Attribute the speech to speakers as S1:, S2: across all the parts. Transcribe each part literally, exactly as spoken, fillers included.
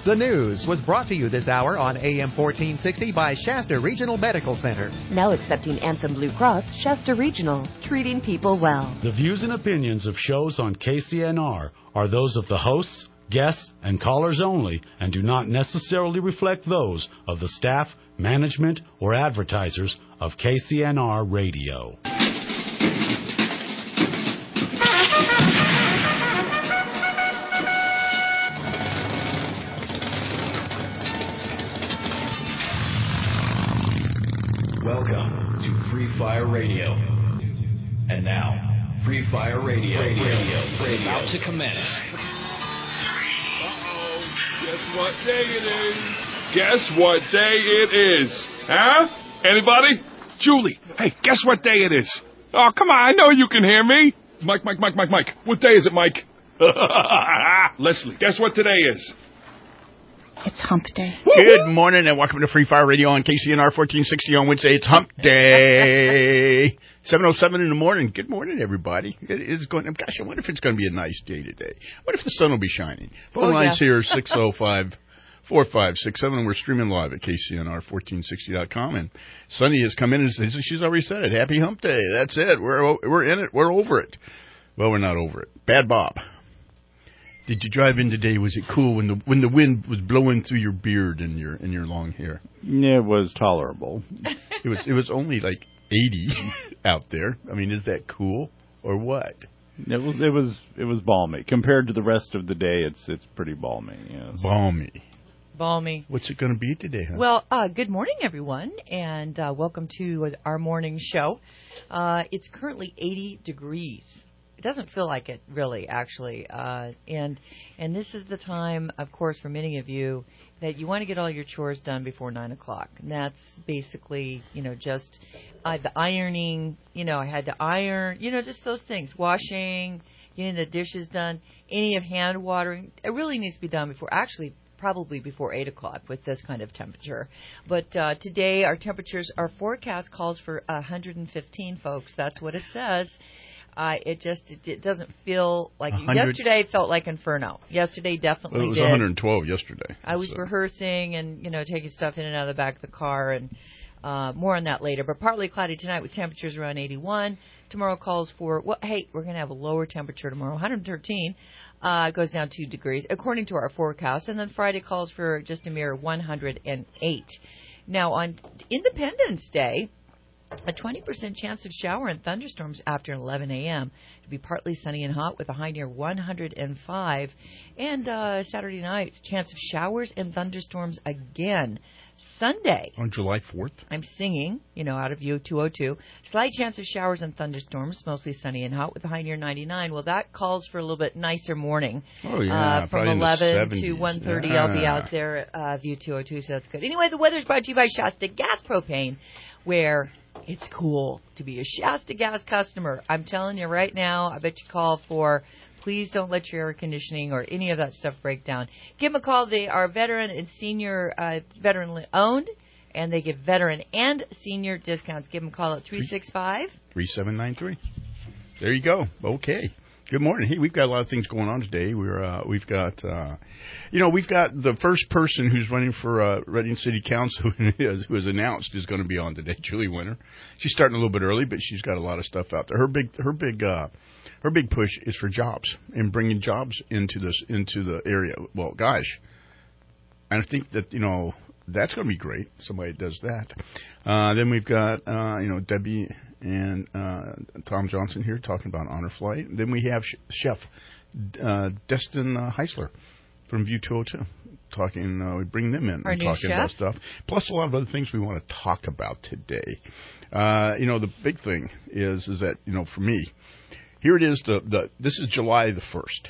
S1: The news was brought to you this hour on A M fourteen sixty by Shasta Regional Medical Center.
S2: Now accepting Anthem Blue Cross, Shasta Regional, treating people well.
S3: The views and opinions of shows on K C N R are those of the hosts, guests, and callers only, and do not necessarily reflect those of the staff, management, or advertisers of K C N R Radio.
S4: Welcome to Free Fire Radio. And now, Free Fire Radio, Radio, Radio, Radio. is about to commence.
S5: Uh-oh. Guess what day it is? Guess what day it is? Huh? Anybody? Julie, hey, guess what day it is? Oh, come on, I know you can hear me. Mike, Mike, Mike, Mike, Mike. What day is it, Mike? Leslie, guess what today is?
S6: It's Hump Day.
S7: Good morning and welcome to Free Fire Radio on K C N R fourteen sixty on Wednesday. It's Hump Day. seven oh seven in the morning. Good morning, everybody. It is going. Gosh, I wonder if it's going to be a nice day today. What if the sun will be shining? Phone oh, lines yeah. here six oh five, four five six seven. We're streaming live at K C N R fourteen sixty dot com. And Sunny has come in and says, she's already said it. Happy Hump Day. That's it. We're we're in it. We're over it. Well, we're not over it. Bad Bob. Did you drive in today? Was it cool when the when the wind was blowing through your beard and your and your long hair?
S8: It was tolerable.
S7: It was it was only like eighty out there. I mean, is that cool or what?
S8: It was it was it was balmy compared to the rest of the day. It's it's pretty balmy. Yes.
S7: Balmy.
S9: Balmy.
S7: What's it going to be today? Huh?
S9: Well, uh, good morning, everyone, and uh, welcome to our morning show. Uh, it's currently eighty degrees. It doesn't feel like it, really, actually. Uh, and and this is the time, of course, for many of you, that you want to get all your chores done before nine o'clock. And that's basically, you know, just uh, the ironing. You know, I had to iron, you know, just those things. Washing, getting the dishes done, any of hand watering. It really needs to be done before, actually, probably before eight o'clock with this kind of temperature. But uh, today our temperatures, our forecast calls for one hundred fifteen, folks. That's what it says. Uh, it just it, it doesn't feel like it. Yesterday it felt like inferno. Yesterday definitely
S7: well, it was
S9: did.
S7: one hundred twelve yesterday.
S9: I was so. rehearsing and you know taking stuff in and out of the back of the car and uh, more on that later. But partly cloudy tonight with temperatures around eighty-one. Tomorrow calls for well, hey, we're going to have a lower temperature tomorrow, one hundred thirteen. Uh, it goes down two degrees according to our forecast, and then Friday calls for just a mere one hundred eight. Now on Independence Day, a twenty percent chance of shower and thunderstorms after eleven a.m. It'll be partly sunny and hot with a high near one hundred five. And uh, Saturday night, chance of showers and thunderstorms again. Sunday.
S7: On July fourth?
S9: I'm singing, you know, out of U two oh two. Slight chance of showers and thunderstorms, mostly sunny and hot with a high near ninety-nine. Well, that calls for a little bit nicer morning.
S7: Oh, yeah.
S9: Uh, from eleven to one thirty, yeah. I'll be out there at uh, U two oh two, so that's good. Anyway, the weather's brought to you by Shasta Gas Propane, where it's cool to be a Shasta Gas customer. I'm telling you right now, I bet you call for, please don't let your air conditioning or any of that stuff break down. Give them a call. They are veteran and senior, uh, veteran owned, and they give veteran and senior discounts. Give them a call at three six five,
S7: three seven nine three. There you go. Okay. Good morning. Hey, we've got a lot of things going on today. We're uh, we've got, uh, you know, we've got the first person who's running for uh, Reading City Council who has announced is going to be on today, Julie Winter. She's starting a little bit early, but she's got a lot of stuff out there. Her big her big uh, her big push is for jobs and bringing jobs into this into the area. Well, gosh, I think that you know that's going to be great. Somebody does that. Uh, then we've got uh, you know Debbie and uh, Tom Johnson here talking about Honor Flight. Then we have Chef uh, Destin uh, Heisler from View two oh two talking. Uh, we bring them in
S9: Our
S7: and talking
S9: chef.
S7: about stuff. Plus a lot of other things we want to talk about today. Uh, you know, the big thing is is that you know for me, here it is. The, the this is July the first.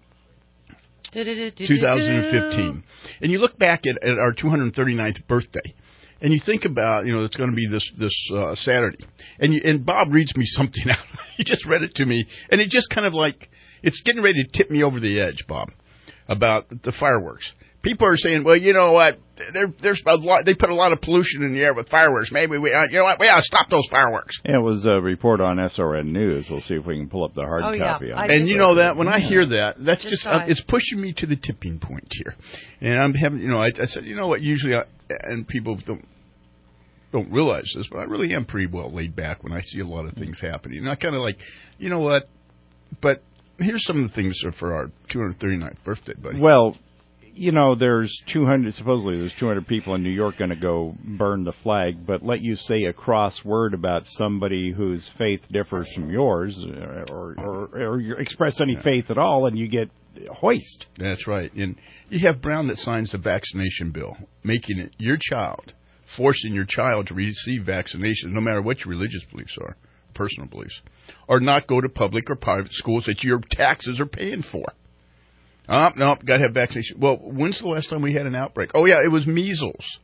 S7: twenty fifteen. And you look back at, at our two hundred thirty-ninth birthday, and you think about, you know, it's going to be this this uh, Saturday. And you, and Bob reads me something out. He just read it to me, and it just kind of like, it's getting ready to tip me over the edge, Bob, about the fireworks. people are saying, well, you know what? There, there's a lot, they put a lot of pollution in the air with fireworks. Maybe we, uh, you know what? We ought to stop those fireworks.
S8: Yeah, it was a report on S R N News. We'll see if we can pull up the hard
S9: oh,
S8: copy.
S9: Yeah.
S8: On
S7: and you know that when I hear that, that's
S9: just,
S7: just uh, it's pushing me to the tipping point here. And I'm having, you know, I, I said, you know what? Usually, I, and people don't don't realize this, but I really am pretty well laid back when I see a lot of things happening. And I kind of like, you know what? But here's some of the things for our two hundred thirty-ninth birthday, buddy.
S8: Well, you know, there's two hundred, supposedly there's two hundred people in New York going to go burn the flag, but let you say a cross word about somebody whose faith differs from yours, or, or, or you express any
S7: yeah.
S8: faith at all, and you get hoist.
S7: That's right. And you have Brown that signs the vaccination bill, making it your child, forcing your child to receive vaccinations, no matter what your religious beliefs are, personal beliefs, or not go to public or private schools that your taxes are paying for. Oh, no, got to have vaccination. Well, when's the last time we had an outbreak? Oh, yeah, it was measles.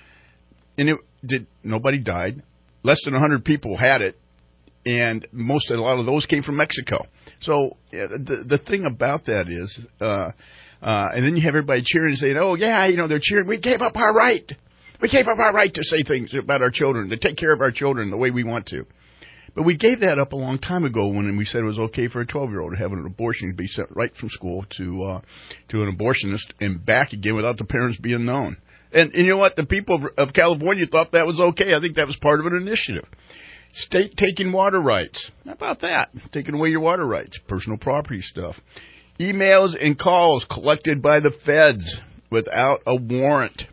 S7: And it did. Nobody died. Less than one hundred people had it, and most a lot of those came from Mexico. So yeah, the the thing about that is, uh, uh, and then you have everybody cheering and saying, oh, yeah, you know, they're cheering. We gave up our right. We gave up our right to say things about our children, to take care of our children the way we want to. But we gave that up a long time ago when we said it was okay for a twelve-year-old to have an abortion and be sent right from school to uh, to an abortionist and back again without the parents being known. And, and you know what? The people of California thought that was okay. I think that was part of an initiative. State taking water rights. How about that? Taking away your water rights, personal property stuff. Emails and calls collected by the feds without a warrant.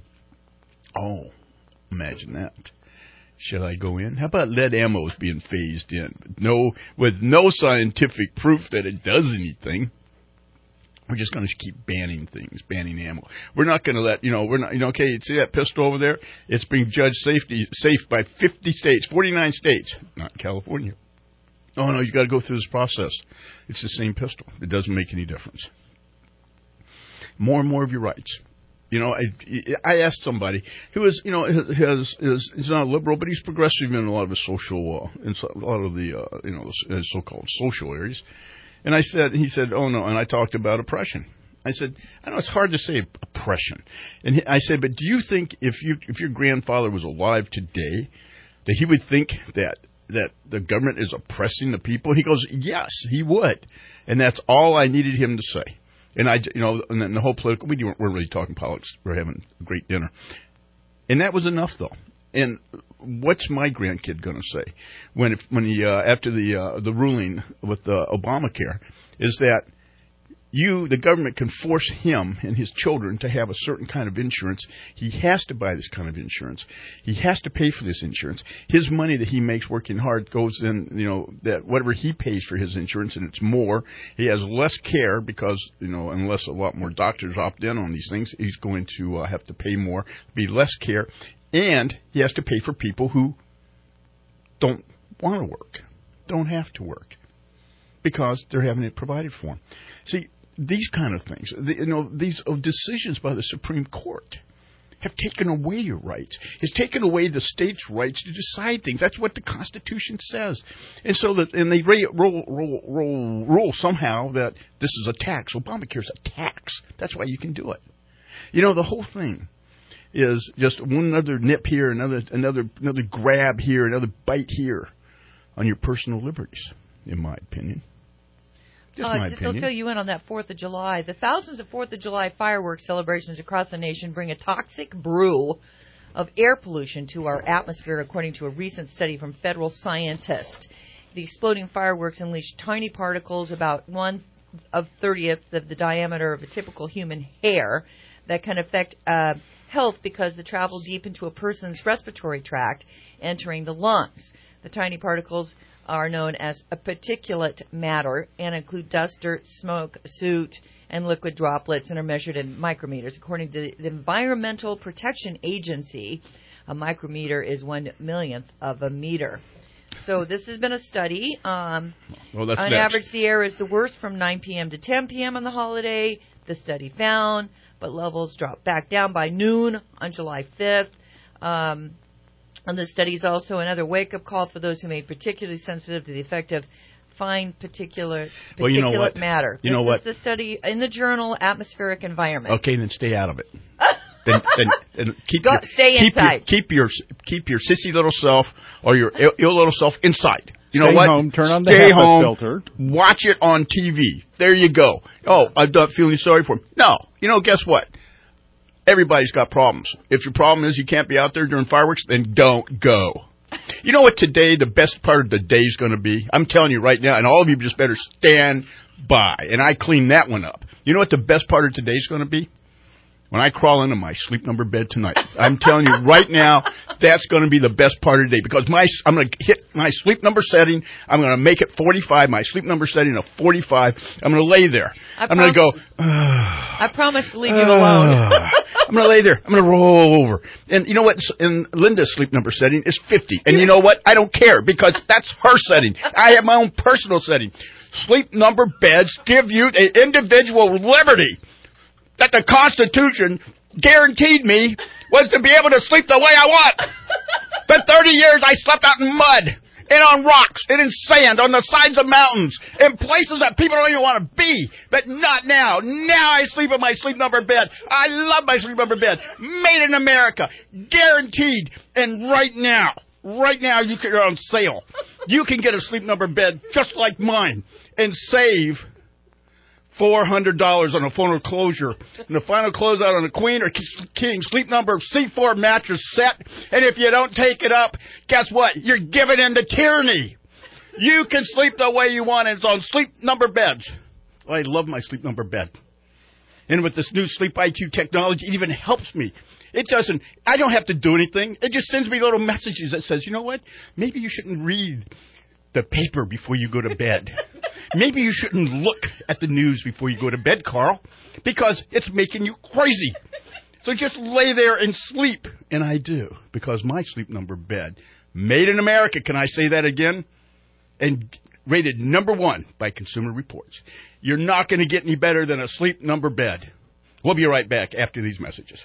S7: Oh, imagine that. Shall I go in? How about lead ammo is being phased in? No, with no scientific proof that it does anything. We're just going to keep banning things, banning ammo. We're not going to let, you know, we're not, you know, okay, you see that pistol over there? It's being judged safety, safe by fifty states, forty-nine states, not California. Oh, no, you got to go through this process. It's the same pistol. It doesn't make any difference. More and more of your rights. You know, I, I asked somebody who is, you know, has is he's not a liberal, but he's progressive in a lot of his social, uh, in a lot of the, uh, you know, so-called social areas. And I said, he said, oh no, and I talked about oppression. I said, I know it's hard to say oppression, and he, I said, but do you think if you if your grandfather was alive today, that he would think that that the government is oppressing the people? He goes, yes, he would, and that's all I needed him to say. And I, you know, and then the whole political, we weren't really talking politics. We're having a great dinner. And that was enough, though. And what's my grandkid going to say when, if, when he, uh, after the, uh, the ruling with uh, Obamacare, is that you, the government, can force him and his children to have a certain kind of insurance. He has to buy this kind of insurance. He has to pay for this insurance. His money that he makes working hard goes in, you know, that whatever he pays for his insurance, and it's more. He has less care because, you know, unless a lot more doctors opt in on these things, he's going to uh, have to pay more, be less care, and he has to pay for people who don't want to work, don't have to work, because they're having it provided for them. See, these kind of things, the, you know, these decisions by the Supreme Court have taken away your rights. It's taken away the state's rights to decide things. That's what the Constitution says. And so that, and they roll, roll, roll, rule somehow that this is a tax. Obamacare's a tax. That's why you can do it. You know, the whole thing is just one other nip here, another, another, another grab here, another bite here on your personal liberties, in my opinion. Just
S9: uh,
S7: my
S9: just
S7: opinion.
S9: to fill you in on that fourth of July, the thousands of fourth of July fireworks celebrations across the nation bring a toxic brew of air pollution to our atmosphere, according to a recent study from federal scientists. The exploding fireworks unleash tiny particles about one of thirtieth of the diameter of a typical human hair that can affect uh, health because they travel deep into a person's respiratory tract, entering the lungs. The tiny particles are known as a particulate matter and include dust, dirt, smoke, soot, and liquid droplets, and are measured in micrometers. According to the Environmental Protection Agency, a micrometer is one millionth of a meter. So this has been a study. Um,
S7: well, that's
S9: on
S7: next.
S9: average, the air is the worst from nine p.m. to ten p.m. on the holiday, the study found, but levels dropped back down by noon on July fifth. Um, And the study is also another wake-up call for those who may be particularly sensitive to the effect of find particular particulate
S7: well, you know what?
S9: matter.
S7: You
S9: this
S7: know what?
S9: This is the study in the journal Atmospheric Environment.
S7: Okay, then stay out of it. then, then, then keep
S9: Go,
S7: your,
S9: stay
S7: keep
S9: inside.
S7: Your, keep your keep your sissy little self or your ill, ill little self inside. You know
S8: Stay
S7: what?
S8: home, turn on the
S7: Stay
S8: HEPA
S7: home,
S8: filter.
S7: Watch it on T V. There you go. Oh, I'm not feeling sorry for him. No. You know, guess what? Everybody's got problems. If your problem is you can't be out there during fireworks, then don't go. You know what today, the best part of the day is going to be? I'm telling you right now, and all of you just better stand by. And I clean that one up. You know what the best part of today is going to be? When I crawl into my sleep number bed tonight. I'm telling you right now, that's going to be the best part of the day because my I'm going to hit my sleep number setting. I'm going to make it forty-five. My sleep number setting of forty-five. I'm going to lay there.
S9: I
S7: I'm going to go.
S9: Uh, I promise to leave you alone.
S7: I'm going to lay there. I'm going to roll over. And you know what? And Linda's sleep number setting is fifty. And you know what? I don't care because that's her setting. I have my own personal setting. Sleep number beds give you an individual liberty that the Constitution guaranteed me was to be able to sleep the way I want. For thirty years, I slept out in mud and on rocks and in sand on the sides of mountains in places that people don't even want to be. But not now. Now I sleep in my sleep number bed. I love my sleep number bed. Made in America. Guaranteed. And right now, right now, you can, you're on sale. You can get a sleep number bed just like mine and save four hundred dollars on a final closure and the final closeout on a Queen or King sleep number C four mattress set. And if you don't take it up, guess what? You're giving in to tyranny. You can sleep the way you want, and it's on sleep number beds. Oh, I love my sleep number bed. And with this new Sleep I Q technology, it even helps me. It doesn't, I don't have to do anything. It just sends me little messages that says, you know what? Maybe you shouldn't read the paper before you go to bed. Maybe you shouldn't look at the news before you go to bed, Carl, because it's making you crazy. So just lay there and sleep. And I do, because my sleep number bed, made in America, can I say that again? And rated number one by Consumer Reports. You're not going to get any better than a sleep number bed. We'll be right back after these messages.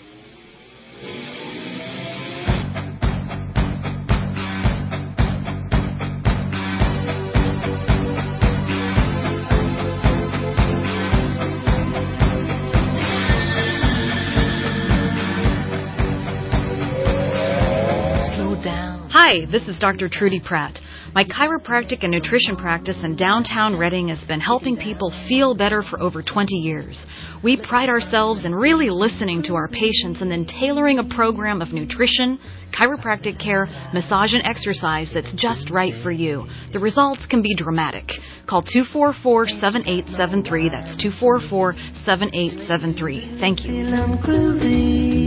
S10: Hi, this is Doctor Trudy Pratt. My chiropractic and nutrition practice in downtown Reading has been helping people feel better for over twenty years. We pride ourselves in really listening to our patients and then tailoring a program of nutrition, chiropractic care, massage, and exercise that's just right for you. The results can be dramatic. Call two four four, seven eight seven three. That's two four four, seven eight seven three. Thank you.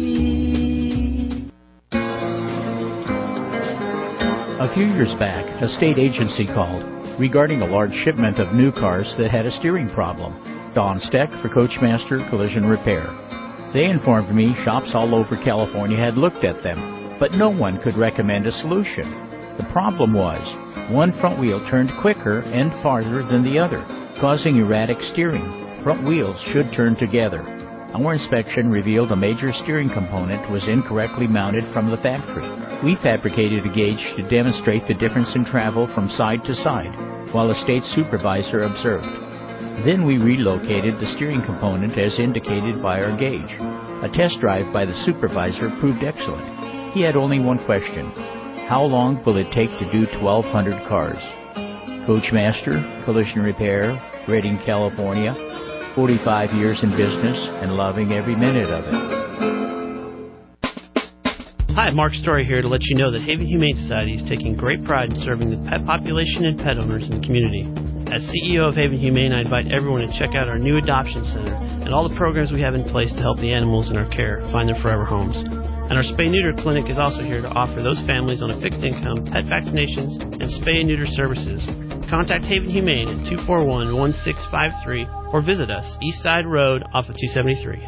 S11: A few years back, a state agency called regarding a large shipment of new cars that had a steering problem. Don Steck for Coachmaster Collision Repair. They informed me shops all over California had looked at them, but no one could recommend a solution. The problem was, one front wheel turned quicker and farther than the other, causing erratic steering. Front wheels should turn together. Our inspection revealed a major steering component was incorrectly mounted from the factory. We fabricated a gauge to demonstrate the difference in travel from side to side, while a state supervisor observed. Then we relocated the steering component as indicated by our gauge. A test drive by the supervisor proved excellent. He had only one question. How long will it take to do twelve hundred cars? Coachmaster Collision Repair, Reading, California. forty-five years in business and loving every minute of it.
S12: Hi, Mark Story here to let you know that Haven Humane Society is taking great pride in serving the pet population and pet owners in the community. As C E O of Haven Humane, I invite everyone to check out our new adoption center and all the programs we have in place to help the animals in our care find their forever homes. And our spay-neuter clinic is also here to offer those families on a fixed income pet vaccinations and spay and neuter services. Contact Haven Humane at two four one, one six five three or visit us, East Side Road off of two seventy-three.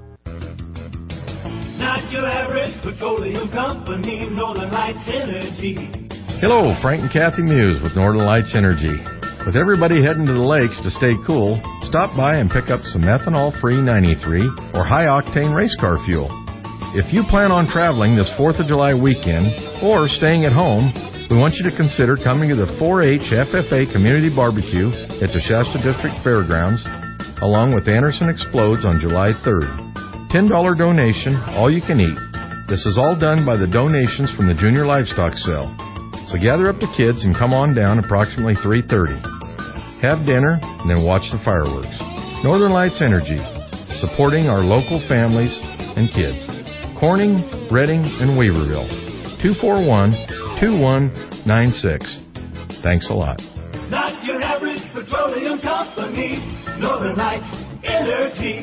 S13: Not your average petroleum company, Northern Lights Energy.
S14: Hello, Frank and Kathy Muse with Northern Lights Energy. With everybody heading to the lakes to stay cool, stop by and pick up some ethanol-free ninety-three or high-octane race car fuel. If you plan on traveling this fourth of July weekend or staying at home, We want you to consider coming to the four H F F A Community Barbecue at the Shasta District Fairgrounds, along with Anderson Explodes on July third. ten dollars donation, all you can eat. This is all done by the donations from the Junior Livestock Sale. So gather up the kids and come on down approximately three thirty. Have dinner and then watch the fireworks. Northern Lights Energy, supporting our local families and kids. Corning, Redding, and Weaverville. two four one, two one nine six. Thanks a lot.
S13: Not your average petroleum company, Northern Lights Energy.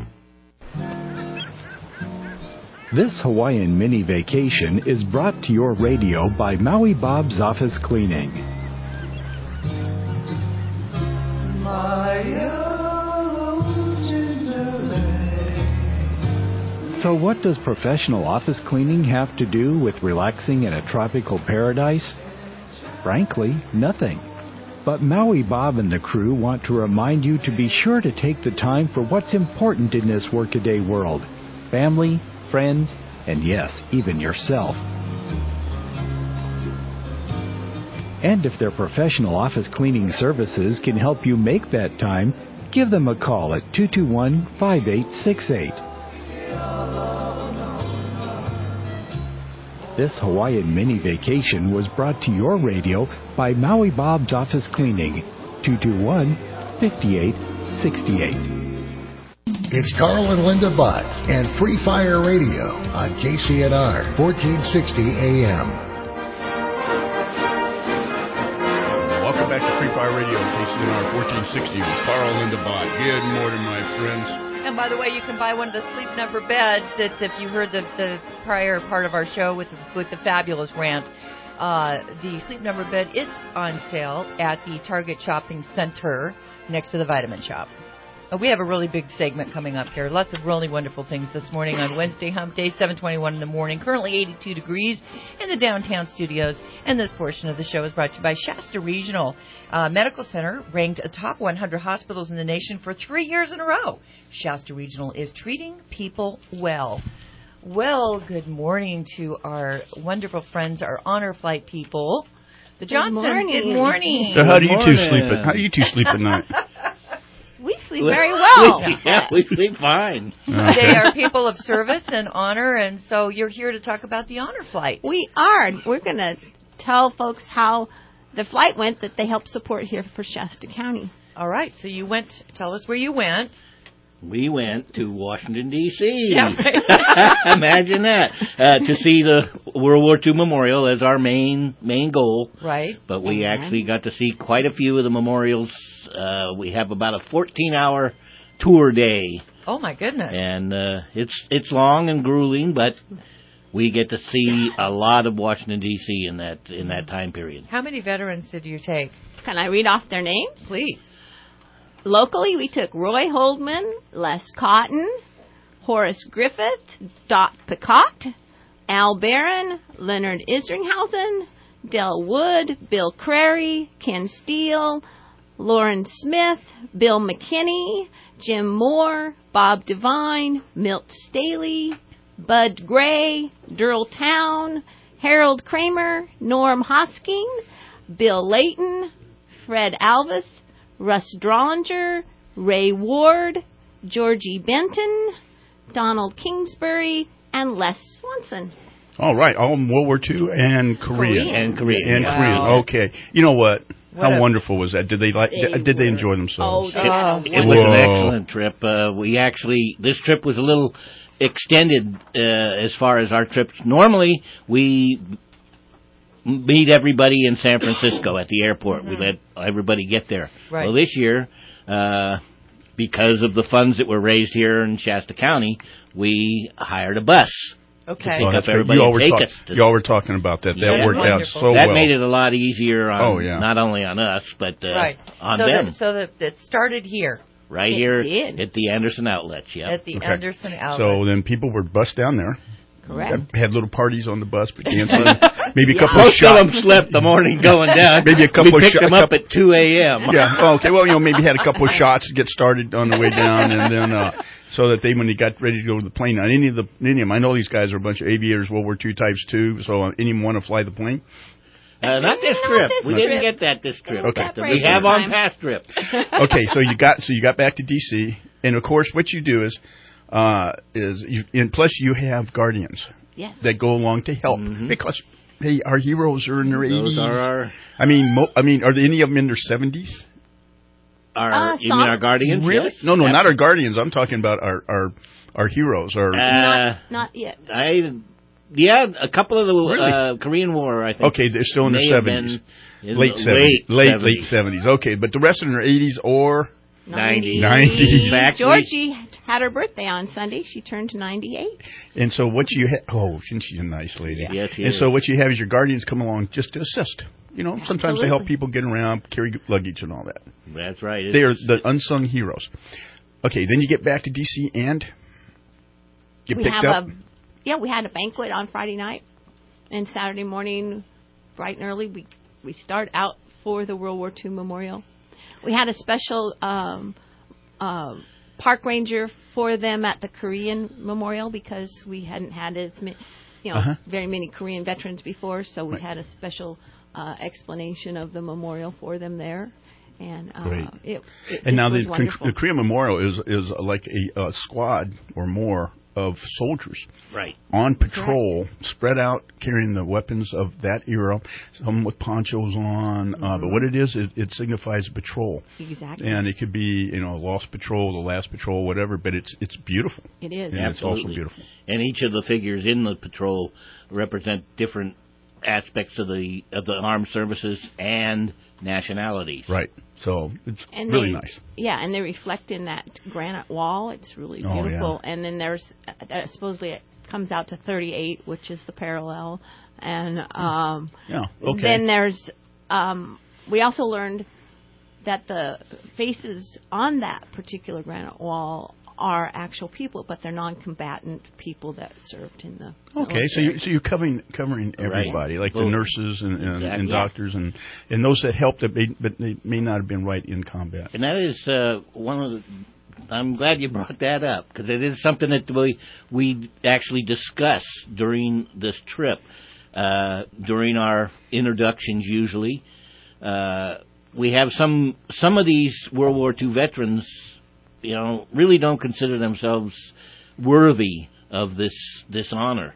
S15: This Hawaiian mini vacation is brought to your radio by Maui Bob's Office Cleaning. So what does professional office cleaning have to do with relaxing in a tropical paradise? Frankly, nothing. But Maui Bob and the crew want to remind you to be sure to take the time for what's important in this workaday world. Family, friends, and yes, even yourself. And if their professional office cleaning services can help you make that time, give them a call at two two one, five eight six eight. This Hawaiian mini vacation was brought to your radio by Maui Bob's Office Cleaning, two two one, five eight six eight.
S16: It's Carl and Linda Butt and Free Fire Radio on K C N R fourteen sixty A M.
S7: Welcome back to Free Fire Radio on K C N R fourteen sixty with Carl and Linda Butt. Good morning, my friends.
S9: And by the way, you can buy one of the Sleep Number beds that if you heard the, the prior part of our show with, with the fabulous rant, uh, the Sleep Number bed is on sale at the Target Shopping Center next to the Vitamin Shop. Uh, we have a really big segment coming up here. Lots of really wonderful things this morning on Wednesday, Hump Day, seven twenty-one in the morning. Currently eighty-two degrees in the downtown studios. And this portion of the show is brought to you by Shasta Regional uh, Medical Center, ranked a top one hundred hospitals in the nation for three years in a row. Shasta Regional is treating people well. Well, good morning to our wonderful friends, our honor flight people. The Johnsons,
S17: good morning.
S9: Good morning.
S7: So how do you two sleep at how do you two sleep at night?
S17: We sleep very well.
S18: Yeah, we sleep fine.
S9: They are people of service and honor, and so you're here to talk about the honor flight.
S17: We are. We're going to tell folks how the flight went that they helped support here for Shasta County.
S9: All right, so you went, tell us where you went.
S18: We went to Washington, D C
S9: Yeah, right.
S18: Imagine that. Uh, to see the World War Two Memorial as our main main goal.
S9: Right.
S18: But we
S9: Mm-hmm.
S18: actually got to see quite a few of the memorials. Uh, we have about a fourteen-hour tour day.
S9: Oh, my goodness.
S18: And uh, it's it's long and grueling, but we get to see a lot of Washington, D C in that in that time period.
S9: How many veterans did you take?
S17: Can I read off their names?
S9: Please.
S17: Locally, we took Roy Holdman, Les Cotton, Horace Griffith, Dot Picott, Al Barron, Leonard Isringhausen, Del Wood, Bill Crary, Ken Steele, Lauren Smith, Bill McKinney, Jim Moore, Bob Devine, Milt Staley, Bud Gray, Durrell Town, Harold Kramer, Norm Hosking, Bill Layton, Fred Alvis, Russ Drollinger, Ray Ward, Georgie Benton, Donald Kingsbury, and Les Swanson.
S7: All right, all in World War Two and Korea.
S18: Korean. And Korean.
S7: And
S18: Wow.
S7: Korean. Okay. You know what?
S18: What
S7: How
S18: a-
S7: wonderful was that? Did they like?
S18: They
S7: Did they
S18: were-
S7: enjoy themselves?
S18: It, it was an excellent trip. Uh, we actually, this trip was a little extended uh, as far as our trips. Normally, we meet everybody in San Francisco at the airport. We let everybody get there.
S9: Right.
S18: Well, this year, uh, because of the funds that were raised here in Shasta County, we hired a bus.
S9: Okay.
S18: To pick
S7: Oh,
S18: up
S7: that's right.
S18: everybody
S7: You all
S18: and
S7: were
S18: take
S7: talk-
S18: us. To,
S7: you all were talking about that. That
S18: Yeah.
S7: worked out
S9: Wonderful.
S7: so
S18: that
S7: well.
S18: made it a lot easier on
S7: Oh, yeah.
S18: not only on us but uh,
S9: Right.
S18: on
S9: so
S18: them.
S9: That, so that it started here.
S18: Right
S9: It
S18: here
S9: did.
S18: at the Anderson outlets, yeah.
S9: At the
S7: Okay.
S9: Anderson outlet.
S7: So then people were bussed down there.
S9: Correct.
S7: Had little parties on the bus, but dancing. Maybe a
S18: Yeah.
S7: couple of
S18: Most
S7: shots.
S18: of them slept the morning going down.
S7: Maybe a couple
S18: we
S7: of
S18: picked
S7: shots.
S18: them up at two a.m.
S7: Yeah. Oh, okay. Well, you know, maybe had a couple of shots to get started on the way down, and then uh, so that they, when they got ready to go to the plane, now any of the any of them, I know these guys are a bunch of aviators, World War Two types too. So uh, any of them want to fly the plane?
S18: Uh, not this
S17: Not
S18: trip.
S17: this
S18: we
S17: trip.
S18: didn't get that this trip.
S7: Okay.
S18: But we have on past trips.
S7: Okay, so you got so you got back to D C, and of course, what you do is uh, is you, and plus you have guardians
S17: Yes.
S7: that go along to help because they our heroes are in their
S18: Those
S7: eighties.
S18: are our-
S7: I mean, mo- I mean, are there any of them in their seventies?
S18: Our,
S17: Uh,
S18: you mean our guardians?
S7: Really?
S18: Yes.
S7: No, no, not our guardians. I'm talking about our our, our heroes. Our
S18: Uh,
S17: Not yet.
S18: I, yeah, a couple of the
S7: Really?
S18: uh, Korean War, I think.
S7: Okay, they're still in their
S18: may have
S7: seventies,
S18: been in
S7: late
S18: the
S7: seventies,
S18: late
S7: late
S18: seventies.
S7: late seventies. Okay, but the rest in their eighties or
S18: Ninety.
S7: Ninety.
S18: In fact, we-
S17: Georgie had her birthday on Sunday. She turned ninety-eight.
S7: And so what you ha- oh, and she's a nice lady.
S18: Yeah. Yes, she
S7: and
S18: is.
S7: so what you have is your guardians come along just to assist. You know, sometimes they help
S17: Absolutely.
S7: people get around, carry luggage and all that.
S18: That's right. It's-
S7: They are the unsung heroes. Okay, then you get back to D C and get
S17: we
S7: picked
S17: have
S7: up.
S17: a yeah. We had a banquet on Friday night, and Saturday morning, bright and early, we we start out for the World War Two Memorial. We had a special um, um, park ranger for them at the Korean Memorial because we hadn't had as many, you know,
S7: Uh-huh.
S17: very many Korean veterans before, so we
S7: Right.
S17: had a special uh, explanation of the memorial for them there. And uh,
S7: Great.
S17: it, it
S7: And now
S17: just
S7: the,
S17: was
S7: Con-
S17: wonderful.
S7: the Korean Memorial is is like a, a squad or more of soldiers
S18: Right.
S7: on patrol, spread out, carrying the weapons of that era. Some with ponchos on, uh, but what it is, it, it signifies patrol.
S17: Exactly.
S7: And it could be, you know, lost patrol, the last patrol, whatever. But it's it's beautiful.
S17: It is.
S7: And it's also
S18: Absolutely.
S7: beautiful.
S18: And each of the figures in the patrol represent different aspects of the of the armed services and nationalities.
S7: Right. So it's
S17: And
S7: really
S17: they,
S7: nice.
S17: Yeah, and they reflect in that granite wall. It's really
S7: Oh,
S17: beautiful. And then there's uh, supposedly it comes out to thirty-eight, which is the parallel. And um,
S7: Yeah. Okay.
S17: then there's um, we also learned that the faces on that particular granite wall are actual people, but they're non-combatant people that served in the
S7: Okay, so you so you're covering covering everybody, like the
S18: Well,
S7: nurses and, and,
S18: exactly.
S7: and doctors and and those that helped, that may, but they may not have been right in combat.
S18: And that is uh, one of the. I'm glad you brought that up because it is something that we we actually discuss during this trip, uh, during our introductions. Usually, uh, we have some some of these World War Two veterans, you know, really don't consider themselves worthy of this this honor.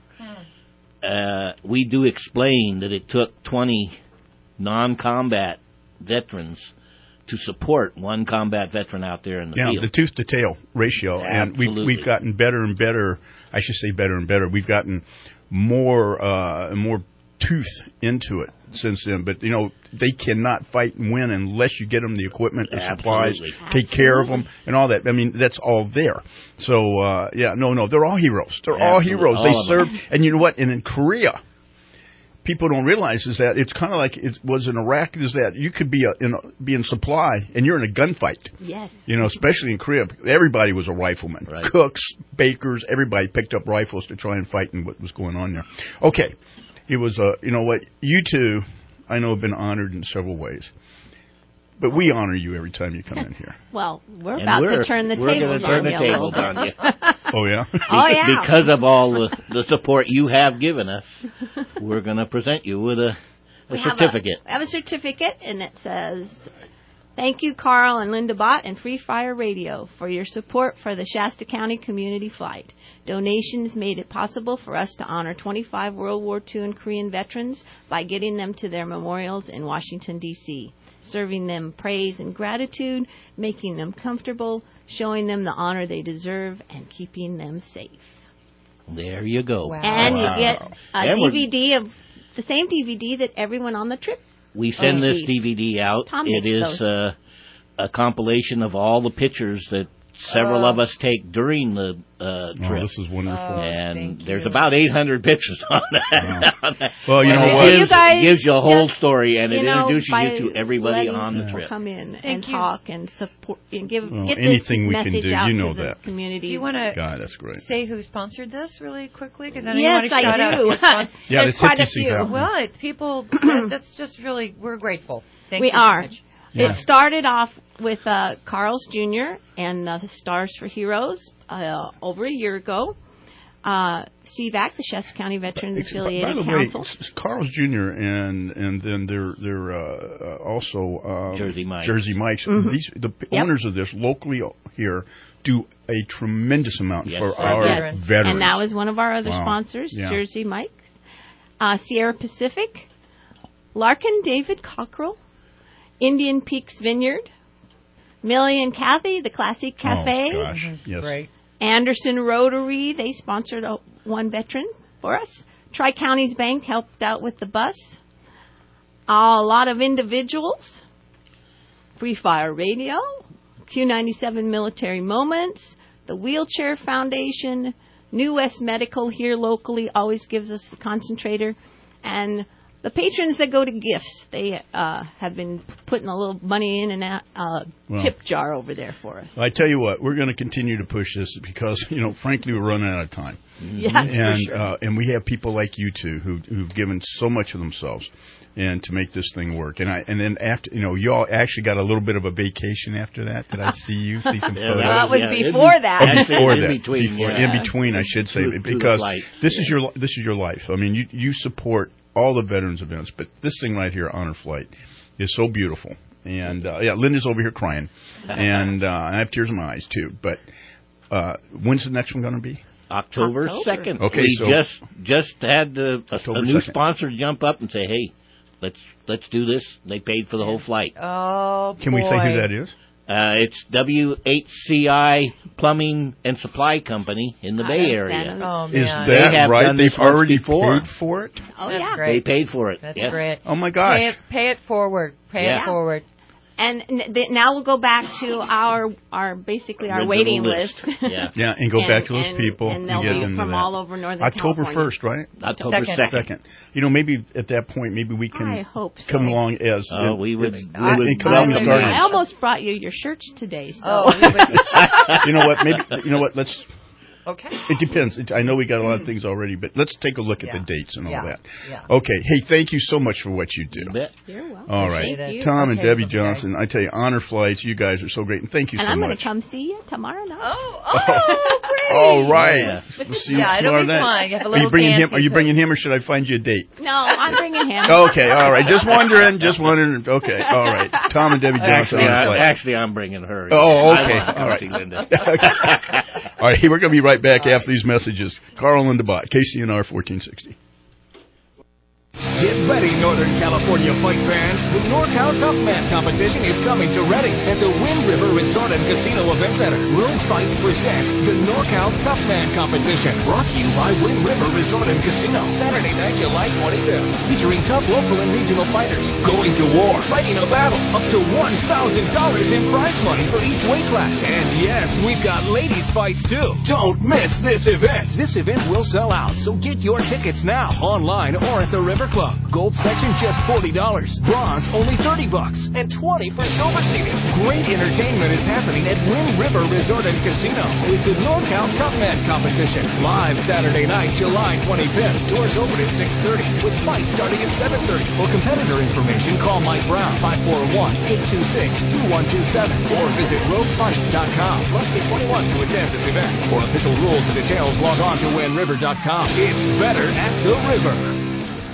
S18: Uh, we do explain that it took twenty non-combat veterans to support one combat veteran out there in the
S7: Yeah,
S18: field.
S7: the tooth to tail ratio, and we've
S18: Absolutely.
S7: we've gotten better and better. I should say better and better. We've gotten more uh, more tooth into it since then. But you know, they cannot fight and win unless you get them the equipment, the supplies,
S18: Absolutely.
S7: take care of them, and all that. I mean, that's all there. So uh, yeah, no, no, they're all heroes. They're all
S18: Absolutely.
S7: heroes.
S18: All
S7: they
S18: of them.
S7: served, and you know what? And in Korea, people don't realize is that it's kind of like it was in Iraq. Is that you could be a, in a, be in supply and you're in a gunfight.
S17: Yes.
S7: You know, especially in Korea, everybody was a rifleman.
S18: Right.
S7: Cooks, bakers, everybody picked up rifles to try and fight in what was going on there. Okay, it was uh, you know what, you two, I know have been honored in several ways, but we honor you every time you come in here.
S17: Well, we're
S18: And
S17: about
S18: we're-
S17: to turn the
S18: we're
S17: tables
S18: gonna turn
S17: on
S18: the
S17: you a
S18: tables
S17: little
S18: on
S17: bit.
S7: Oh yeah.
S17: Oh, yeah.
S18: Because of all the, the support you have given us, we're going to present you with a, a
S17: We have
S18: certificate.
S17: I have a certificate, and it says, "Thank you, Carl and Linda Bott and Free Fire Radio, for your support for the Shasta County Community Flight. Donations made it possible for us to honor twenty-five World War Two and Korean veterans by getting them to their memorials in Washington, D C, serving them praise and gratitude, making them comfortable, showing them the honor they deserve, and keeping them safe."
S18: There you go.
S17: And
S18: Wow.
S17: you get a
S18: And we're-
S17: D V D of the same D V D that everyone on the trip.
S18: We send this
S17: receives.
S18: D V D out.
S17: Tom
S18: It
S17: makes
S18: is
S17: those.
S18: uh, a compilation of all the pictures that several
S17: Oh.
S18: of us take during the uh,
S7: Oh,
S18: trip.
S7: this is wonderful. Oh,
S18: and
S7: thank
S18: there's
S7: you.
S18: about eight hundred pictures on that.
S7: Wow. Well, you
S18: And
S7: know
S18: it
S7: what?
S18: Gives,
S17: You guys
S18: gives you a whole
S17: just,
S18: story, and it
S17: you know,
S18: introduces
S17: by
S18: you to everybody
S17: letting
S18: on the
S17: people
S18: trip.
S17: come in
S6: Thank
S17: and
S6: you.
S17: talk and support and give
S7: Well,
S17: get
S7: anything
S17: this
S7: we can
S17: message
S7: do,
S17: out
S7: you know
S17: to the
S7: that.
S17: community.
S6: Do you want to
S7: God, that's great.
S6: say who sponsored this really quickly? Because I know
S17: Yes,
S6: you want to shout
S17: I
S6: out
S17: do.
S6: your sponsor.
S7: Yeah,
S17: There's
S7: let's hit
S17: quite a
S7: these things
S17: few.
S7: out.
S6: Well, it, people, that, that's just really, we're grateful. Thank
S17: we
S6: you so
S17: are.
S6: much.
S17: It started off with uh, Carl's Junior and uh, Stars for Heroes uh, over a year ago. Uh, C V A C, the Shasta County Veterans
S7: Ex-
S17: Affiliated
S7: By the
S17: Council.
S7: way, S- Carl's Junior and and then they're they're uh, uh, also um,
S18: Jersey Mike.
S7: Jersey Mike's.
S17: Mhm.
S7: These the p-
S17: Yep.
S7: owners of this locally here do a tremendous amount
S18: Yes.
S7: for
S18: For
S7: our
S17: Yes.
S7: veterans.
S17: And that was one of our other
S7: Wow.
S17: sponsors,
S7: Yeah.
S17: Jersey Mike's. Uh, Sierra Pacific, Larkin David Cockrell, Indian Peaks Vineyard, Millie and Kathy, the Classic Cafe.
S7: Oh gosh, yes.
S9: Great.
S17: Anderson Rotary, they sponsored a, one veteran for us. Tri-Counties Bank helped out with the bus. Uh, a lot of individuals. Free Fire Radio, Q ninety-seven Military Moments, the Wheelchair Foundation, New West Medical here locally always gives us the concentrator, and the patrons that go to gifts, they uh, have been putting a little money in and out, uh,
S7: Well.
S17: tip jar over there for us.
S7: I tell you what, we're going to continue to push this because, you know, frankly, we're running out of time.
S17: Yeah, that's for
S7: and
S17: sure.
S7: uh, and we have people like you two who who've given so much of themselves, and to make this thing work. And I and then after, you know, you all actually got a little bit of a vacation after that. Did I see you see some
S18: Yeah,
S7: photos?
S17: That was
S18: Yeah,
S17: before
S18: in-
S17: that.
S7: Oh, before
S18: In
S7: that,
S18: between,
S7: before,
S18: yeah.
S7: in between, I should say,
S18: To- to the
S7: because
S18: flight,
S7: this
S18: yeah.
S7: is your li- this is your life. I mean, you you support all the veterans events, but this thing right here, Honor Flight, is so beautiful. And uh, yeah, Linda's over here crying, and uh, I have tears in my eyes too. But uh, when's the next one going to be?
S18: October
S17: October.
S18: second.
S7: Okay,
S18: we
S7: so-
S18: just just had the, a,
S7: October
S18: a new
S7: second.
S18: sponsor jump up and say, "Hey, let's let's do this." They paid for the whole flight.
S9: Oh,
S7: Can we say
S9: boy.
S7: who that is?
S18: Uh, it's W H C I Plumbing and Supply Company in the
S17: Out
S18: Bay
S17: of
S18: Area.
S17: San-
S9: Oh,
S7: Is
S9: man.
S18: They
S7: that
S18: have
S7: right?
S18: done
S7: They've
S18: this once
S7: already
S18: before.
S7: paid for it.
S17: Oh,
S9: That's
S17: yeah.
S9: great.
S18: They paid for it.
S9: That's
S18: yes.
S9: great.
S7: Oh my gosh!
S9: Pay it, pay it forward. Pay
S18: Yeah.
S9: it forward.
S17: And n- th- now we'll go back to our our basically our
S18: Original
S17: waiting
S18: list.
S17: list.
S18: Yeah.
S7: Yeah, and go
S17: And-
S7: back to those
S17: and-
S7: people
S17: and they'll
S7: get
S17: be
S7: into
S17: from
S7: that.
S17: all over Northern
S7: October
S17: California.
S7: first, right?
S18: October
S9: Second.
S18: second.
S7: Second. You know, maybe at that point, maybe we can
S17: I hope so.
S7: come along as.
S18: Oh, we would.
S7: as-
S18: we
S9: I-
S18: would
S7: and come
S9: I
S7: along
S9: would-
S7: as
S17: I
S7: guardians.
S17: almost brought you your shirts today. So.
S9: Oh, we would-
S7: You know what? Maybe you know what? Let's.
S9: okay.
S7: It depends. It, I know we got a lot of things already, but let's take a look at
S9: Yeah.
S7: the dates and all
S9: Yeah.
S7: that.
S9: Yeah.
S7: Okay. Hey, thank you so much for what you do.
S18: You bet.
S17: You're welcome.
S7: All right,
S9: Thank you.
S7: Tom and
S9: Okay,
S7: Debbie
S9: okay.
S7: Johnson. I tell you, Honor Flights. You guys are so great, and thank you
S17: And
S7: so
S17: I'm going
S7: much.
S17: to come see you tomorrow night.
S9: Oh, oh, great.
S7: All right.
S18: Yeah.
S7: We'll see you
S9: Yeah, it'll
S7: tomorrow
S9: be
S7: night.
S9: fun. You have a
S7: Are
S9: little
S7: you bringing him?
S9: dancing
S7: Are you
S9: too.
S7: bringing him, or should I find you a date?
S17: No, I'm bringing him.
S7: Okay, all right. Just wondering. Just wondering. Okay, all right. Tom and Debbie Johnson.
S18: Actually,
S7: Honor
S18: I,
S7: Flights.
S18: actually, I'm bringing her.
S7: Oh,
S18: I
S7: okay.
S18: want to come
S7: All right.
S18: see Linda.
S7: All right, we're going to be right back after these messages. Carl and Linda Bott, K C N R fourteen sixty.
S19: Get ready, Northern California fight fans. The NorCal Tough Man competition is coming to Redding at the Wind River Resort and Casino Event Center. Room Fights presents the NorCal Tough Man competition. Brought to you by Wind River Resort and Casino. Saturday night, July twenty-fifth. Featuring top local and regional fighters. Going to war. Fighting a battle. Up to one thousand dollars in prize money for each weight class. And yes, we've got ladies fights too. Don't miss this event. This event will sell out, so get your tickets now. Online or at the River Club. Gold section just forty dollars. Bronze only thirty bucks. And twenty for silver seating. Great entertainment is happening at Wind River Resort and Casino with the NorCal Tough Man competition. Live Saturday night, July twenty-fifth. Doors open at six thirty with fights starting at seven thirty. For competitor information, call Mike Brown five four one, eight two six, two one two seven or visit rogue fights dot com. Must be twenty-one to attend this event. For official rules and details, log on to wind river dot com. It's better at the river.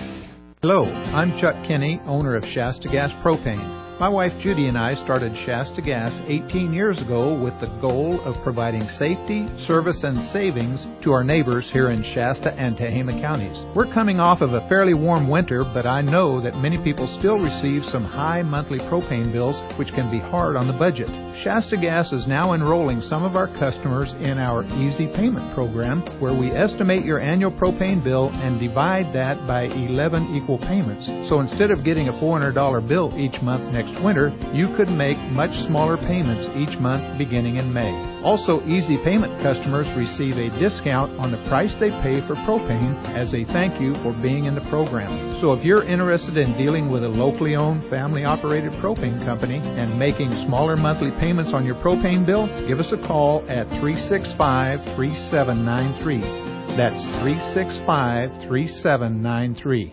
S20: Hello, I'm Chuck Kinney, owner of Shasta Gas Propane. My wife Judy and I started Shasta Gas eighteen years ago with the goal of providing safety, service, and savings to our neighbors here in Shasta and Tehama counties. We're coming off of a fairly warm winter, but I know that many people still receive some high monthly propane bills, which can be hard on the budget. Shasta Gas is now enrolling some of our customers in our Easy Payment program, where we estimate your annual propane bill and divide that by eleven equal payments. So instead of getting a four hundred dollars bill each month next winter, you could make much smaller payments each month beginning in May. Also, Easy Payment customers receive a discount on the price they pay for propane as a thank you for being in the program. So if you're interested in dealing with a locally owned, family-operated propane company and making smaller monthly payments on your propane bill, give us a call at three six five, three seven nine three. That's three six five, three seven nine three.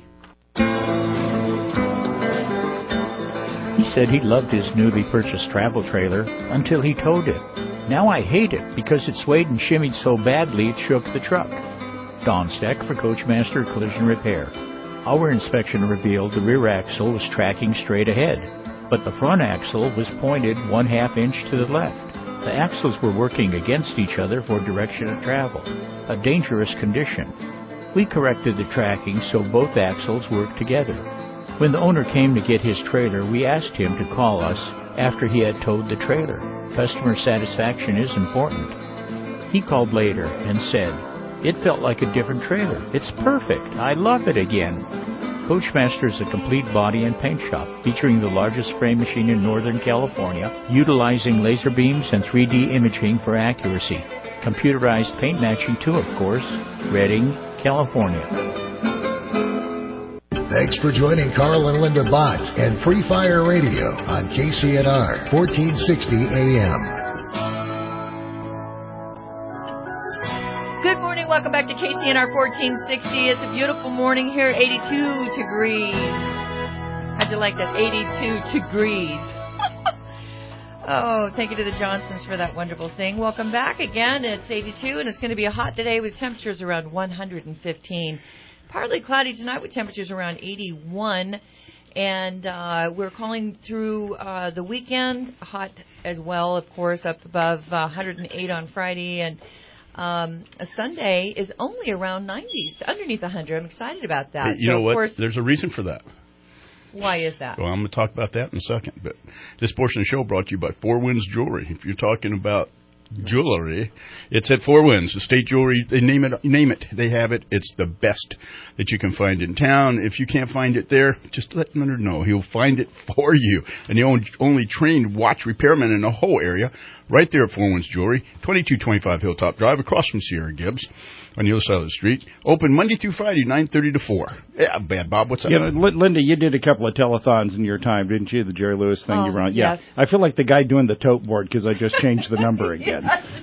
S11: He said he loved his newly purchased travel trailer until he towed it. Now I hate it because it swayed and shimmied so badly it shook the truck. Don Steck for Coachmaster Collision Repair. Our inspection revealed the rear axle was tracking straight ahead, but the front axle was pointed one half inch to the left. The axles were working against each other for direction of travel, a dangerous condition. We corrected the tracking so both axles worked together. When the owner came to get his trailer, we asked him to call us after he had towed the trailer. Customer satisfaction is important. He called later and said, "It felt like a different trailer. It's perfect. I love it again." Coachmaster is a complete body and paint shop featuring the largest spray machine in Northern California, utilizing laser beams and three D imaging for accuracy. Computerized paint matching too, of course. Redding, California.
S16: Thanks for joining Carl and Linda Bott and Free Fire Radio on K C N R fourteen sixty A M.
S9: Good morning. Welcome back to K C N R fourteen sixty. It's a beautiful morning here, eighty-two degrees. How'd you like that? eighty-two degrees. Oh, thank you to the Johnsons for that wonderful thing. Welcome back again. It's eighty-two, and it's going to be a hot today with temperatures around one hundred fifteen. Partly cloudy tonight with temperatures around eighty-one. And uh, we're calling through uh, the weekend, hot as well, of course, up above uh, one hundred eight on Friday. And um, Sunday is only around nineties, underneath one hundred. I'm excited about that.
S7: Hey, you
S9: so,
S7: know what?
S9: Course,
S7: There's a reason for that.
S9: Why is that?
S7: Well, I'm going to talk about that in a second. But this portion of the show brought to you by Four Winds Jewelry. If you're talking about jewelry, it's at Four Winds. The state jewelry, they name it, name it. They have it. It's the best that you can find in town. If you can't find it there, just let Leonard know. He'll find it for you. And the only, only trained watch repairman in the whole area, right there at Four Winds Jewelry, twenty-two twenty-five Hilltop Drive, across from Sierra Gibbs, on the other side of the street. Open Monday through Friday, nine thirty to four. Yeah, bad Bob, what's up?
S8: You know, Linda, you did a couple of telethons in your time, didn't you? The Jerry Lewis thing
S9: oh,
S8: you were on.
S9: Yes.
S8: Yeah, I feel like the guy doing the tote board because I just changed the number again.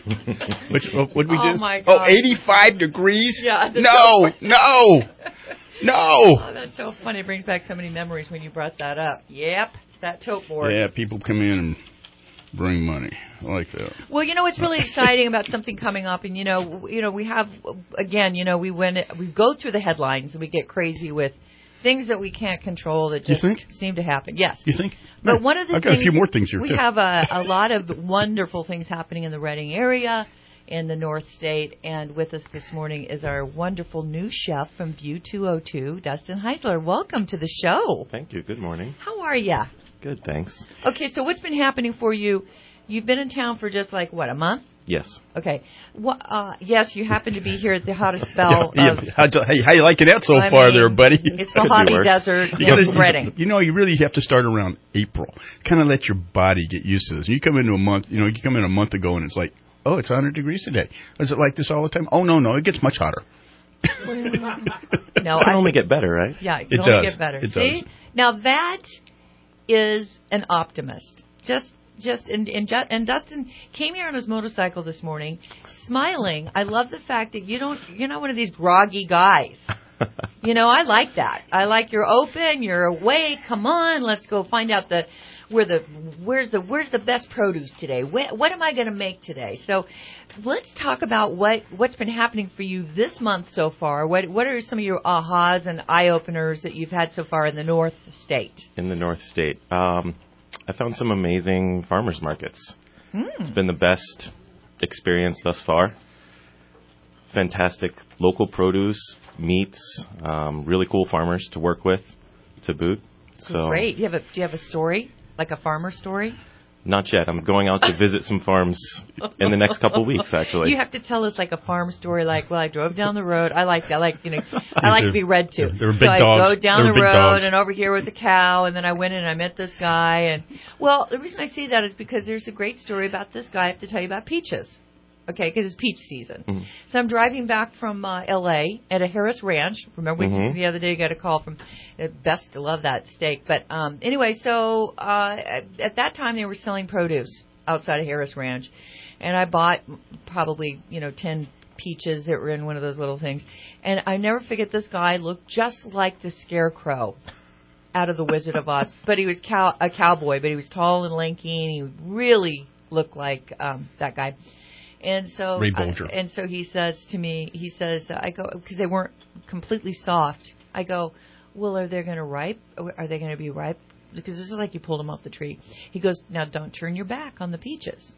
S7: Which what did we
S9: oh
S7: do?
S9: My God.
S7: Oh, eighty-five degrees?
S9: Yeah.
S7: No, no, no.
S9: Oh, that's so funny. It brings back so many memories when you brought that up. Yep, it's that tote board.
S7: Yeah, people come in and bring money. I like that.
S9: Well, you know, it's really exciting about something coming up, and you know, you know, we have again, you know, we win. We go through the headlines and we get crazy with things that we can't control that just seem to happen. Yes.
S7: You think?
S9: But
S7: no,
S9: one of the
S7: I've got
S9: things,
S7: a few more things here
S9: we
S7: too.
S9: have a, a lot of wonderful things happening in the Redding area, in the North State, and with us this morning is our wonderful new chef from View two oh two, Dustin Heisler. Welcome to the show.
S21: Thank you. Good morning.
S9: How are you?
S21: Good, thanks.
S9: Okay, so what's been happening for you? You've been in town for just like, what, a month?
S21: Yes.
S9: Okay. Well, uh, yes, you happen to be here at the hottest spell
S7: yeah,
S9: of...
S7: Yeah. How, how you liking that so
S9: I
S7: far
S9: mean,
S7: there, buddy?
S9: It's the Mojave Desert in Redding.
S7: You know, you really have to start around April. Kind of let your body get used to this. You come into a month, you know, you come in a month ago and it's like, oh, it's one hundred degrees today. Is it like this all the time? Oh, no, no, it gets much hotter.
S9: No,
S21: it can
S9: I,
S21: only get better, right?
S9: Yeah, it
S7: it
S9: can only
S7: does.
S9: get better.
S7: It
S9: See?
S7: does.
S9: Now, that is an optimist. Just... Just and, and and Dustin came here on his motorcycle this morning, smiling. I love the fact that you don't you're not one of these groggy guys. You know, I like that. I like you're open, you're awake. Come on, let's go find out the where the where's the where's the best produce today. What, what am I going to make today? So, let's talk about what what's been happening for you this month so far. What what are some of your ahas and eye openers that you've had so far in the North State?
S21: In the North State. Um I found some amazing farmers markets.
S9: Mm.
S21: It's been the best experience thus far. Fantastic local produce, meats, um, really cool farmers to work with, to boot. So
S9: great. Do you have a do you have a story, like a farmer story?
S21: Not yet. I'm going out to visit some farms in the next couple of weeks, actually.
S9: You have to tell us like a farm story, like, well, I drove down the road. I like, I like, you know, I like to be read to.
S7: There were big
S9: so I
S7: dogs.
S9: go down
S7: there
S9: the road,
S7: dogs.
S9: and over here was a cow, and then I went in and I met this guy, and well, the reason I say that is because there's a great story about this guy. I have to tell you about peaches. Okay, because it's peach season. Mm-hmm. So I'm driving back from uh, L A at a Harris Ranch. Remember mm-hmm. the other day you got a call from uh, Best to love that steak. But um, anyway, so uh, at, at that time they were selling produce outside of Harris Ranch, and I bought probably you know ten peaches that were in one of those little things. And I never forget this guy looked just like the Scarecrow out of the Wizard of Oz, but he was cow- a cowboy, but he was tall and lanky, and he really looked like um, that guy. And so,
S7: Ray
S9: I,
S7: Bolger.
S9: and so he says to me, he says, I go, because they weren't completely soft. I go, well, are they going to ripe? Are they going to be ripe? Because this is like you pulled them off the tree. He goes, now don't turn your back on the peaches.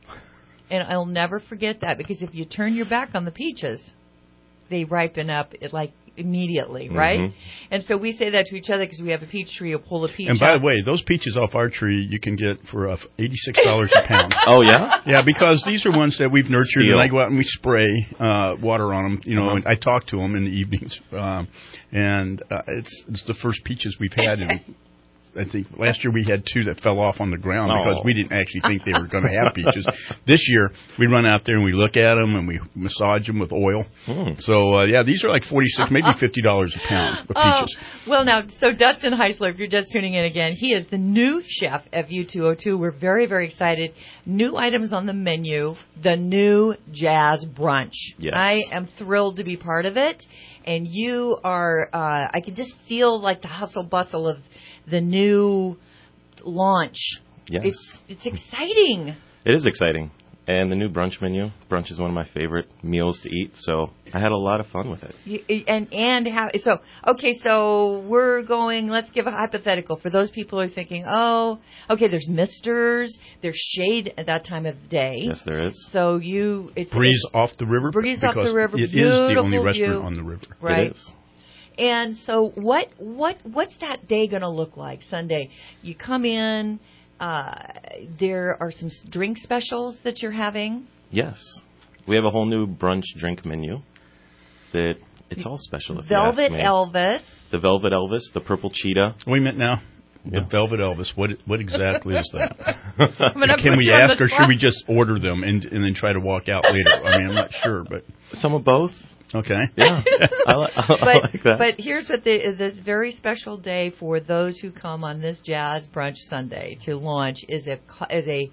S9: And I'll never forget that, because if you turn your back on the peaches, they ripen up it like immediately, right?
S7: Mhm.
S9: And so we say that to each other because we have a peach tree. You'll pull a peach.
S7: And by
S9: out.
S7: the way, those peaches off our tree you can get for uh, eighty-six dollars a pound.
S21: Oh, yeah?
S7: Yeah, because these are ones that we've nurtured,
S21: Steal.
S7: and I go out and we spray uh, water on them. You know,
S21: Uh-huh.
S7: and I talk to them in the evenings, um, and uh, it's it's the first peaches we've had in. I think last year we had two that fell off on the ground because
S21: Oh.
S7: we didn't actually think they were going to have peaches. This year we run out there and we look at them and we massage them with oil.
S21: Hmm.
S7: So uh, yeah, these are like forty-six, maybe fifty dollars a pound of
S9: Oh,
S7: peaches.
S9: well, now, so Dustin Heisler, if you're just tuning in again, he is the new chef at View two oh two. We're very, very excited. New items on the menu, the new Jazz Brunch.
S21: Yes.
S9: I am thrilled to be part of it. And you are, uh, I can just feel like the hustle bustle of the new launch.
S21: Yes.
S9: It's, it's exciting.
S21: It is exciting. And the new brunch menu. Brunch is one of my favorite meals to eat, so I had a lot of fun with it.
S9: You, and and how so okay so we're going, let's give a hypothetical for those people who are thinking, oh, okay, there's misters, there's shade at that time of day.
S21: Yes, there is.
S9: So you it's
S7: Breeze
S9: it's,
S7: off the river.
S9: breeze off
S7: because
S9: the river,
S7: It is the only
S9: beautiful
S7: restaurant
S9: view.
S7: on the river.
S9: Right.
S21: It is.
S9: And so what what what's that day going to look like Sunday? You come in, uh, there are some drink specials that you're having.
S21: Yes. We have a whole new brunch drink menu that it's all special. If
S9: Velvet
S21: you ask me.
S9: Elvis.
S21: The Velvet Elvis, the Purple Cheetah.
S7: Wait a minute now. The
S21: Yeah.
S7: Velvet Elvis. What what exactly is that?
S9: I'm gonna
S7: Can
S9: put
S7: we
S9: you on
S7: ask,
S9: the
S7: or
S9: spot.
S7: should we just order them and and then try to walk out later? I mean, I'm not sure, but
S21: Some of both.
S7: okay.
S21: Yeah. I, li- I
S9: But,
S21: like that.
S9: but here's what the, this very special day for those who come on this Jazz Brunch Sunday to launch is a co- is a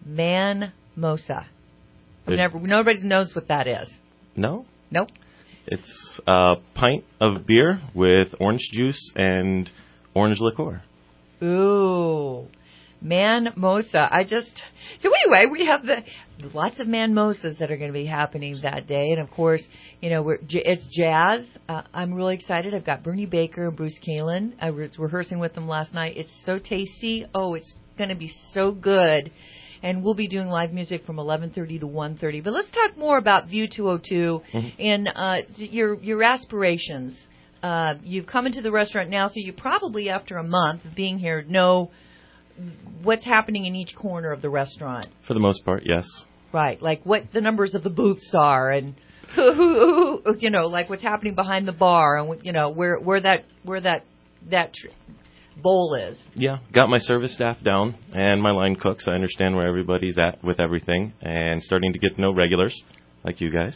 S9: man mosa.
S21: There's-
S9: Never, nobody knows what that is.
S21: No?
S9: Nope.
S21: It's a pint of beer with orange juice and orange liqueur.
S9: Ooh, man mosa. I just so anyway, we have the lots of man mosas that are going to be happening that day, and of course, you know, we're, j- it's jazz. Uh, I'm really excited. I've got Bernie Baker and Bruce Kalin. I was rehearsing with them last night. It's so tasty. Oh, it's going to be so good. And we'll be doing live music from eleven thirty to one thirty. But let's talk more about View two oh two
S21: Mhm.
S9: and uh, your your aspirations. Uh, you've come into the restaurant now, so you probably, after a month of being here, know what's happening in each corner of the restaurant.
S21: For the most part, yes.
S9: Right, like what the numbers of the booths are, and who, who, who you know, like what's happening behind the bar, and you know where where that where that that tr- bowl is.
S21: Yeah, got my service staff down and my line cooks. I understand where everybody's at with everything and starting to get to know regulars like you guys.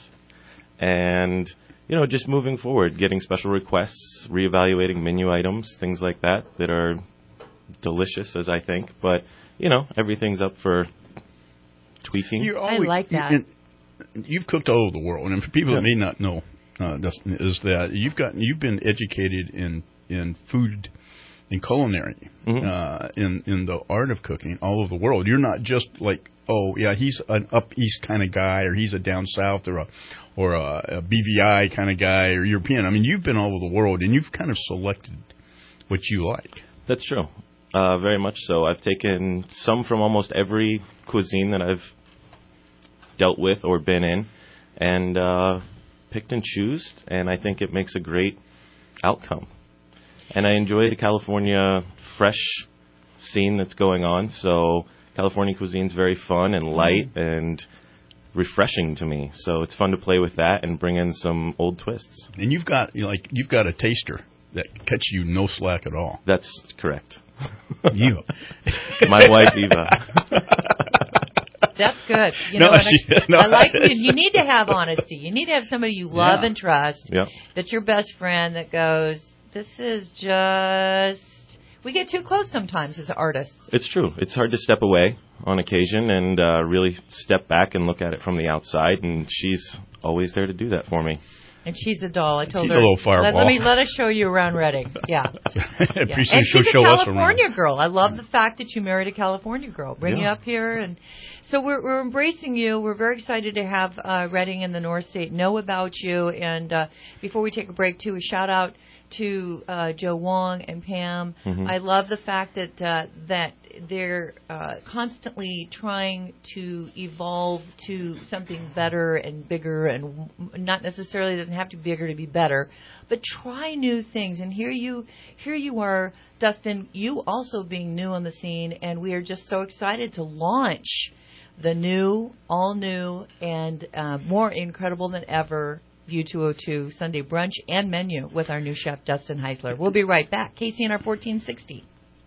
S21: And, you know, just moving forward, getting special requests, reevaluating menu items, things like that that are delicious, as I think. But, you know, everything's up for tweaking.
S7: You're
S9: I like that.
S7: and you've cooked all over the world, and for people
S21: Yeah.
S7: that may not know, uh, Dustin, is that you've got you've been educated in in food, in culinary,
S21: Mhm.
S7: uh, in in the art of cooking all over the world. You're not just like, oh yeah, he's an up east kind of guy, or he's a down south, or a or a, a B V I kind of guy, or European. I mean, you've been all over the world, and you've kind of selected what you like.
S21: That's true. Uh, very much so. I've taken some from almost every cuisine that I've dealt with or been in and uh, picked and choose, and I think it makes a great outcome. And I enjoy the California fresh scene that's going on, so California cuisine's very fun and light and refreshing to me. So it's fun to play with that and bring in some old twists.
S7: And you've got you know, like you've got a taster that cuts you no slack at all.
S21: That's correct.
S7: You.
S21: My wife, Eva.
S9: That's good. You
S7: No,
S9: know, and
S7: she-
S9: I,
S7: no.
S9: I like you. You need to have honesty. You need to have somebody you love
S7: Yeah.
S9: and trust.
S21: Yep.
S9: That's your best friend. That goes, this is just. We get too close sometimes as artists.
S21: It's true. It's hard to step away on occasion and uh, really step back and look at it from the outside, and she's always there to do that for me.
S9: And she's a doll. I told
S7: she's
S9: her.
S7: a little fireball.
S9: Let, let me let us show you around Reading. Yeah.
S7: yeah.
S9: And she's a California girl. I love the fact that you married a California girl. Bring
S7: yeah.
S9: you up here, and so we're we're embracing you. We're very excited to have uh, Reading and the North State know about you. And uh, before we take a break, too, a shout out to uh, Joe Wong and Pam.
S21: Mm-hmm.
S9: I love the fact that uh, that they're uh, constantly trying to evolve to something better and bigger, and not necessarily doesn't have to be bigger to be better, but try new things. And here you here you are, Dustin, you also being new on the scene, and we are just so excited to launch the new, all new, and uh, more incredible than ever View two oh two Sunday brunch and menu with our new chef, Dustin Heisler. We'll be right back. K C N R fourteen sixty.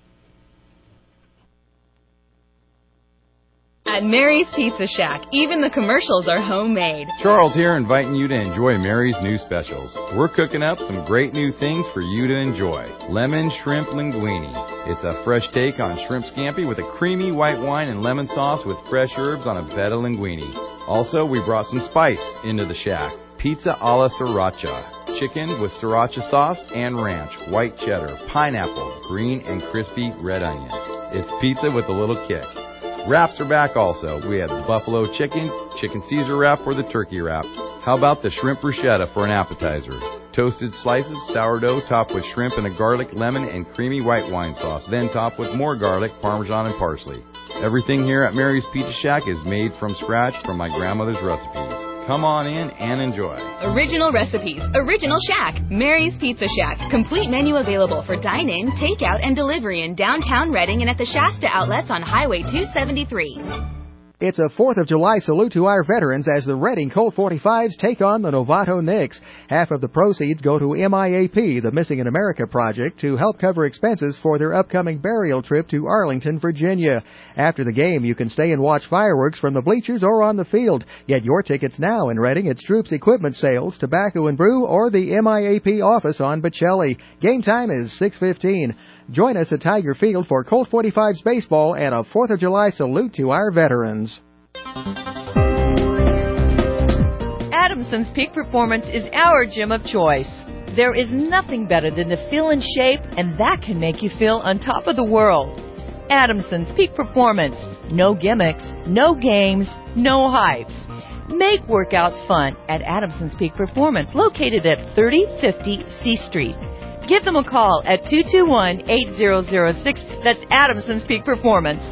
S1: At Mary's Pizza Shack, even the commercials are homemade.
S22: Charles here, inviting you to enjoy Mary's new specials. We're cooking up some great new things for you to enjoy. Lemon shrimp linguine. It's a fresh take on shrimp scampi with a creamy white wine and lemon sauce with fresh herbs on a bed of linguine. Also, we brought some spice into the shack. Pizza alla sriracha. Chicken with sriracha sauce and ranch, white cheddar, pineapple, green and crispy red onions. It's pizza with a little kick. Wraps are back also. We have the buffalo chicken, chicken Caesar wrap, or the turkey wrap. How about the shrimp bruschetta for an appetizer? Toasted slices, sourdough topped with shrimp and a garlic, lemon, and creamy white wine sauce. Then topped with more garlic, parmesan, and parsley. Everything here at Mary's Pizza Shack is made from scratch from my grandmother's recipes. Come on in and enjoy.
S1: Original recipes, original shack. Mary's Pizza Shack. Complete menu available for dine-in, takeout, and delivery in downtown Reading and at the Shasta outlets on Highway two seventy-three.
S23: It's a fourth of July salute to our veterans as the Reading Colt forty-fives take on the Novato Knicks. Half of the proceeds go to M I A P, the Missing in America Project, to help cover expenses for their upcoming burial trip to Arlington, Virginia. After the game, you can stay and watch fireworks from the bleachers or on the field. Get your tickets now in Reading at Stroop's Equipment Sales, Tobacco and Brew, or the M I A P office on Bocelli. Game time is six fifteen. Join us at Tiger Field for Colt forty-fives baseball and a fourth of July salute to our veterans.
S9: Adamson's Peak Performance is our gym of choice. There is nothing better than to feel in shape, and that can make you feel on top of the world. Adamson's Peak Performance. No gimmicks, no games, no hypes. Make workouts fun at Adamson's Peak Performance, located at thirty fifty C Street. Give them a call at two two one, eight zero zero six. That's Adamson's Peak Performance.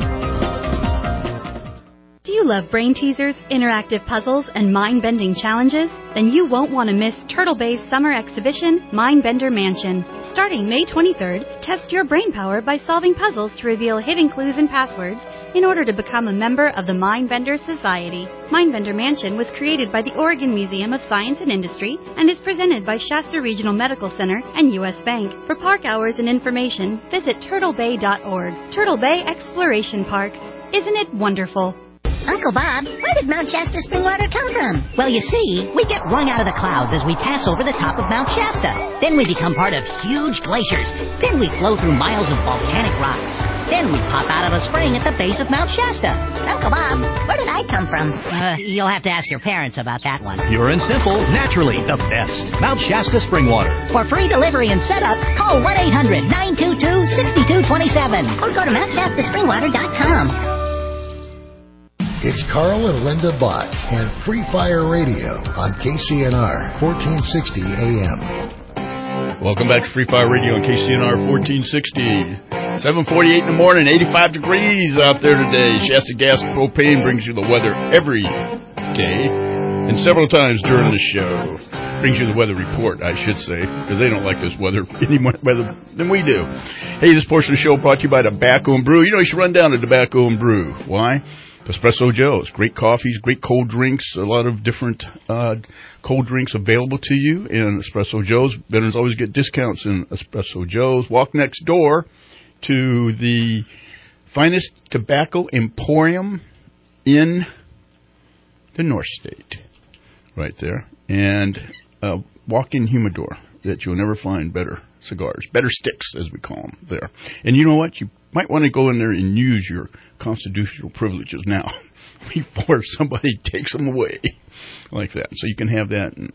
S10: Do you love brain teasers, interactive puzzles, and mind-bending challenges? Then you won't want to miss Turtle Bay's summer exhibition, Mindbender Mansion. Starting May twenty-third, test your brain power by solving puzzles to reveal hidden clues and passwords in order to become a member of the Mindbender Society. Mindbender Mansion was created by the Oregon Museum of Science and Industry and is presented by Shasta Regional Medical Center and U S Bank. For park hours and information, visit turtle bay dot org. Turtle Bay Exploration Park. Isn't it wonderful?
S24: Uncle Bob, where did Mount Shasta spring water come from? Well, you see, we get wrung out of the clouds as we pass over the top of Mount Shasta. Then we become part of huge glaciers. Then we flow through miles of volcanic rocks. Then we pop out of a spring at the base of Mount Shasta. Uncle Bob, where did I come from? Uh, you'll have to ask your parents about that one.
S25: Pure and simple, naturally the best. Mount Shasta spring water.
S24: For free delivery and setup, call one eight hundred, nine two two, six two two seven or go to mount shasta spring water dot com.
S16: It's Carl and Linda Bott and Free Fire Radio on K C N R fourteen sixty A M.
S7: Welcome back to Free Fire Radio on K C N R fourteen sixty. seven forty-eight in the morning, eighty-five degrees out there today. Shasta Gas and Propane brings you the weather every day and several times during the show. Brings you the weather report, I should say, because they don't like this weather any more weather than we do. Hey, this portion of the show brought to you by Tobacco and Brew. You know, you should run down to Tobacco and Brew. Why? Espresso Joe's, great coffees, great cold drinks, a lot of different uh, cold drinks available to you in Espresso Joe's. Veterans always get discounts in Espresso Joe's. Walk next door to the finest tobacco emporium in the North State, right there, and a walk-in humidor that you'll never find better cigars, better sticks, as we call them there. And you know what? You might want to go in there and use your constitutional privileges now before somebody takes them away like that. So you can have that and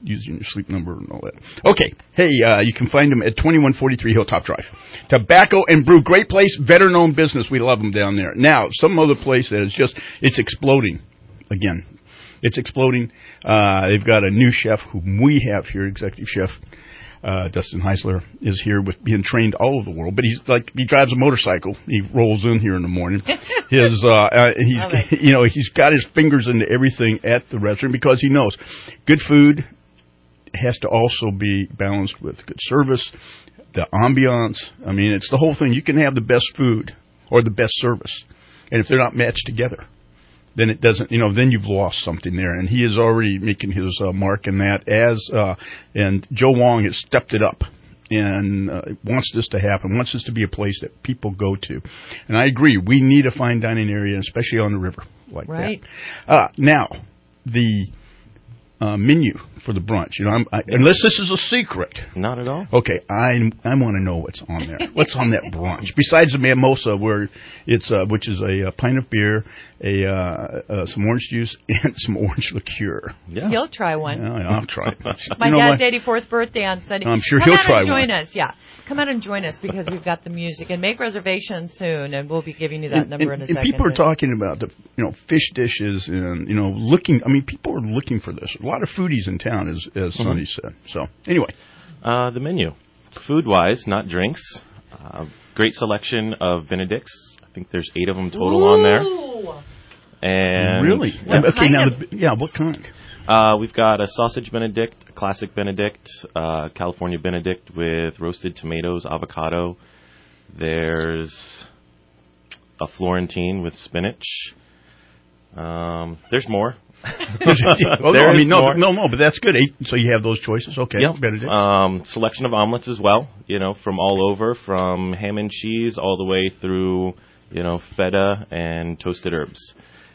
S7: using your sleep number and all that. Okay. Hey, uh, you can find them at twenty-one forty-three Hilltop Drive. Tobacco and Brew. Great place. Veteran-owned business. We love them down there. Now, some other place that is just, it's exploding. Again, it's exploding. Uh, they've got a new chef whom we have here, executive chef. Uh, Dustin Heisler is here with being trained all over the world, but he's like, he drives a motorcycle. He rolls in here in the morning. His, uh, uh he's, you know, he's got his fingers into everything at the restaurant because he knows good food has to also be balanced with good service, the ambiance. I mean, it's the whole thing. You can have the best food or the best service, and if they're not matched together, then it doesn't, you know, then you've lost something there. And he is already making his uh, mark in that as, uh, and Joe Wong has stepped it up and uh, wants this to happen, wants this to be a place that people go to. And I agree, we need a fine dining area, especially on the river like
S9: right.
S7: that. Uh, now, the uh, menu for the brunch, you know, I'm, I, unless this is a secret.
S21: Not at all.
S7: Okay, I I want to know what's on there. What's on that brunch besides the mimosa, where it's uh, which is a, a pint of beer, a uh, uh, some orange juice, and some orange liqueur.
S21: Yeah,
S9: you'll try one.
S7: Yeah, I'll try it.
S9: My
S7: you know
S9: dad's
S7: what?
S9: eighty-fourth birthday on Sunday.
S7: I'm sure
S9: come
S7: he'll
S9: out
S7: try
S9: and join
S7: one.
S9: us. Yeah, come out and join us because we've got the music, and make reservations soon, and we'll be giving you that
S7: and,
S9: number
S7: and,
S9: in a
S7: and
S9: second.
S7: people are talking about the you know fish dishes and you know looking. I mean, people are looking for this. A lot of foodies in town, as as
S21: Mm-hmm.
S7: Sonny said. So anyway,
S21: uh, the menu, food-wise, not drinks. Uh, great selection of Benedicts. I think there's eight of them total
S9: Ooh.
S21: on there. And
S7: really,
S9: What
S7: okay.
S9: kind
S7: Now,
S9: of-
S7: the, yeah, what kind?
S21: Uh, we've got a sausage Benedict, a classic Benedict, uh, California Benedict with roasted tomatoes, avocado. There's a Florentine with spinach. Um, there's more.
S7: well, no,
S21: There
S7: I
S21: is
S7: mean, no,
S21: more.
S7: no, no, but that's good. Eight, so you have those choices, okay?
S21: Yep.
S7: Benedict.
S21: Um, selection of omelets as well. You know, from all over, from ham and cheese all the way through, you know, feta and toasted herbs.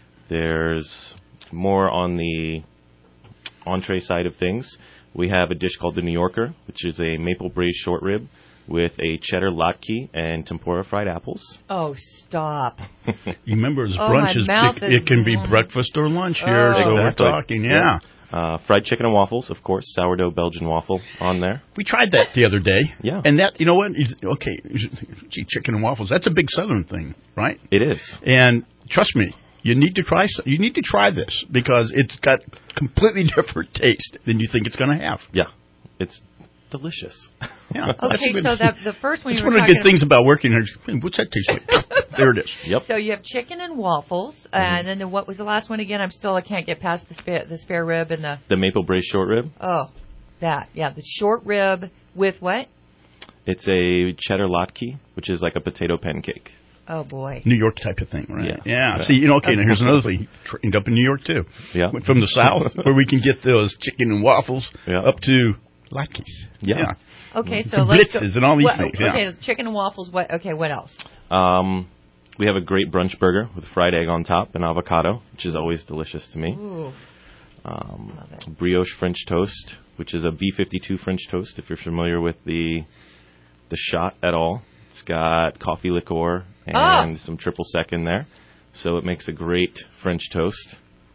S21: There's more on the entree side of things. We have a dish called the New Yorker, which is a maple braised short rib with a cheddar latke and tempura fried apples.
S9: Oh, stop!
S7: You remember, as
S9: Oh,
S7: brunch
S9: my
S7: is
S9: mouth
S7: it,
S9: is-
S7: it can be breakfast or lunch here,
S9: Oh.
S7: so we're
S21: Exactly.
S7: talking, yeah.
S21: Uh, fried chicken and waffles, of course, sourdough Belgian waffle on there.
S7: We tried that the other day.
S21: Yeah.
S7: And that, you know what? is- Okay, gee, chicken and waffles. That's a big Southern thing, right?
S21: It is.
S7: And trust me, you need to try. You need to try this because it's got completely different taste than you think it's going to have.
S21: Yeah, it's delicious.
S7: Yeah. that's
S9: Okay,
S7: good.
S9: so that the first one
S7: That's
S9: you were
S7: one of the
S9: talking
S7: good things about working here. Hey, what's that taste like? There it is.
S21: Yep.
S9: So you have chicken and waffles,
S21: Mm-hmm.
S9: and then the, what was the last one again? I'm still I can't get past the spare the spare rib and the
S21: The maple braised short rib.
S9: oh that yeah the short rib with what?
S21: It's a cheddar latke, which is like a potato pancake.
S9: Oh boy.
S7: New York type of thing, right?
S21: Yeah.
S7: Yeah.
S21: Yeah.
S7: See, you know, okay, now here's another thing. Trained up in New York, too.
S21: Yeah.
S7: Went from the South, where we can get those chicken and waffles,
S21: Yeah.
S7: up to latkes.
S21: Yeah.
S9: Okay, so
S7: Some
S9: let's go.
S7: blitzes and all these
S9: what,
S7: things, yeah.
S9: Okay, chicken and waffles. What? Okay, what else?
S21: Um, we have a great brunch burger with fried egg on top and avocado, which is always delicious to me.
S9: Ooh.
S21: Um, brioche French toast, which is a B fifty-two French toast, if you're familiar with the the shot at all. It's got coffee liqueur and
S9: Oh.
S21: some triple sec in there, so it makes a great French toast.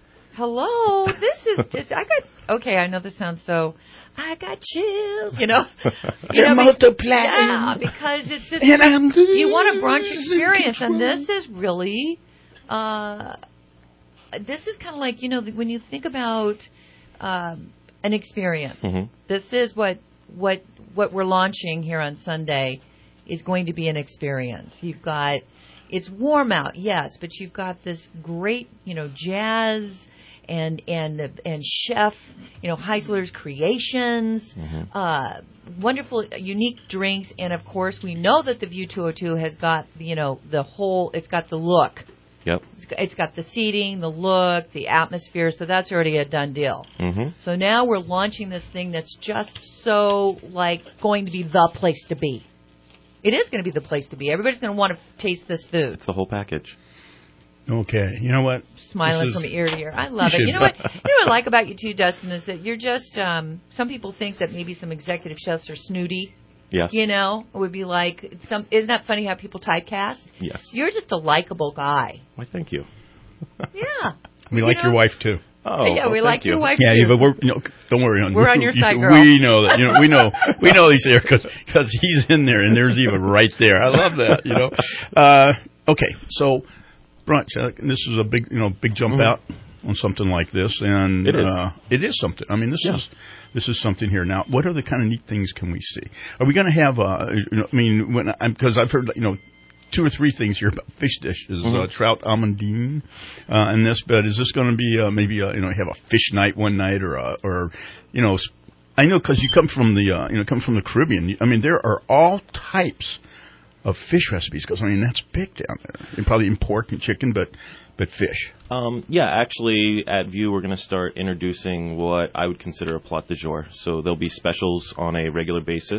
S9: Hello, this is just I got okay. I know this sounds so. I got chills, you know. You
S7: They're
S9: know, be-
S7: multiplying.
S9: Yeah, because it's just
S7: And I'm
S9: you want a brunch
S7: losing
S9: experience, and
S7: control.
S9: this is really, uh, this is kind of like you know when you think about um, an experience.
S21: Mhm.
S9: This is what what what we're launching here on Sunday is going to be an experience. You've got it's warm out, yes, but you've got this great you know jazz. And and the, and chef, you know Heisler's creations, uh, wonderful, unique drinks, and of course we know that the View two oh two has got you know the whole. It's got the look.
S21: Yep.
S9: It's got, it's got the seating, the look, the atmosphere. So that's already a done deal.
S21: Mm-hmm.
S9: So now we're launching this thing that's just so like going to be the place to be. It is going to be the place to be. Everybody's going to want to taste this food.
S21: It's the whole package.
S7: Okay. You know what?
S9: Smiling
S7: This is-
S9: from ear to ear. I love
S7: You
S9: it.
S7: should-
S9: You know what? You know what I like about you too, Dustin, is that you're just. Um, some people think that maybe some executive chefs are snooty.
S21: Yes.
S9: You know, it would be like some. Isn't that funny how people typecast?
S21: Yes.
S9: You're just a likable guy.
S21: Why, thank you.
S9: Yeah.
S7: We
S9: You
S7: like
S9: know?
S7: your wife, too.
S21: Oh,
S9: yeah, we
S21: well,
S9: like
S21: you.
S9: your wife
S7: Yeah,
S9: too.
S7: yeah, but we're you know, don't worry.
S9: We're on your
S7: you,
S9: side, girl.
S7: We know that. You know, we know we know he's there because he's in there, and there's Eva right there. I love that. You know. Uh, okay, so brunch. Uh, this is a big you know big jump
S21: Mhm.
S7: out on something like this, and
S21: It is.
S7: Uh, it is something. I mean, this
S21: Yeah.
S7: is this is something here. Now, what other kind of neat things can we see? Are we going to have? Uh, you know, I mean, when because I've heard you know. Two or three things here about fish dishes,
S21: Mm-hmm.
S7: uh, trout almondine, uh, and this. But is this going to be uh, maybe uh, you know have a fish night one night or uh, or you know I know because you come from the uh, you know come from the Caribbean. I mean there are all types of fish recipes because I mean that's big down there. And probably in pork and chicken, but but fish.
S21: Um, yeah, actually, at View, we're going to start introducing what I would consider a plat du jour. So there'll be specials on a regular basis,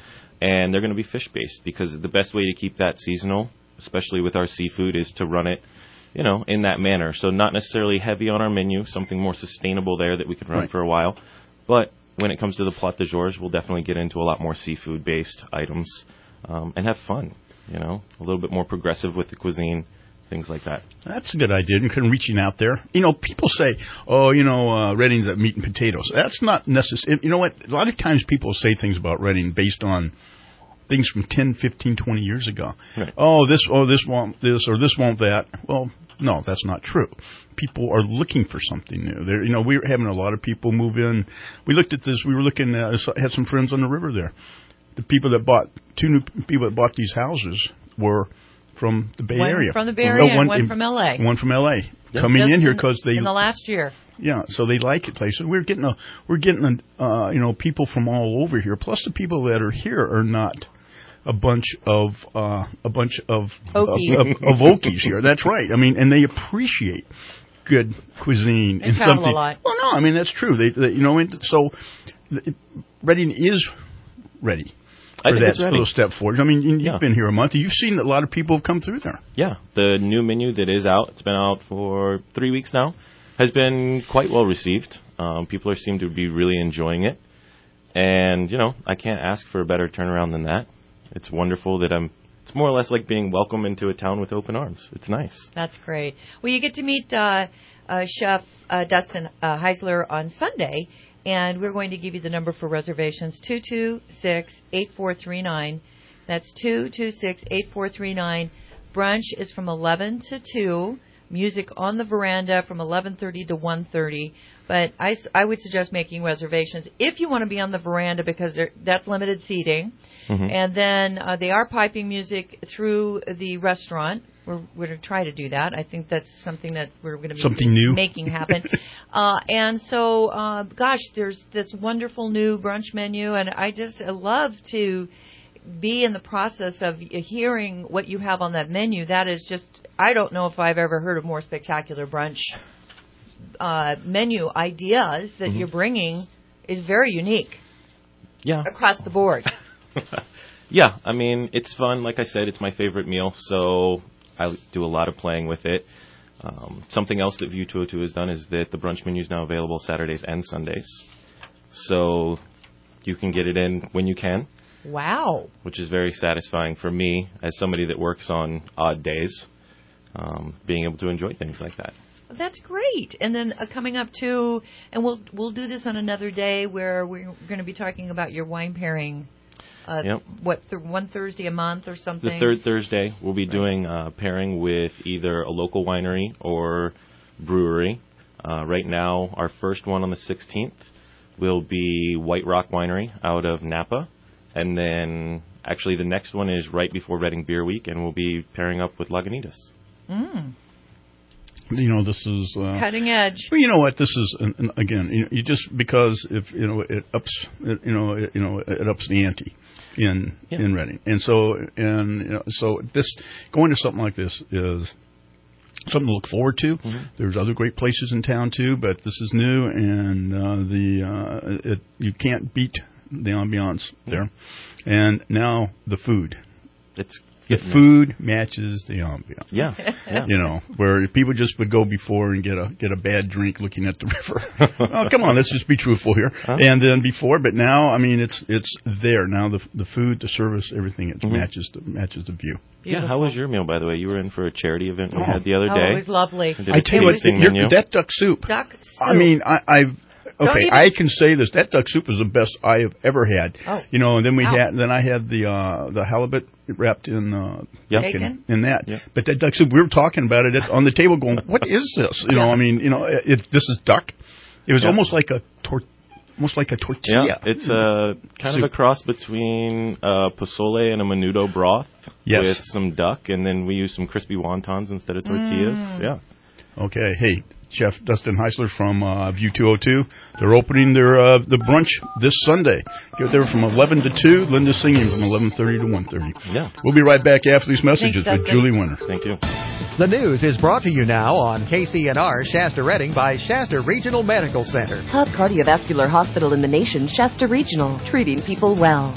S21: and they're going to be fish-based because the best way to keep that seasonal, especially with our seafood, is to run it, you know, in that manner. So not necessarily heavy on our menu, something more sustainable there that we can run
S7: Right.
S21: for a while. But when it comes to the plat du jours, we'll definitely get into a lot more seafood-based items um, and have fun, you know, a little bit more progressive with the cuisine. Things like that.
S7: That's a good idea. And kind of reaching out there. You know, people say, oh, you know, uh, Reading's at meat and potatoes. That's not necessary. You know what? A lot of times people say things about Reading based on things from ten, fifteen, twenty years ago.
S21: Right.
S7: Oh, this, oh, this won't this or this won't that. Well, no, that's not true. People are looking for something new. There, you know, we were having a lot of people move in. We looked at this. We were looking at, had some friends on the river there. The people that bought, two new people that bought these houses were from the Bay
S9: one
S7: Area.
S9: from the Bay Area
S7: no, one
S9: and one
S7: in,
S9: from L A.
S7: One from L A. Yeah. Coming
S9: Just
S7: in here because they
S9: in the last year.
S7: Yeah, so they like it. Places we're getting a we're getting a uh, you know people from all over here. Plus the people that are here are not a bunch of uh, a bunch of
S9: Okies.
S7: of, of, of Okies here. That's right. I mean, and they appreciate good cuisine
S9: They
S7: and
S9: travel
S7: something.
S9: a lot.
S7: Well, no, I mean that's true. They, they you know, and so it, Reading is ready.
S21: I
S7: For
S21: think
S7: that
S21: it's ready.
S7: little step forward. I mean, you, you've
S21: Yeah.
S7: been here a month. You've seen that a lot of people have come through there.
S21: Yeah, the new menu that is out, it's been out for three weeks now, has been quite well received. Um, people are seem to be really enjoying it. And, you know, I can't ask for a better turnaround than that. It's wonderful that I'm, it's more or less like being welcome into a town with open arms. It's nice.
S9: That's great. Well, you get to meet uh, uh, Chef uh, Dustin uh, Heisler on Sunday, and we're going to give you the number for reservations, two two six, eight four three nine. That's two two six, eight four three nine. Brunch is from eleven to two. Music on the veranda from eleven thirty to one thirty. But I, I would suggest making reservations if you want to be on the veranda because that's limited seating.
S21: Mm-hmm.
S9: And then uh, they are piping music through the restaurant. We're, we're going to try to do that. I think that's something that we're going to be
S7: Something new.
S9: making happen. uh, and so, uh, gosh, there's this wonderful new brunch menu, and I just love to be in the process of hearing what you have on that menu. That is just, I don't know if I've ever heard of more spectacular brunch uh, menu ideas that
S21: Mm-hmm.
S9: you're bringing is very unique.
S21: Yeah.
S9: Across the board.
S21: Yeah, I mean, it's fun. Like I said, it's my favorite meal, so I do a lot of playing with it. Um, something else that View two oh two has done is that the brunch menu is now available Saturdays and Sundays. So you can get it in when you can.
S9: Wow.
S21: Which is very satisfying for me as somebody that works on odd days, um, being able to enjoy things like that.
S9: That's great. And then uh, coming up too, and we'll we'll do this on another day where we're going to be talking about your wine pairing. Uh,
S21: Yep.
S9: What th- one Thursday a month or something?
S21: The third Thursday, we'll be doing uh, pairing with either a local winery or brewery. Uh, right now, our first one on the sixteenth will be White Rock Winery out of Napa. And then, actually, the next one is right before Reading Beer Week, and we'll be pairing up with Lagunitas.
S9: Mm.
S7: You know, this is uh,
S9: Cutting edge.
S7: Well, you know what? This is and, and again, you, you just because if you know it ups, it, you know, it, you know, it ups the ante in
S21: Yeah.
S7: in Reading, and so and you know, so this going to something like this is something to look forward to.
S21: Mm-hmm.
S7: There's other great places in town too, but this is new, and uh, the uh, it you can't beat the ambiance there, and now the food.
S21: It's
S7: The food matches the ambiance.
S21: Yeah, yeah.
S7: You know, where people just would go before and get a get a bad drink looking at the river. Oh, come on, let's just be truthful here.
S21: Huh?
S7: And then before, but now, I mean, it's it's there now. The the food, the service, everything, it mm-hmm. matches the matches the view.
S21: Beautiful. Yeah, how was your meal, by the way? You were in for a charity event we oh. had the other
S9: oh,
S21: day.
S9: It was lovely.
S7: I tell you what, your, that duck soup.
S9: Duck soup.
S7: I mean, I, I've. Okay, I can say this. That duck soup is the best I have ever had.
S9: Oh.
S7: You know, and then we
S9: wow.
S7: had, then I had the uh, the halibut wrapped in uh,
S21: yep.
S7: bacon in that. Yep. But that duck soup, we were talking about it at, on the table, going, "What is this?" You know, I mean, you know, it, this is duck. It was yep. almost like a tor- almost like a tortilla.
S21: Yeah, it's a kind soup. of a cross between uh, pozole and a menudo broth
S7: yes.
S21: with some duck, and then we use some crispy wontons instead of tortillas.
S9: Mm.
S21: Yeah.
S7: Okay, hey. Chef Dustin Heisler from uh, View two oh two. They're opening their uh, the brunch this Sunday. Get there from eleven to two. Linda's singing from eleven thirty to one thirty.
S21: Yeah.
S7: We'll be right back after these messages
S9: Thanks,
S7: with Julie Winter.
S21: Thank you.
S23: The news is brought to you now on K C N R Shasta Redding by Shasta Regional Medical Center.
S2: Top cardiovascular hospital in the nation, Shasta Regional, treating people well.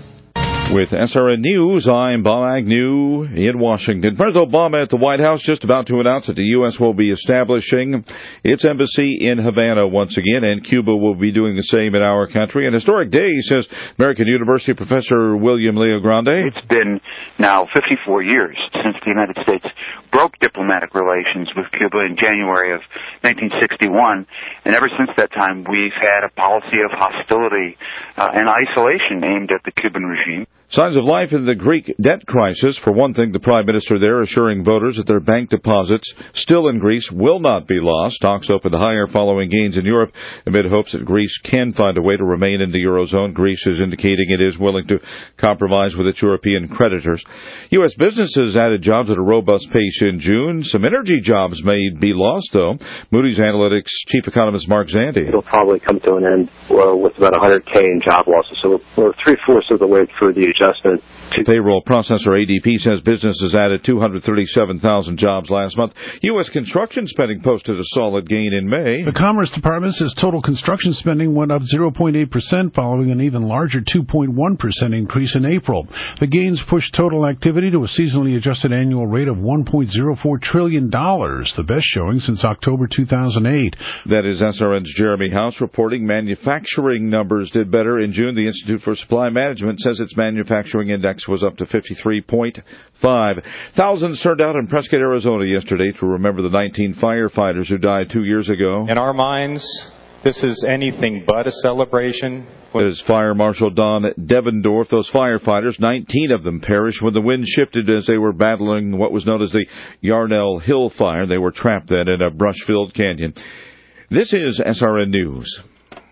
S3: With S R N News, I'm Bob Agnew in Washington. President Obama at the White House just about to announce that the U S will be establishing its embassy in Havana once again, and Cuba will be doing the same in our country. An historic day, says American University professor William Leo Grande.
S4: It's been now fifty-four years since the United States broke diplomatic relations with Cuba in January of nineteen sixty-one, and ever since that time we've had a policy of hostility uh, and isolation aimed at the Cuban regime.
S3: Signs of life in the Greek debt crisis. For one thing, the Prime Minister there assuring voters that their bank deposits still in Greece will not be lost. Stocks opened higher following gains in Europe amid hopes that Greece can find a way to remain in the Eurozone. Greece is indicating it is willing to compromise with its European creditors. U S businesses added jobs at a robust pace in June. Some energy jobs may be lost, though. Moody's Analytics Chief Economist Mark Zandi.
S5: It'll probably come to an end well, with about one hundred K in job losses. So we're three-fourths of the way through the adjustment.
S3: Payroll processor A D P says businesses added two hundred thirty-seven thousand jobs last month. U S construction spending posted a solid gain in May.
S12: The Commerce Department says total construction spending went up zero point eight percent following an even larger two point one percent increase in April. The gains pushed total activity to a seasonally adjusted annual rate of one point zero four trillion dollars, the best showing since October two thousand eight.
S3: That is S R N's Jeremy House reporting manufacturing numbers did better in June. The Institute for Supply Management says its manufacturing index was up to fifty-three point five. Thousands turned out in Prescott, Arizona yesterday to remember the nineteen firefighters who died two years ago.
S26: In our minds, this is anything but a celebration.
S3: It is Fire Marshal Don Devendorf. Those firefighters, nineteen of them perished when the wind shifted as they were battling what was known as the Yarnell Hill Fire. They were trapped then in a brush-filled canyon. This is S R N News.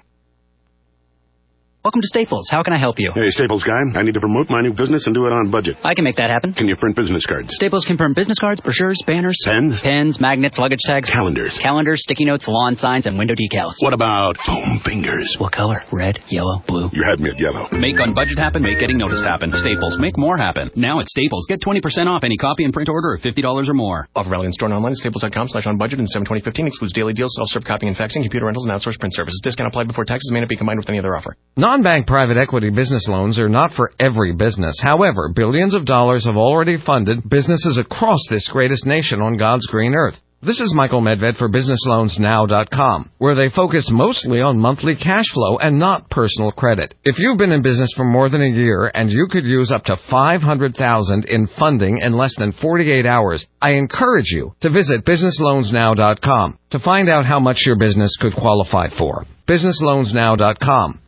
S27: Welcome to Staples. How can I help you?
S28: Hey, Staples guy. I need to promote my new business and do it on budget.
S27: I can make that happen.
S28: Can you print business cards?
S27: Staples can print business cards, brochures, banners.
S28: Pens?
S27: Pens, magnets, luggage tags.
S28: Calendars.
S27: Calendars, sticky notes, lawn signs, and window decals.
S28: What about foam fingers?
S27: What color? Red, yellow, blue?
S28: You had me at yellow.
S27: Make on budget happen, make getting noticed happen. Staples, make more happen. Now at Staples, get twenty percent off any copy and print order of fifty dollars or more.
S29: Offer valid in store and online at staples dot com slash on budget and seven twenty fifteen. Excludes daily deals, self-serve copying and faxing, computer rentals, and outsourced print services. Discount applied before taxes. May not be combined with any other offer.
S14: Non-bank private equity business loans are not for every business. However, billions of dollars have already funded businesses across this greatest nation on God's green earth. This is Michael Medved for business loans now dot com, where they focus mostly on monthly cash flow and not personal credit. If you've been in business for more than a year and you could use up to five hundred thousand dollars in funding in less than forty-eight hours, I encourage you to visit business loans now dot com to find out how much your business could qualify for. business loans now dot com.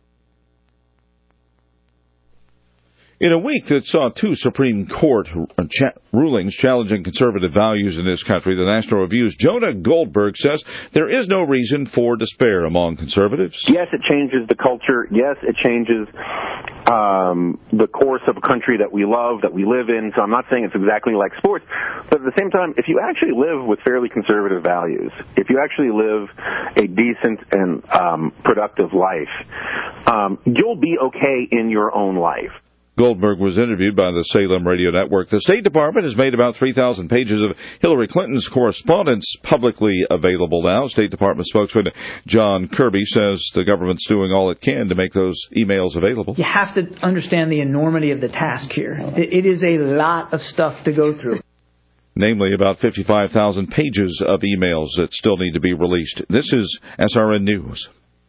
S3: In a week that saw two Supreme Court cha- rulings challenging conservative values in this country, the National Review's Jonah Goldberg says there is no reason for despair among conservatives.
S30: Yes, it changes the culture. Yes, it changes um, the course of a country that we love, that we live in. So I'm not saying it's exactly like sports. But at the same time, if you actually live with fairly conservative values, if you actually live a decent and um, productive life, um, you'll be okay in your own life.
S3: Goldberg was interviewed by the Salem Radio Network. The State Department has made about three thousand pages of Hillary Clinton's correspondence publicly available now. State Department spokesman John Kirby says the government's doing all it can to make those emails available.
S6: You have to understand the enormity of the task here. It is a lot of stuff to go through.
S3: Namely, about fifty-five thousand pages of emails that still need to be released. This is S R N News.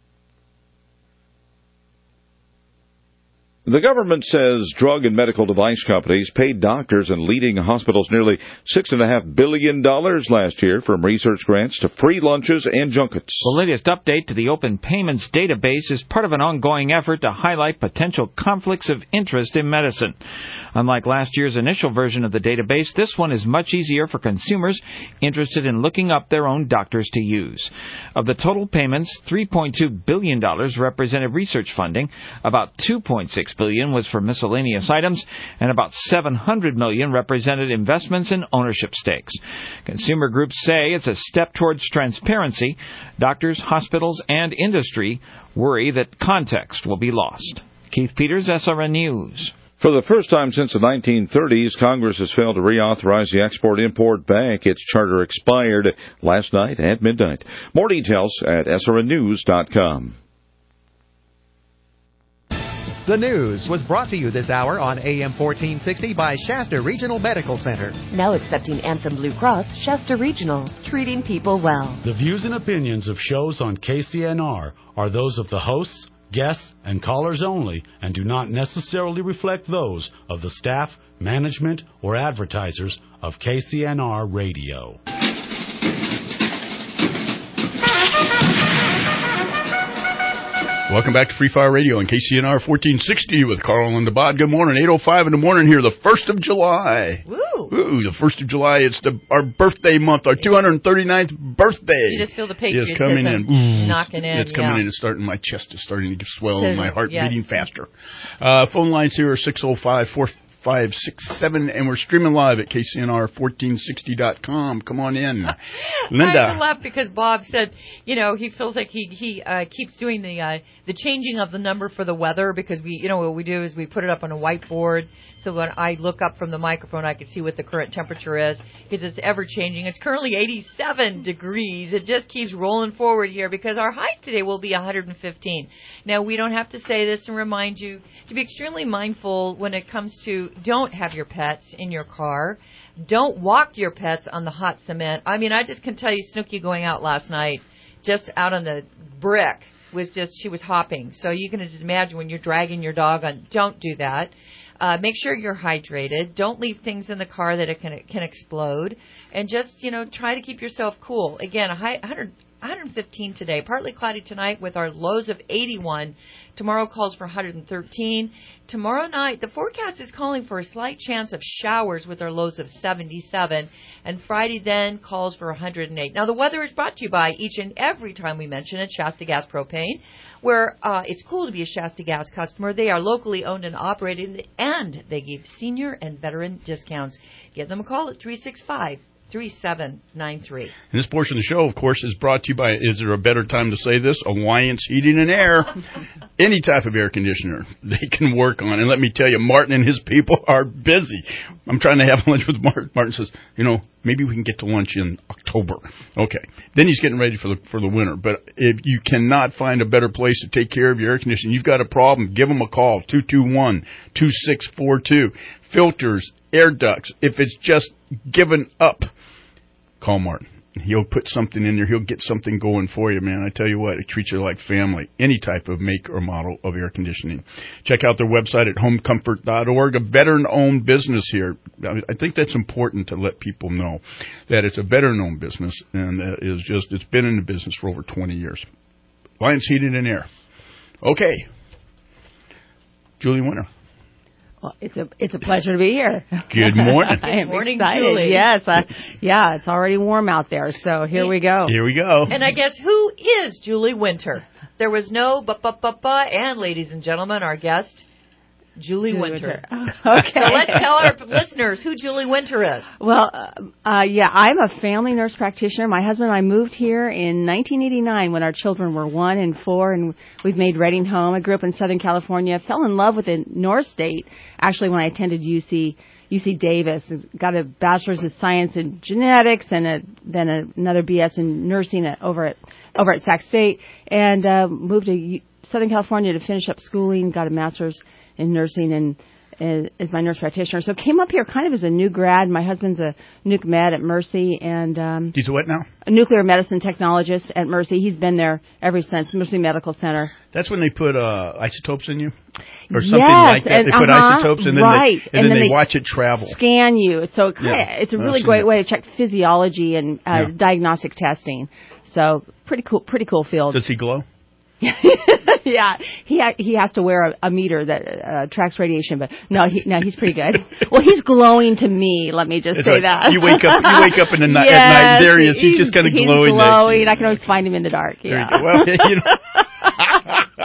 S3: The government says drug and medical device companies paid doctors and leading hospitals nearly six point five billion dollars last year from research grants to free lunches and junkets.
S8: The latest update to the Open Payments database is part of an ongoing effort to highlight potential conflicts of interest in medicine. Unlike last year's initial version of the database, this one is much easier for consumers interested in looking up their own doctors to use. Of the total payments, three point two billion dollars represented research funding, about two point six billion dollars was for miscellaneous items, and about seven hundred million dollars represented investments in ownership stakes. Consumer groups say it's a step towards transparency. Doctors, hospitals, and industry worry that context will be lost. Keith Peters, S R N News.
S3: For the first time since the nineteen thirties, Congress has failed to reauthorize the Export-Import Bank. Its charter expired last night at midnight. More details at S R N news dot com.
S23: The news was brought to you this hour on A M fourteen sixty by Shasta Regional Medical Center.
S2: Now accepting Anthem Blue Cross, Shasta Regional, treating people well.
S11: The views and opinions of shows on K C N R are those of the hosts, guests, and callers only, and do not necessarily reflect those of the staff, management, or advertisers of K C N R Radio.
S7: Welcome back to Free Fire Radio on K C N R fourteen sixty with Carl and the Bod. Good morning. eight oh five in the morning here, the first of July.
S9: Woo!
S7: Ooh, the first of July. It's the, our birthday month, our two hundred thirty-ninth birthday.
S9: You just feel the patriotism
S7: is coming in.
S9: knocking in.
S7: It's coming
S9: yeah.
S7: in. It's starting. My chest is starting to swell and my heart
S9: yes.
S7: beating faster. Uh, phone lines here are six oh five, four five six seven, and we're streaming live at K C N R fourteen sixty dot com. Come on in. Linda.
S9: I laughed because Bob said, you know, he feels like he he uh, keeps doing the uh, the changing of the number for the weather because we, you know, what we do is we put it up on a whiteboard so when I look up from the microphone I can see what the current temperature is because it's ever changing. It's currently eighty-seven degrees. It just keeps rolling forward here because our highs today will be one hundred fifteen. Now, we don't have to say this and remind you to be extremely mindful when it comes to don't have your pets in your car. Don't walk your pets on the hot cement. I mean, I just can tell you Snooki going out last night, just out on the brick, was just, she was hopping. So you can just imagine when you're dragging your dog on, don't do that. Uh, make sure you're hydrated. Don't leave things in the car that it can, it can explode. And just, you know, try to keep yourself cool. Again, a high, one hundred, one hundred fifteen today. Partly cloudy tonight with our lows of eighty-one. Tomorrow calls for one hundred thirteen. Tomorrow night, the forecast is calling for a slight chance of showers with our lows of seventy-seven. And Friday then calls for one hundred eight. Now, the weather is brought to you by each and every time we mention it, Shasta Gas Propane, where uh, it's cool to be a Shasta Gas customer. They are locally owned and operated, and they give senior and veteran discounts. Give them a call at three six five, three seven nine three.
S7: And this portion of the show, of course, is brought to you by, is there a better time to say this? Alliance Heating and Air. Any type of air conditioner they can work on. And let me tell you, Martin and his people are busy. I'm trying to have lunch with Martin. Martin says, you know, maybe we can get to lunch in October. Okay. Then he's getting ready for the for the winter. But if you cannot find a better place to take care of your air conditioning, you've got a problem, give them a call, two two one, two six four two. Filters, air ducts, if it's just given up, call Martin. He'll put something in there. He'll get something going for you, man. I tell you what, it treats you like family. Any type of make or model of air conditioning. Check out their website at home comfort dot org. A veteran-owned business here. I think that's important to let people know that it's a veteran-owned business, and that is just, it's been in the business for over twenty years. Alliance Heating and Air. Okay. Julie Winter.
S13: Well, it's a it's a pleasure to be here.
S7: Good morning.
S13: I am
S9: Good morning,
S13: excited.
S9: Julie.
S13: Yes, I, yeah, it's already warm out there, so here we go.
S7: Here we go.
S9: And I guess who is Julie Winter? There was no but but but but and ladies and gentlemen, our guest Julie,
S13: Julie
S9: Winter.
S13: Winter. Okay.
S9: So let's tell our listeners who Julie Winter is.
S13: Well, uh, uh, yeah, I'm a family nurse practitioner. My husband and I moved here in nineteen eighty-nine when our children were one and four, and we've made Reading home. I grew up in Southern California, fell in love with the North State, actually, when I attended U C U C Davis, and got a bachelor's of science in genetics and a, then a, another B S in nursing at, over at over at Sac State, and uh, moved to U- Southern California to finish up schooling, got a master's in nursing and uh, as my nurse practitioner. So came up here kind of as a new grad. My husband's a nuke med at Mercy, and um,
S7: he's a what now?
S13: A nuclear medicine technologist at Mercy. He's been there ever since, Mercy Medical Center.
S7: That's when they put uh, isotopes in you, or
S13: yes,
S7: something like that.
S13: And,
S7: they put
S13: uh-huh,
S7: isotopes, and then
S13: right.
S7: they, and,
S13: and
S7: then,
S13: then
S7: they,
S13: they
S7: watch it travel.
S13: Scan you. So it kinda,
S7: yeah.
S13: it's a
S7: I've
S13: really
S7: seen
S13: great
S7: that.
S13: way to check physiology and uh,
S7: Yeah.
S13: diagnostic testing. So pretty cool, pretty cool field.
S7: Does he glow?
S13: Yeah, he ha- he has to wear a, a meter that uh, tracks radiation, but no, he, no, he's pretty good. Well, he's glowing to me. Let me just
S7: It's
S13: say
S7: like,
S13: that.
S7: you wake up, you wake up in the night
S13: yes,
S7: at night. There he is. He's, just kind of
S13: he's
S7: glowing.
S13: He's glowing.
S7: Next
S13: I can always find him in the dark.
S7: There
S13: Yeah.
S7: you go. Well, you know.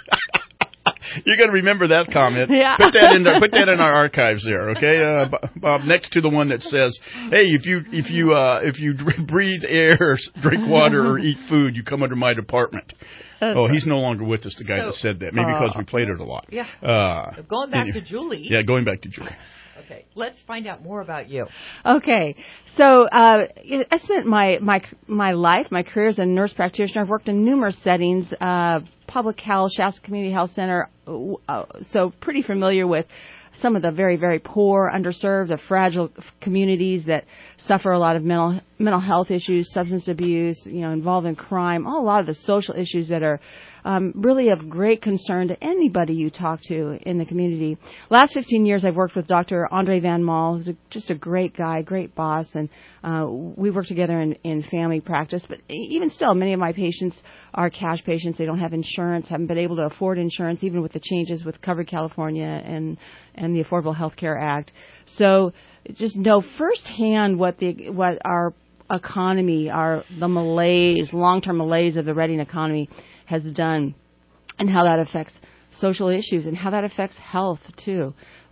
S7: You're going to remember that comment.
S13: Yeah.
S7: Put that in there. Put that in our archives there, okay, uh, Bob. Next to the one that says, "Hey, if you if you uh, if you breathe air, drink water, or eat food, you come under my department." Oh, he's no longer with us. The guy
S9: So,
S7: that said that, maybe
S9: uh,
S7: because we played it a lot.
S9: Yeah.
S7: Uh,
S9: So going back
S7: anyway.
S9: to Julie.
S7: Yeah, going back to Julie.
S9: Okay, let's find out more about you.
S13: Okay, so uh, I spent my my my life, my career as a nurse practitioner. I've worked in numerous settings, uh, public health, Shasta Community Health Center. Uh, so pretty familiar with some of the very, very poor, underserved, the fragile communities that suffer a lot of mental mental health issues, substance abuse, you know, involved in crime, all a lot of the social issues that are um, really of great concern to anybody you talk to in the community. Last fifteen years, I've worked with Doctor Andre Van Mol, who's a, just a great guy, great boss, and uh, we work together in, in family practice. But even still, many of my patients are cash patients. They don't have insurance, haven't been able to afford insurance, even with the changes with Covered California and and the Affordable Health Care Act. So just know firsthand what the what our economy, our the malaise, long-term malaise of the Reading economy has done, and how that affects social issues and how that affects health too.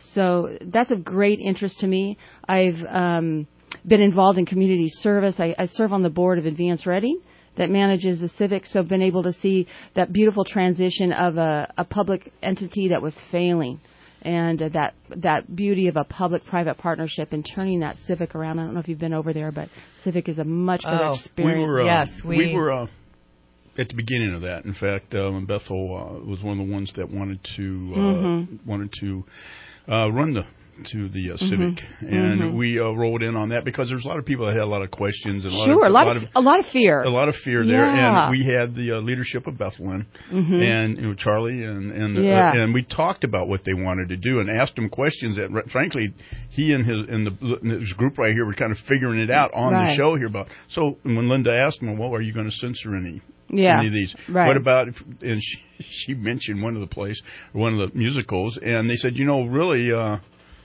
S13: So that's of great interest to me. I've um, been involved in community service. I, I serve on the board of Advance Reading that manages the civics, so I've been able to see that beautiful transition of a, a public entity that was failing, and uh, that that beauty of a public-private partnership and turning that civic around. I don't know if you've been over there, but civic is a much better
S9: Oh,
S13: experience.
S7: We were, uh,
S9: yes, we,
S7: we were uh, at the beginning of that. In fact, um, Bethel uh, was one of the ones that wanted to uh,
S13: Mhm.
S7: wanted to uh, run the to the uh, Civic,
S13: Mhm.
S7: and
S13: Mhm.
S7: we uh, rolled in on that because there's a lot of people that had a lot of questions and a lot
S13: Sure,
S7: of,
S13: a lot, of, a lot of fear.
S7: a lot of fear there,
S13: Yeah.
S7: and we had the uh, leadership of Bethlehem
S13: Mhm.
S7: and you know Charlie and and
S13: Yeah.
S7: uh, and we talked about what they wanted to do and asked them questions that frankly he and his and the and his group right here were kind of figuring it out on
S13: Right.
S7: the show here about. So when Linda asked them, well, are you going to censor any?
S13: Yeah.
S7: Any of these?
S13: Right.
S7: What about? If, and she, she mentioned one of the plays, one of the musicals, and they said, you know, really. uh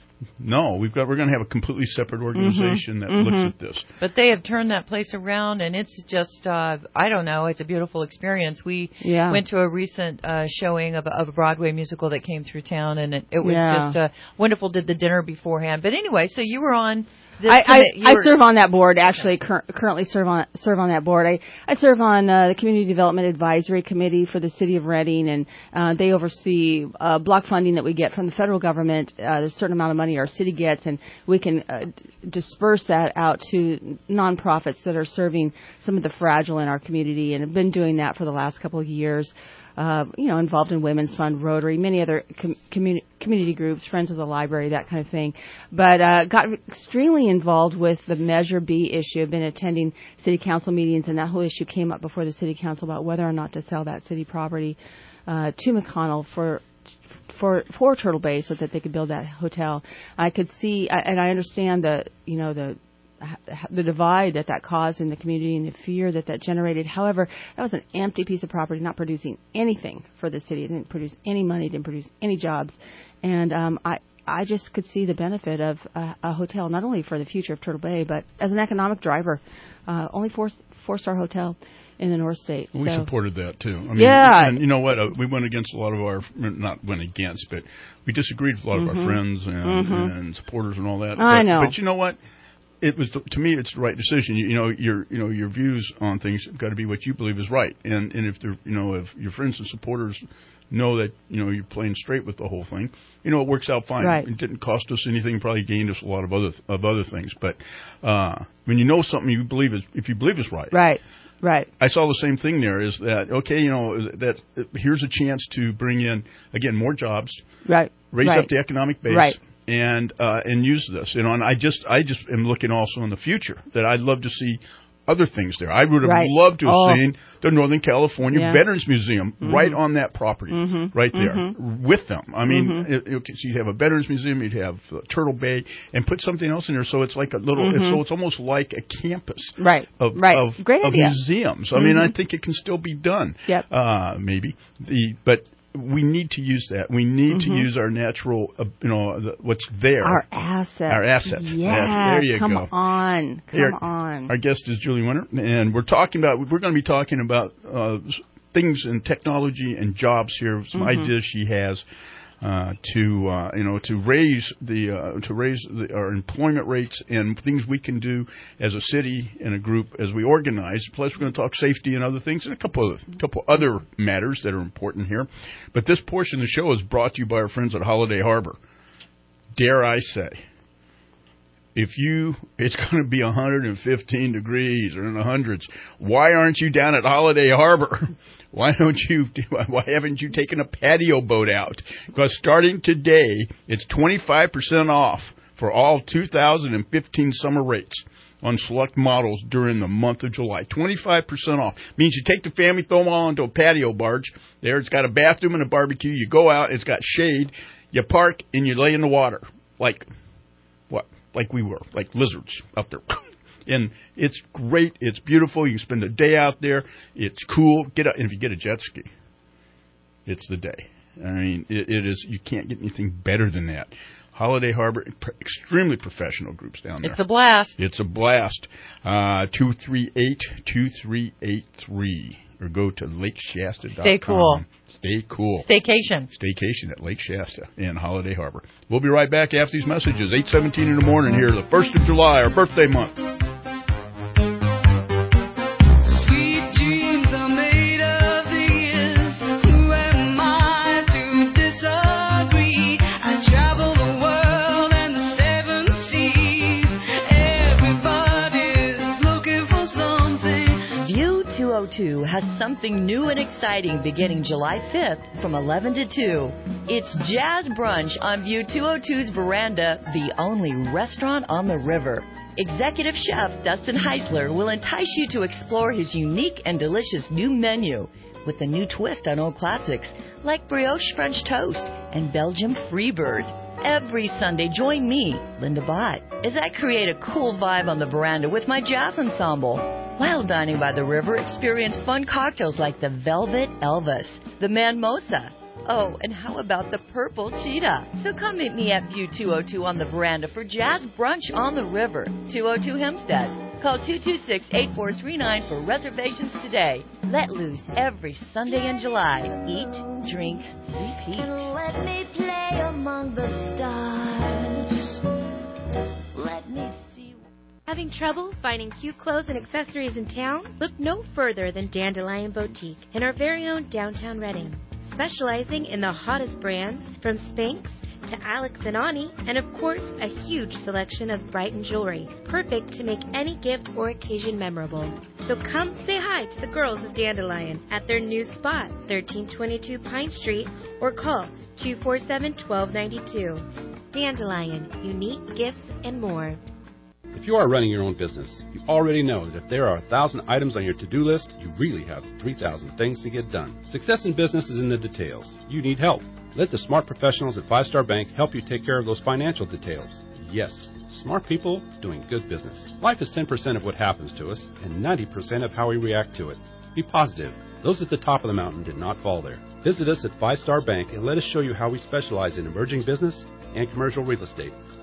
S7: No, we've got. We're going to have a completely separate organization
S9: Mhm.
S7: that
S9: Mhm.
S7: looks at this.
S9: But they have turned that place around, and it's just, uh, I don't know, it's a beautiful experience. We
S13: Yeah.
S9: went to a recent uh, showing of, a- of a Broadway musical that came through town, and it, it was
S13: Yeah.
S9: just uh, wonderful. Did the dinner beforehand. But anyway, so you were on this
S13: I, I,
S9: commi- you
S13: I
S9: were-
S13: serve on that board. Actually, cur- currently serve on serve on that board. I, I serve on uh, the Community Development Advisory Committee for the City of Reading, and uh, they oversee uh, block funding that we get from the federal government. Uh, there's a certain amount of money our city gets, and we can uh, d- disperse that out to nonprofits that are serving some of the fragile in our community, and have been doing that for the last couple of years. Uh, you know, involved in Women's Fund, Rotary, many other com- communi- community groups, Friends of the Library, that kind of thing. But uh, got extremely involved with the Measure B issue. I've been attending city council meetings, and that whole issue came up before the city council about whether or not to sell that city property uh, to McConnell for for for Turtle Bay so that they could build that hotel. I could see, and I understand the you know the. the divide that that caused in the community and the fear that that generated. However, that was an empty piece of property, not producing anything for the city. It didn't produce any money, didn't produce any jobs. And um, I, I just could see the benefit of a, a hotel, not only for the future of Turtle Bay, but as an economic driver. Uh, only four, four-star hotel in the North State.
S7: We
S13: so.
S7: supported that too. I mean,
S13: yeah,
S7: and you know what? Uh, we went against a lot of our, not went against, but we disagreed with a lot
S13: mm-hmm.
S7: of our friends and,
S13: mm-hmm.
S7: and supporters and all that.
S13: I
S7: but,
S13: know.
S7: But you know what? It was, to me, it's the right decision. You, you know, your you know your views on things have got to be what you believe is right. And and if they're, you know, if your friends and supporters know that, you know, you're playing straight with the whole thing, you know, it works out fine.
S13: Right.
S7: It didn't cost us anything. Probably gained us a lot of other of other things. But uh, when you know something you believe is, if you believe is right,
S13: right, right.
S7: I saw the same thing there. Is that okay? You know, that uh, here's a chance to bring in again more jobs,
S13: right,
S7: raise
S13: right.
S7: up the economic base,
S13: right.
S7: and uh, and use this. You know, and I just I just am looking also in the future that I'd love to see other things there. I would have
S13: right.
S7: loved to have
S13: oh.
S7: seen the Northern California
S13: yeah.
S7: Veterans Museum
S13: mm-hmm.
S7: right on that property,
S13: mm-hmm.
S7: right there,
S13: mm-hmm.
S7: with them. I mean,
S13: mm-hmm.
S7: it, it, so you'd have a Veterans Museum, you'd have uh, Turtle Bay, and put something else in there, so it's like a little,
S13: mm-hmm.
S7: it's, so it's almost like a campus
S13: right.
S7: of,
S13: right.
S7: of,
S13: Great
S7: of
S13: idea.
S7: museums.
S13: Mm-hmm.
S7: I mean, I think it can still be done.
S13: Yep.
S7: Uh, maybe the but. We need to use that. We need
S13: mm-hmm.
S7: to use our natural, uh, you know, the, what's there.
S13: Our assets.
S7: Our assets.
S13: Yes.
S7: There you
S13: Come
S7: go.
S13: on. Come
S7: Here,
S13: on.
S7: Our guest is Julie Winter, and we're talking about, we're going to be talking about uh, things in technology and jobs here, some
S13: mm-hmm.
S7: ideas she has uh, to, uh, you know, to raise the, uh, to raise the, our employment rates and things we can do as a city and a group as we organize. Plus, we're going to talk safety and other things and a couple of, couple other matters that are important here. But this portion of the show is brought to you by our friends at Holiday Harbor. Dare I say, if you, it's going to be one hundred fifteen degrees or in the hundreds, why aren't you down at Holiday Harbor? Why don't you, why haven't you taken a patio boat out? Because starting today, it's twenty-five percent off for all two thousand fifteen summer rates on select models during the month of July. twenty-five percent off. Means you take the family, throw them all onto a patio barge. There, it's got a bathroom and a barbecue. You go out, it's got shade. You park, and you lay in the water. Like, what? Like we were. Like lizards up there. And it's great. It's beautiful. You can spend a day out there. It's cool. Get out, and if you get a jet ski, it's the day. I mean, it, it is. You can't get anything better than that. Holiday Harbor, extremely professional groups down there.
S9: It's a blast.
S7: It's a blast. Uh, two three eight, two three eight three. Or go to lake shasta dot com.
S9: Stay cool.
S7: Stay cool.
S9: Staycation.
S7: Staycation at Lake Shasta in Holiday Harbor. We'll be right back after these messages. eight seventeen in the morning here, the first of July, our birthday month.
S1: Sweet dreams are made of these. Who am I to disagree? I travel the world and the seven seas. Everybody's looking for something.
S9: View two oh two has something new and exciting beginning July fifth from eleven to two. It's Jazz Brunch on View two oh two's veranda, the only restaurant on the river. Executive Chef Dustin Heisler will entice you to explore his unique and delicious new menu with a new twist on old classics like brioche French toast and Belgian Freebird. Every Sunday, join me, Linda Bott, as I create a cool vibe on the veranda with my jazz ensemble. While dining by the river, experience fun cocktails like the Velvet Elvis, the Manmosa. Oh, and how about the Purple Cheetah? So come meet me at View two oh two on the veranda for Jazz Brunch on the River, two oh two Hempstead. Call two two six, eight four three nine for reservations today. Let loose every Sunday in July. Eat, drink, repeat.
S1: Let me play among the stars. Let me see.
S10: Having trouble finding cute clothes and accessories in town? Look no further than Dandelion Boutique in our very own downtown Reading. Specializing in the hottest brands from Spanx to Alex and Ani, and of course a huge selection of Brighton jewelry, perfect to make any gift or occasion memorable. So come say hi to the girls of Dandelion at their new spot, thirteen twenty-two Pine Street, or call two four seven, one two nine two. Dandelion, unique gifts and more.
S15: If you are running your own business, you already know that if there are a thousand items on your to-do list, you really have three thousand things to get done. Success in business is in the details. You need help. Let the smart professionals at Five Star Bank help you take care of those financial details. Yes, smart people doing good business. Life is ten percent of what happens to us and ninety percent of how we react to it. Be positive. Those at the top of the mountain did not fall there. Visit us at Five Star Bank and let us show you how we specialize in emerging business and commercial real estate.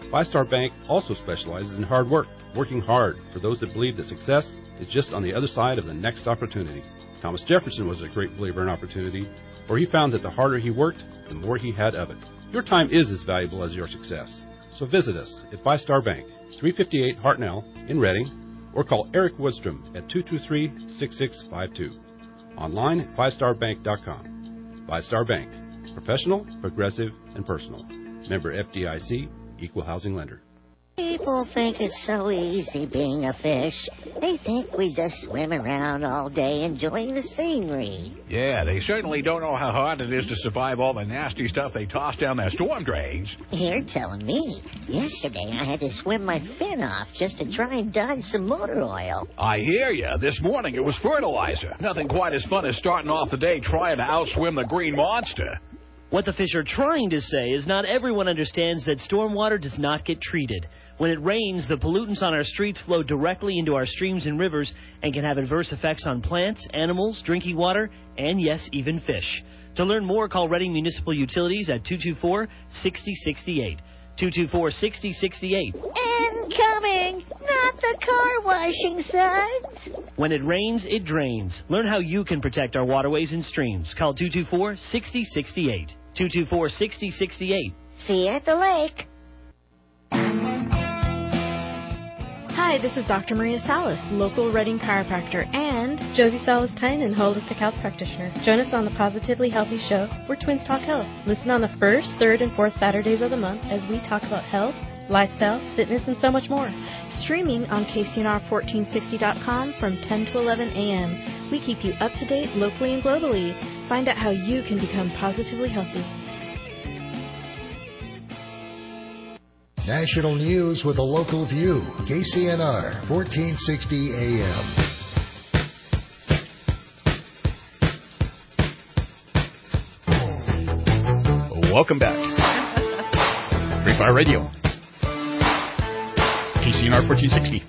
S15: Five Star Bank also specializes in hard work, working hard for those that believe that success is just on the other side of the next opportunity. Thomas Jefferson was a great believer in opportunity, for he found that the harder he worked, the more he had of it. Your time is as valuable as your success. So visit us at Five Star Bank, three fifty-eight Hartnell in Reading, or call Eric Woodstrom at two two three, six six five two. Online at five star bank dot com. Five Star Bank. Professional, progressive, and personal. Member F D I C, Equal Housing Lender.
S4: People think it's so easy being a fish. They think we just swim around all day enjoying the scenery.
S16: Yeah, they certainly don't know how hard it is to survive all the nasty stuff they toss down their storm drains.
S4: You're telling me. Yesterday I had to swim my fin off just to try and dodge some motor oil.
S16: I hear ya. This morning it was fertilizer. Nothing quite as fun as starting off the day trying to outswim the green monster.
S17: What the fish are trying to say is not everyone understands that stormwater does not get treated. When it rains, the pollutants on our streets flow directly into our streams and rivers and can have adverse effects on plants, animals, drinking water, and yes, even fish. To learn more, call Reading Municipal Utilities at two two four, six zero six eight. two two four, six zero six eight.
S4: Incoming! Not the car washing signs.
S17: When it rains, it drains. Learn how you can protect our waterways and streams. Call two two four, six zero six eight. two two four, six zero six eight.
S4: See you at the lake.
S18: Hi, this is Doctor Maria Salas, local Reading chiropractor, and Josie Salas-Tynan, holistic health practitioner. Join us on the Positively Healthy Show, where twins talk health. Listen on the first, third, and fourth Saturdays of the month as we talk about health, lifestyle, fitness, and so much more. Streaming on K C N R fourteen sixty dot com from ten to eleven a.m. We keep you up to date locally and globally. Find out how you can become positively healthy.
S19: National news with a local view. K C N R, fourteen sixty A M.
S7: Welcome back. Free Fire Radio. K C N R fourteen sixty.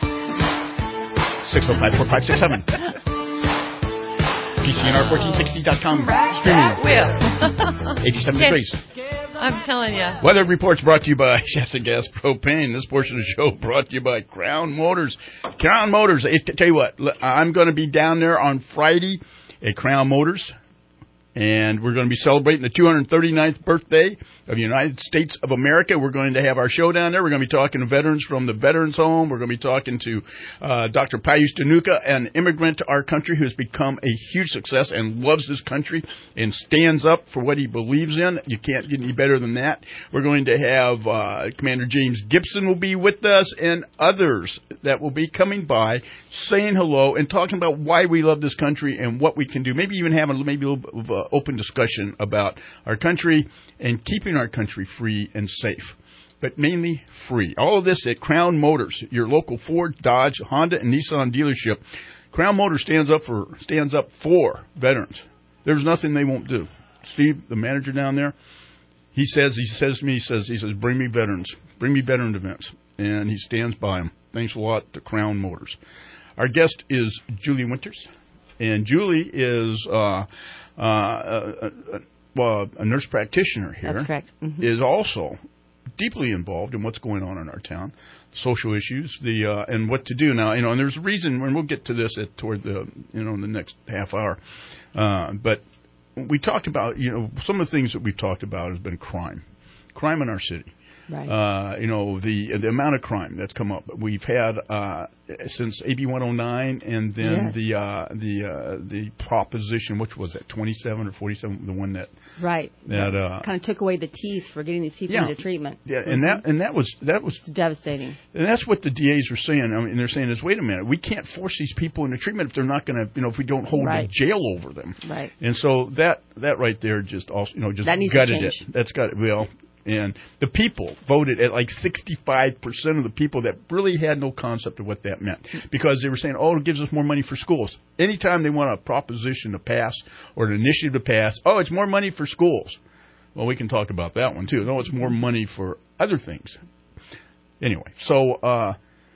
S7: six oh five, four five six seven. K C N R fourteen sixty dot com. Streaming. eighty-seven degrees.
S9: I'm telling you.
S7: Weather reports brought to you by Shasta Gas Propane. This portion of the show brought to you by Crown Motors. Crown Motors. I tell you what, I'm going to be down there on Friday at Crown Motors, and we're going to be celebrating the two hundred thirty-ninth birthday of the United States of America. We're going to have our show down there. We're going to be talking to veterans from the Veterans Home. We're going to be talking to uh, Doctor Payush Dhanuka, an immigrant to our country who has become a huge success and loves this country and stands up for what he believes in. You can't get any better than that. We're going to have uh, Commander James Gibson will be with us and others that will be coming by saying hello and talking about why we love this country and what we can do. Maybe even having maybe a little bit of uh, open discussion about our country and keeping our country free and safe, but mainly free. All of this at Crown Motors, your local Ford, Dodge, Honda, and Nissan dealership. Crown Motors stands up for stands up for veterans. There's nothing they won't do. Steve, the manager down there, he says he says to me, he says he says bring me veterans, bring me veteran events, and he stands by them. Thanks a lot to Crown Motors. Our guest is Julie Winters, and Julie is uh, uh, a, a, well, a nurse practitioner here.
S13: That's correct. Mm-hmm.
S7: Is also deeply involved in what's going on in our town, social issues, the uh, and what to do now. You know, and there's a reason, and we'll get to this at toward the you know in the next half hour. Uh, but we talked about you know some of the things that we've talked about has been crime, crime in our city.
S13: Right.
S7: Uh, you know, the the amount of crime that's come up. We've had uh, since A B one oh nine, and then
S13: yes.
S7: the uh, the uh, the proposition, which was at twenty-seven or forty-seven, the one that
S13: right
S7: that uh,
S13: kind of took away the teeth for getting these people
S7: yeah,
S13: into treatment.
S7: Yeah,
S13: mm-hmm.
S7: and that and that was that was
S13: it's devastating.
S7: And that's what the D As are saying. I mean, they're saying is, wait a minute, we can't force these people into treatment if they're not going to, you know, if we don't hold
S13: right.
S7: a jail over them.
S13: Right.
S7: And so that that right there just also, you know, just
S13: that needs
S7: gutted
S13: to
S7: it.
S13: change.
S7: That's got it. Well. And the people voted at like sixty-five percent of the people that really had no concept of what that meant. Because they were saying, oh, it gives us more money for schools. Anytime they want a proposition to pass or an initiative to pass, oh, it's more money for schools. Well, we can talk about that one, too. No, it's more money for other things. Anyway, so uh,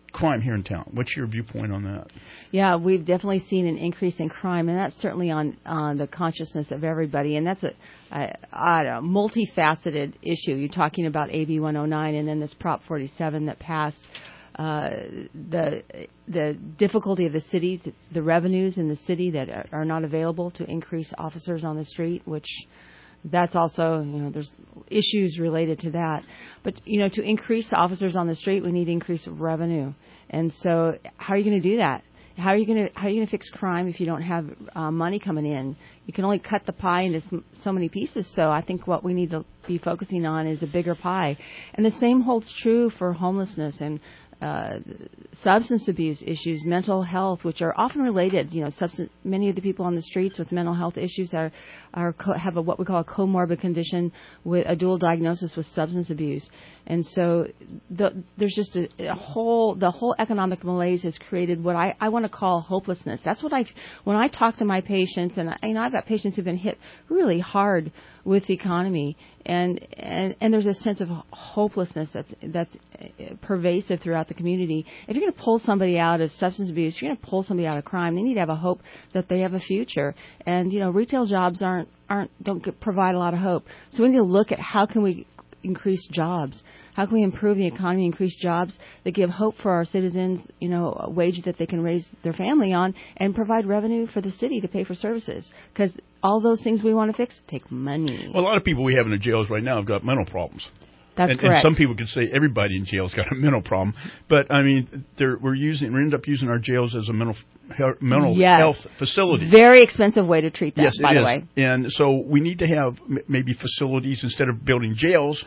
S7: crime here in town. What's your viewpoint on that?
S13: Yeah, we've definitely seen an increase in crime, and that's certainly on, on the consciousness of everybody. And that's a, a, a multifaceted issue. You're talking about A B one oh nine and then this Prop forty-seven that passed. Uh, the the difficulty of the city, to, the revenues in the city that are, are not available to increase officers on the street, which that's also, you know, there's issues related to that. But, you know, to increase officers on the street, we need increase of revenue. And so how are you going to do that? How are you going to how are you going to fix crime if you don't have uh, money coming in? You can only cut the pie into so many pieces. So I think what we need to be focusing on is a bigger pie. And the same holds true for homelessness and uh, substance abuse issues, mental health, which are often related. You know, substance, many of the people on the streets with mental health issues are, are co- have a, what we call a comorbid condition with a dual diagnosis with substance abuse. And so the, there's just a, a whole, the whole economic malaise has created what I, I want to call hopelessness. That's what I, when I talk to my patients, and I, you know, I've got patients who've been hit really hard with the economy, and, and, and there's a sense of hopelessness that's, that's pervasive throughout the community. If you're going to pull somebody out of substance abuse, if you're going to pull somebody out of crime, they need to have a hope that they have a future. And, you know, retail jobs aren't, aren't, don't get, provide a lot of hope. So we need to look at how can we increase jobs? How can we improve the economy, increase jobs that give hope for our citizens, you know, a wage that they can raise their family on, and provide revenue for the city to pay for services? Because all those things we want to fix take money.
S7: Well, a lot of people we have in the jails right now have got mental problems.
S13: That's
S7: and,
S13: correct.
S7: And some people could say everybody in jail's got a mental problem, but I mean, they're, we're using, we end up using our jails as a mental mental
S13: yes.
S7: health facility.
S13: Very expensive way to treat them,
S7: yes,
S13: by
S7: it
S13: the
S7: is.
S13: way.
S7: And so we need to have m- maybe facilities instead of building jails.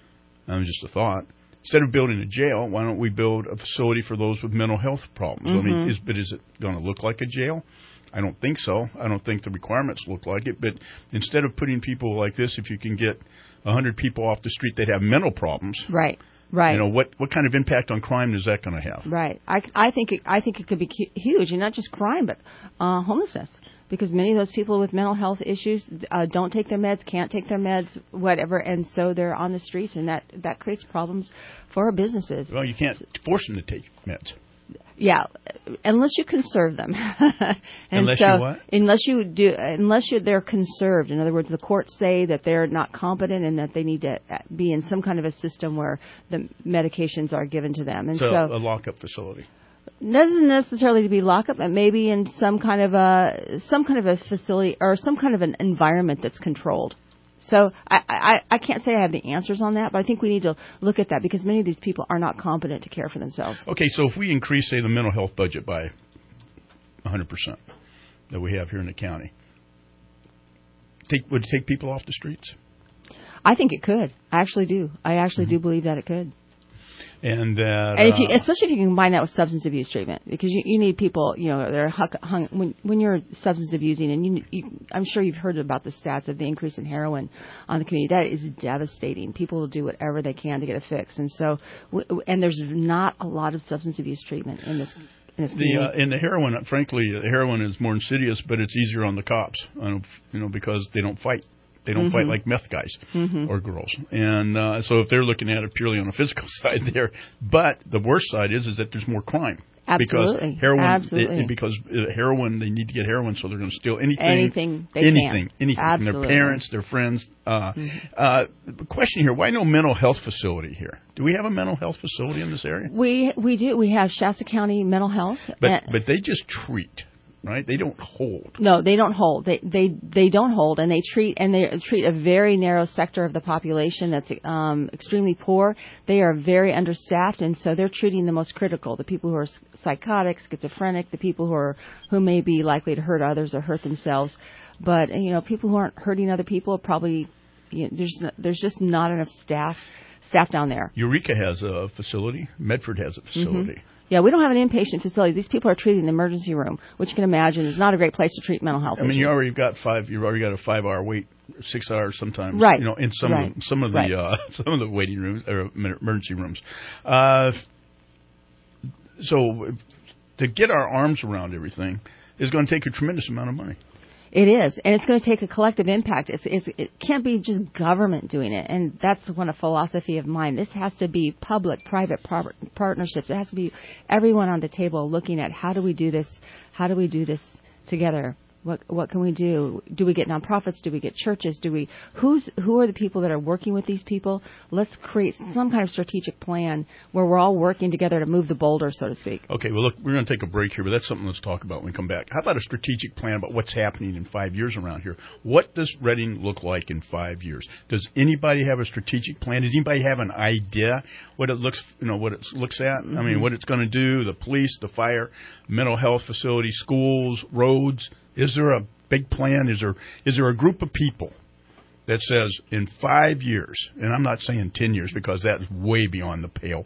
S7: Um, just a thought. Instead of building a jail, why don't we build a facility for those with mental health problems?
S13: Mm-hmm.
S7: I mean, is, but is it going to look like a jail? I don't think so. I don't think the requirements look like it. But instead of putting people like this, if you can get one hundred people off the street that have mental problems,
S13: right, right,
S7: you know, what what kind of impact on crime is that going to have?
S13: Right. I, I think it, I think it could be cu- huge, and not just crime, but uh, homelessness. Because many of those people with mental health issues uh, don't take their meds, can't take their meds, whatever, and so they're on the streets, and that, that creates problems for our businesses.
S7: Well, you can't force them to take meds.
S13: Yeah, unless you conserve them. and
S7: unless
S13: so,
S7: you what?
S13: Unless you do, unless you, they're conserved. In other words, the courts say that they're not competent and that they need to be in some kind of a system where the medications are given to them. And
S7: so,
S13: so
S7: a lockup facility.
S13: Doesn't necessarily to be lockup, but maybe in some kind of a some kind of a facility or some kind of an environment that's controlled. So I, I, I can't say I have the answers on that, but I think we need to look at that because many of these people are not competent to care for themselves.
S7: Okay, so if we increase, say, the mental health budget by one hundred percent that we have here in the county, take, would it take people off the streets?
S13: I think it could. I actually do. I actually mm-hmm. do believe that it could.
S7: And that,
S13: and if you,
S7: uh,
S13: especially if you can combine that with substance abuse treatment, because you, you need people, you know, they're hung, hung, when when you're substance abusing, and you, you, I'm sure you've heard about the stats of the increase in heroin on the community. That is devastating. People will do whatever they can to get a fix, and so, and there's not a lot of substance abuse treatment in this. In this
S7: the uh, in the heroin, frankly, the heroin is more insidious, but it's easier on the cops, you know, because they don't fight. They don't mm-hmm. fight like meth guys
S13: mm-hmm.
S7: or girls. And uh, so if they're looking at it purely on the physical side there, but the worst side is is that there's more crime.
S13: Absolutely.
S7: Because heroin,
S13: Absolutely.
S7: They, because heroin, they need to get heroin, so they're going to steal anything.
S13: Anything they
S7: anything,
S13: can.
S7: Anything.
S13: Absolutely.
S7: From their parents, their friends. Uh, mm-hmm. uh, the question here, why no mental health facility here? Do we have a mental health facility in this area?
S13: We we do. We have Shasta County Mental Health.
S7: But But they just treat. Right? They don't hold.
S13: No, they don't hold. They they they don't hold, and they treat and they treat a very narrow sector of the population that's um, extremely poor. They are very understaffed, and so they're treating the most critical: the people who are psychotic, schizophrenic, the people who are who may be likely to hurt others or hurt themselves. But you know, people who aren't hurting other people probably you know, there's there's just not enough staff staff down there.
S7: Eureka has a facility. Medford has a facility.
S13: Mm-hmm. Yeah, we don't have an inpatient facility. These people are treated in the emergency room, which you can imagine is not a great place to treat mental health
S7: I mean,
S13: issues.
S7: you already got five. You've already got a five-hour wait, six hours sometimes.
S13: Right.
S7: You know, in some
S13: right.
S7: of, some of the
S13: right.
S7: uh, some of the waiting rooms or emergency rooms. Uh, so to get our arms around everything is going to take a tremendous amount of money.
S13: It is, and it's going to take a collective impact. It's, it's, it can't be just government doing it, and that's one a philosophy of mine. This has to be public-private par- partnerships. It has to be everyone on the table looking at how do we do this, how do we do this together. What what can we do? Do we get nonprofits? Do we get churches? Do we who's who are the people that are working with these people? Let's create some kind of strategic plan where we're all working together to move the boulder, so to speak.
S7: Okay, well, look, we're going to take a break here, but that's something let's talk about when we come back. How about a strategic plan about what's happening in five years around here? What does Reading look like in five years? Does anybody have a strategic plan? Does anybody have an idea what it looks, you know, what it looks at? Mm-hmm. I mean, what it's going to do? The police, the fire, mental health facilities, schools, roads. Is there a big plan? Is there is there a group of people that says in five years, and I'm not saying ten years because that's way beyond the pale,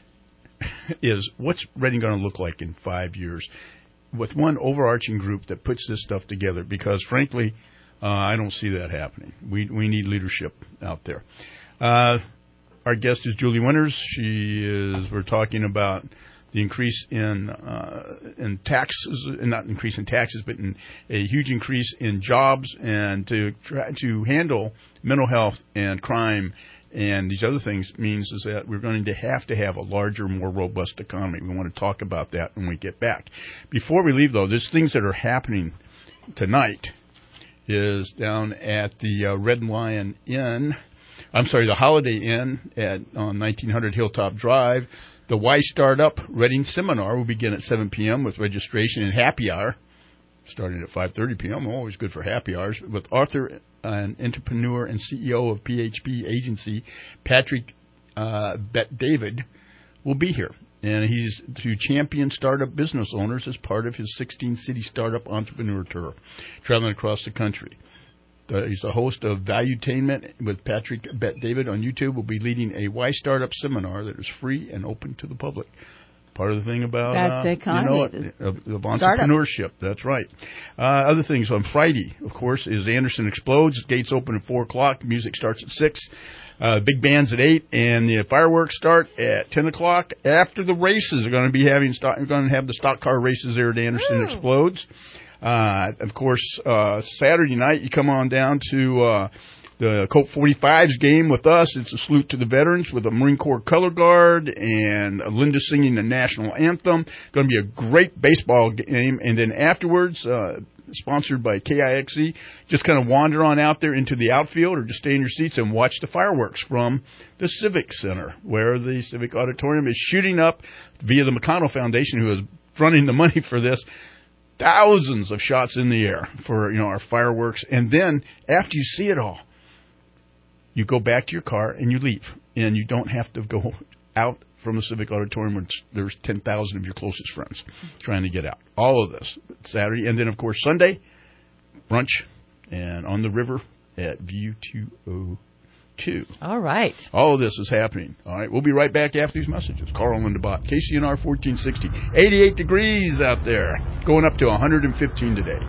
S7: is what's Reading going to look like in five years with one overarching group that puts this stuff together? Because, frankly, uh, I don't see that happening. We we need leadership out there. Uh, our guest is Julie Winters. She is, we're talking about the increase in uh, in taxes, not increase in taxes, but in a huge increase in jobs, and to try to handle mental health and crime and these other things means is that we're going to have to have a larger, more robust economy. We want to talk about that when we get back. Before we leave, though, there's things that are happening tonight. Is down at the uh, Red Lion Inn. I'm sorry, the Holiday Inn at on nineteen hundred Hilltop Drive. The Y Startup Reading Seminar will begin at seven p.m. with registration and happy hour starting at five thirty p.m. Always good for happy hours. With author and entrepreneur and C E O of P H P Agency, Patrick uh, Bet-David, will be here. And he's to champion startup business owners as part of his sixteen-city startup entrepreneur tour, traveling across the country. Uh, he's the host of Valuetainment with Patrick Bet-David on YouTube. Will be leading a Y Startup seminar that is free and open to the public. Part of the thing about
S13: that's the
S7: uh,
S13: economy,
S7: you know, of, of entrepreneurship. That's right. Uh, other things on Friday, of course, is Anderson Explodes. Gates open at four o'clock. Music starts at six. Uh, big band's at eight, and the fireworks start at ten o'clock. After the races, are going to be having stock, we're going to have the stock car races there at Anderson Ooh. Explodes. Uh, of course, uh, Saturday night, you come on down to uh, the Colt forty-fives game with us. It's a salute to the veterans with a Marine Corps color guard and Linda singing the national anthem. Going to be a great baseball game. And then afterwards, uh, sponsored by K I X E, just kind of wander on out there into the outfield or just stay in your seats and watch the fireworks from the Civic Center, where the Civic Auditorium is shooting up via the McConnell Foundation, who is running the money for this. Thousands of shots in the air for, you know, our fireworks. And then after you see it all, you go back to your car and you leave. And you don't have to go out from the Civic Auditorium when there's ten thousand of your closest friends trying to get out. All of this Saturday. And then, of course, Sunday, brunch and on the river at View two oh two.
S9: All right.
S7: All of this is happening. All right. We'll be right back after these messages. Carl and Linda Bott, K C N R fourteen sixty. eighty-eight degrees out there. Going up to one hundred fifteen today.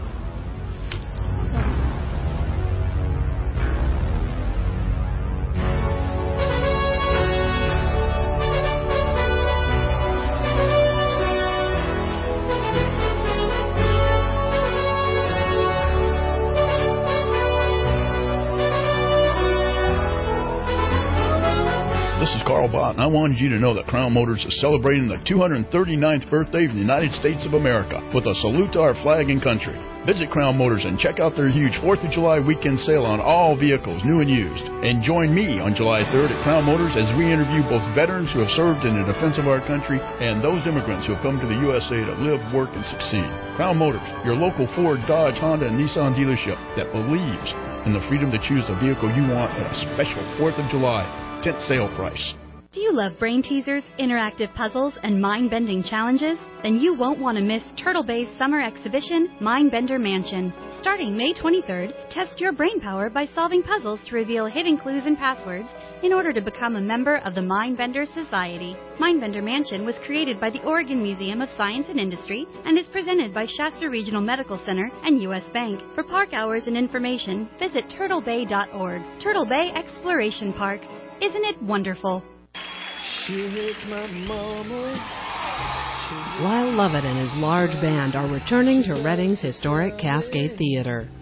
S7: Carl Bott, and I wanted you to know that Crown Motors is celebrating the two hundred thirty-ninth birthday of the United States of America with a salute to our flag and country. Visit Crown Motors and check out their huge fourth of July weekend sale on all vehicles, new and used. And join me on July third at Crown Motors as we interview both veterans who have served in the defense of our country and those immigrants who have come to the U S A to live, work, and succeed. Crown Motors, your local Ford, Dodge, Honda, and Nissan dealership that believes in the freedom to choose the vehicle you want at a special fourth of July tent sale price.
S5: Do you love brain teasers, interactive puzzles, and mind-bending challenges? Then you won't want to miss Turtle Bay's summer exhibition, Mindbender Mansion. Starting May twenty-third, test your brain power by solving puzzles to reveal hidden clues and passwords in order to become a member of the Mindbender Society. Mindbender Mansion was created by the Oregon Museum of Science and Industry and is presented by Shasta Regional Medical Center and U S Bank. For park hours and information, visit turtle bay dot org. Turtle Bay Exploration Park. Isn't it wonderful?
S12: She hates my mama.
S20: Lyle Lovett and his large band are returning to Reading's historic Cascade Theater.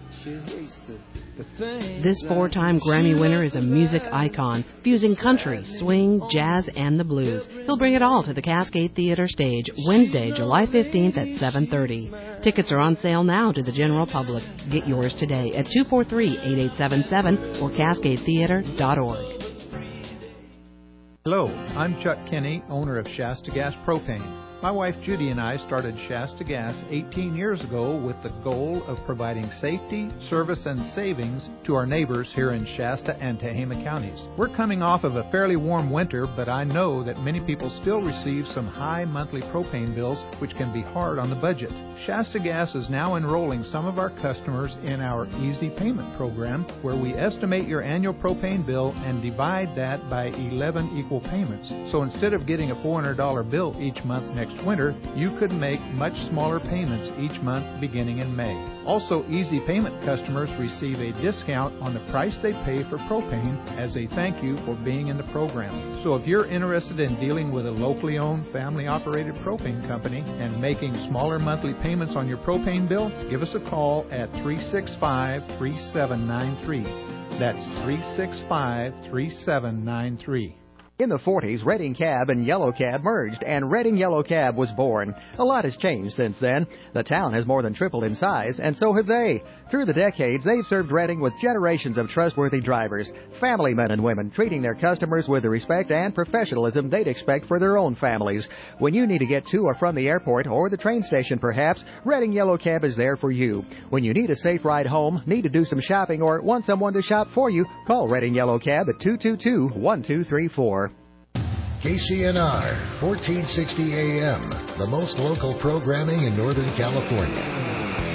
S14: This four-time Grammy winner is a music icon, fusing country, swing, jazz, and the blues. He'll bring it all to the Cascade Theater stage Wednesday, July fifteenth at seven thirty. Tickets are on sale now to the general public. Get yours today at two four three, eight eight seven seven or cascade theater dot org.
S20: Hello, I'm Chuck Kinney, owner of Shasta Gas Propane. My wife Judy and I started Shasta Gas eighteen years ago with the goal of providing safety, service, and savings to our neighbors here in Shasta and Tehama counties. We're coming off of a fairly warm winter, but I know that many people still receive some high monthly propane bills, which can be hard on the budget. Shasta Gas is now enrolling some of our customers in our Easy Payment program, where we estimate your annual propane bill and divide that by eleven equal payments. So instead of getting a four hundred dollars bill each month next winter, you could make much smaller payments each month beginning in May. Also, Easy Payment customers receive a discount on the price they pay for propane as a thank you for being in the program. So if you're interested in dealing with a locally owned, family-operated propane company and making smaller monthly payments on your propane bill, give us a call at three six five, three seven nine three. That's three six five, three seven nine three.
S23: In the forties, Redding Cab and Yellow Cab merged, and Redding Yellow Cab was born. A lot has changed since then. The town has more than tripled in size, and so have they. Through the decades, they've served Redding with generations of trustworthy drivers, family men and women, treating their customers with the respect and professionalism they'd expect for their own families. When you need to get to or from the airport or the train station, perhaps, Redding Yellow Cab is there for you. When you need a safe ride home, need to do some shopping, or want someone to shop for you, call Redding Yellow Cab at two two two, one two three four.
S19: K C N R, fourteen sixty A M, the most local programming in Northern California.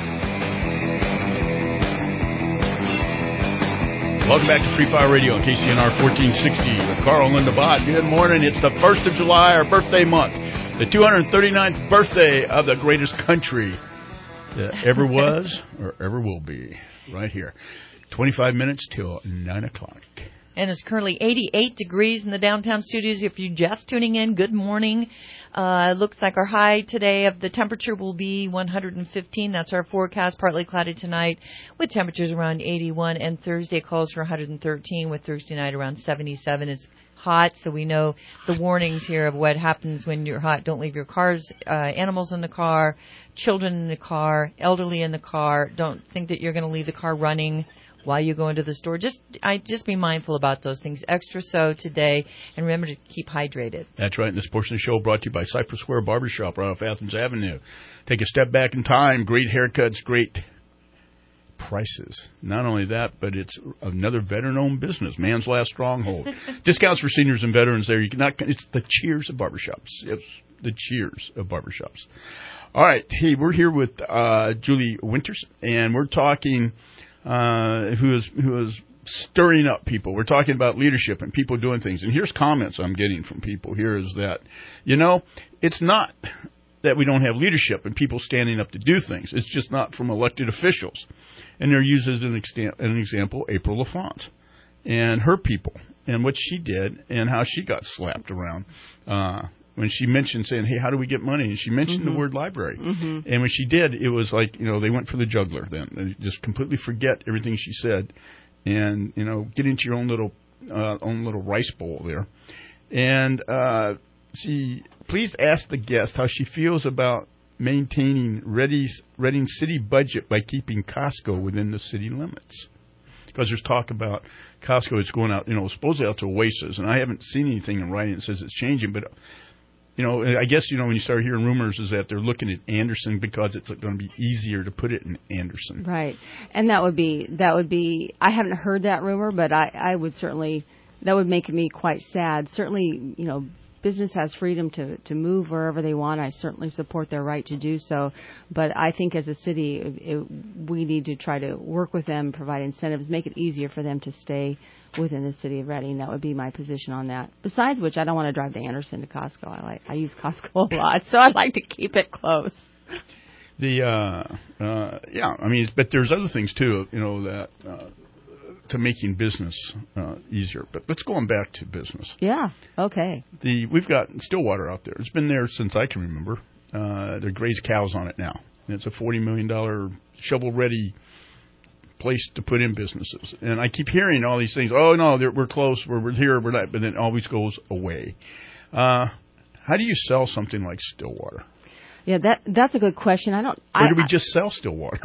S7: Welcome back to Free Fire Radio on K C N R fourteen sixty with Carl and Linda Bott. Good morning. It's the first of July, our birthday month, the two hundred thirty-ninth birthday of the greatest country that ever was or ever will be, right here. twenty-five minutes till nine o'clock.
S9: And it's currently eighty-eight degrees in the downtown studios. If you're just tuning in, good morning. Uh, looks like our high today of the temperature will be one hundred fifteen. That's our forecast. Partly cloudy tonight with temperatures around eighty-one. And Thursday calls for one hundred thirteen with Thursday night around seventy-seven. It's hot, so we know the warnings here of what happens when you're hot. Don't leave your cars, uh, animals in the car, children in the car, elderly in the car. Don't think that you're going to leave the car running while you go into the store. Just I just be mindful about those things. Extra so today, and remember to keep hydrated.
S7: That's right. And this portion of the show brought to you by Cypress Square Barbershop right off Athens Avenue. Take a step back in time. Great haircuts, great prices. Not only that, but it's another veteran-owned business. Man's last stronghold. Discounts for seniors and veterans there. You cannot. It's the cheers of barbershops. It's the cheers of barbershops. All right. Hey, we're here with uh, Julie Winters, and we're talking. Uh, who is who is stirring up people. We're talking about leadership and people doing things. And here's comments I'm getting from people here is that, you know, it's not that we don't have leadership and people standing up to do things. It's just not from elected officials. And they're used as an, exa- an example, April LaFont and her people and what she did and how she got slapped around. Uh When she mentioned saying, hey, how do we get money? And she mentioned mm-hmm. the word library. Mm-hmm. And when she did, it was like, you know, they went for the juggler then. They just completely forget everything she said and, you know, get into your own little uh, own little rice bowl there. And uh, she, please ask the guest how she feels about maintaining Redding's, Redding city budget by keeping Costco within the city limits. Because there's talk about Costco is going out, you know, supposedly out to Oasis. And I haven't seen anything in writing that says it's changing, but... You know, I guess, you know, when you start hearing rumors is that they're looking at Anderson because it's going to be easier to put it in Anderson.
S13: Right. And that would be, that would be, I haven't heard that rumor, but I, I would certainly, that would make me quite sad. Certainly, you know, business has freedom to, to move wherever they want. I certainly support their right to do so. But I think as a city, it, we need to try to work with them, provide incentives, make it easier for them to stay within the city of Redding. That would be my position on that. Besides which, I don't want to drive to Anderson to Costco. I like I use Costco a lot, so I'd like to keep it close.
S7: The uh, uh, yeah, I mean, but there's other things too, you know, that uh, to making business uh, easier. But let's go on back to business.
S13: Yeah. Okay.
S7: The we've got Stillwater out there. It's been there since I can remember. Uh, they graze cows on it now. And it's a forty million dollars shovel-ready place to put in businesses. And I keep hearing all these things. Oh, no, we're close. We're, we're here. We're not. But then it always goes away. Uh, how do you sell something like Stillwater?
S13: Yeah, that that's a good question. I don't.
S7: Or
S13: I,
S7: do we just sell Stillwater?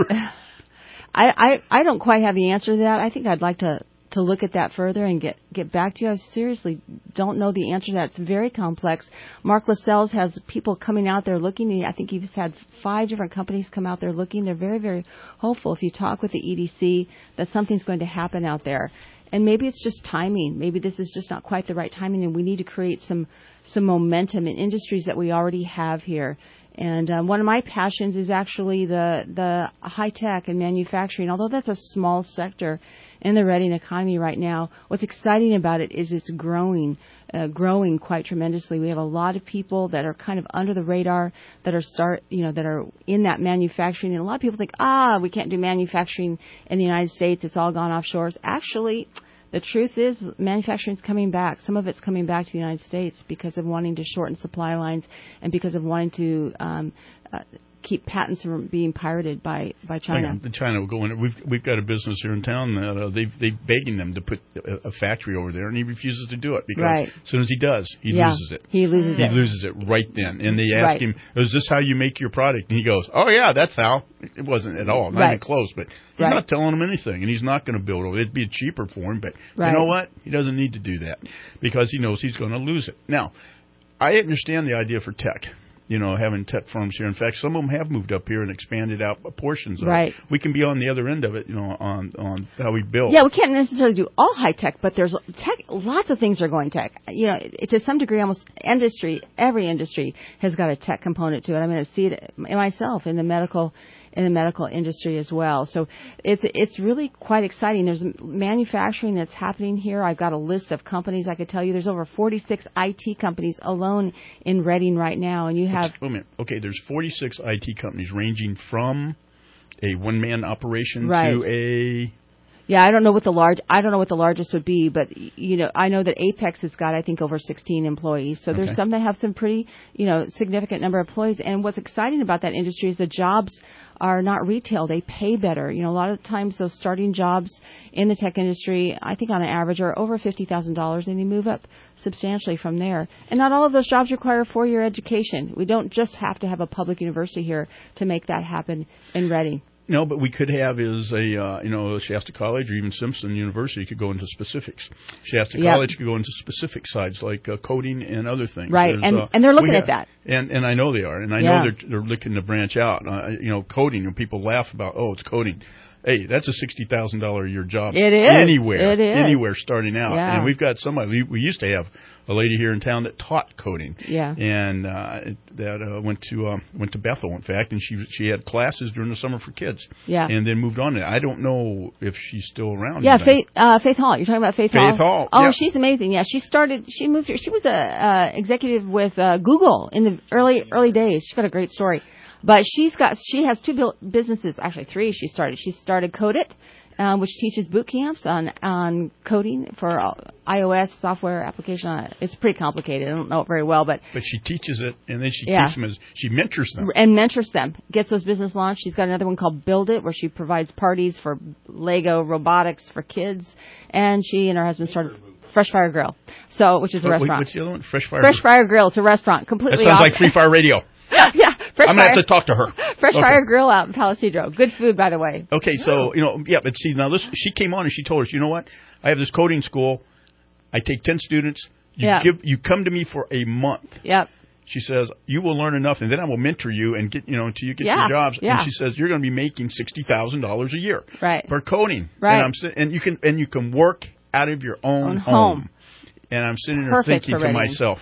S13: I, I I don't quite have the answer to that. I think I'd like to, to look at that further and get, get back to you. I seriously don't know the answer to that. It's very complex. Mark Lascelles has people coming out there looking. I think he's had five different companies come out there looking. They're very, very hopeful. If you talk with the E D C, that something's going to happen out there. And maybe it's just timing. Maybe this is just not quite the right timing, and we need to create some some momentum in industries that we already have here. And um, one of my passions is actually the the high tech and manufacturing. Although that's a small sector in the Reading economy right now, what's exciting about it is it's growing, uh, growing quite tremendously. We have a lot of people that are kind of under the radar that are start, you know, that are in that manufacturing. And a lot of people think, ah, we can't do manufacturing in the United States. It's all gone offshore. Actually, the truth is manufacturing is coming back. Some of it's coming back to the United States because of wanting to shorten supply lines and because of wanting to um, uh, keep patents from being pirated by, by China.
S7: Like, China will go in. We've we've got a business here in town that uh, they they begging them to put a, a factory over there, and he refuses to do it because
S13: right.
S7: as soon as he does, he
S13: yeah,
S7: loses it.
S13: He loses
S7: he
S13: it.
S7: He loses it right then. And they ask
S13: right.
S7: him, "Is this how you make your product?" And he goes, "Oh yeah, that's how." It wasn't at all, not
S13: right.
S7: even close. But he's
S13: right.
S7: not telling them anything, and he's not going to build it. It'd be cheaper for him, but
S13: right.
S7: you know what? He doesn't need to do that because he knows he's going to lose it. Now, I understand the idea for tech. You know, having tech firms here. In fact, some of them have moved up here and expanded out portions of
S13: right.
S7: it. We can be on the other end of it, you know, on, on how we build.
S13: Yeah, we can't necessarily do all high tech, but there's tech. Lots of things are going tech. You know, to some degree, almost industry, every industry has got a tech component to it. I mean, I see it myself in the medical in the medical industry as well. So it's it's really quite exciting. There's manufacturing that's happening here. I've got a list of companies I could tell you. There's over forty-six I T companies alone in Reading right now, and you have.
S7: Wait a minute. Okay, there's forty-six I T companies ranging from a one-man operation
S13: right.
S7: to a.
S13: Yeah, I don't know what the large. I don't know what the largest would be, but you know, I know that Apex has got, I think, over sixteen employees. So there's
S7: okay.
S13: some that have some pretty, you know, significant number of employees. And what's exciting about that industry is the jobs are not retail; they pay better. You know, a lot of times those starting jobs in the tech industry, I think, on an average, are over fifty thousand dollars, and they move up substantially from there. And not all of those jobs require four-year education. We don't just have to have a public university here to make that happen in Reading.
S7: No, but we could have is a, uh, you know, Shasta College or even Simpson University could go into specifics. Shasta
S13: yep.
S7: College could go into specific sides like uh, coding and other things.
S13: Right,
S7: There's,
S13: and
S7: uh,
S13: and they're looking
S7: have,
S13: at that.
S7: And and I know they are, and I
S13: yeah.
S7: know they're they're looking to branch out. Uh, you know, coding, and people laugh about, oh, it's coding. Hey, that's a sixty thousand dollars a year job.
S13: It is.
S7: Anywhere.
S13: It is.
S7: Anywhere starting out.
S13: Yeah.
S7: And we've got somebody, we, we used to have a lady here in town that taught coding.
S13: Yeah.
S7: And uh, that uh, went to uh, went to Bethel, in fact, and she she had classes during the summer for kids.
S13: Yeah.
S7: And then moved on. I don't know if she's still around.
S13: Yeah, Faith, uh, Faith Hall. You're talking about Faith,
S7: Faith
S13: Hall?
S7: Hall.
S13: Oh,
S7: yeah.
S13: she's amazing. Yeah, she started, she moved here. She was a uh, executive with uh, Google in the early early days. She's got a great story. But she's got, she has two businesses, actually three she started. She started Codeit, um, which teaches boot camps on, on coding for iOS software application. It's pretty complicated. I don't know it very well, but.
S7: But she teaches it, and then she
S13: yeah.
S7: teaches them as, she mentors them.
S13: And mentors them. Gets those business launched. She's got another one called Build It, where she provides parties for Lego robotics for kids. And she and her husband started Fresh Fire Grill, so, which is a
S7: what,
S13: restaurant.
S7: What's the other one? Fresh Fire
S13: Fresh Fire Grill. It's a restaurant. Completely
S7: That sounds
S13: off.
S7: like Free Fire Radio.
S13: yeah, Fresh
S7: I'm going to
S13: Fire.
S7: have to talk to her.
S13: Fresh
S7: okay.
S13: Fire Grill out in Palisadro. Good food, by the way.
S7: Okay, so, you know, yeah, but see, now this, she came on and she told us, you know what? I have this coding school. I take ten students. You
S13: yeah.
S7: give, you come to me for a month.
S13: Yep.
S7: She says, you will learn enough, and then I will mentor you and get, you know, until you get
S13: yeah.
S7: your jobs.
S13: Yeah.
S7: And she says, you're going to be making sixty thousand dollars a year.
S13: Right.
S7: For coding.
S13: Right.
S7: And, I'm, and you can, and you can work out of your own,
S13: own
S7: home.
S13: home.
S7: And I'm sitting there
S13: Perfect
S7: thinking
S13: for
S7: to
S13: Reading.
S7: myself,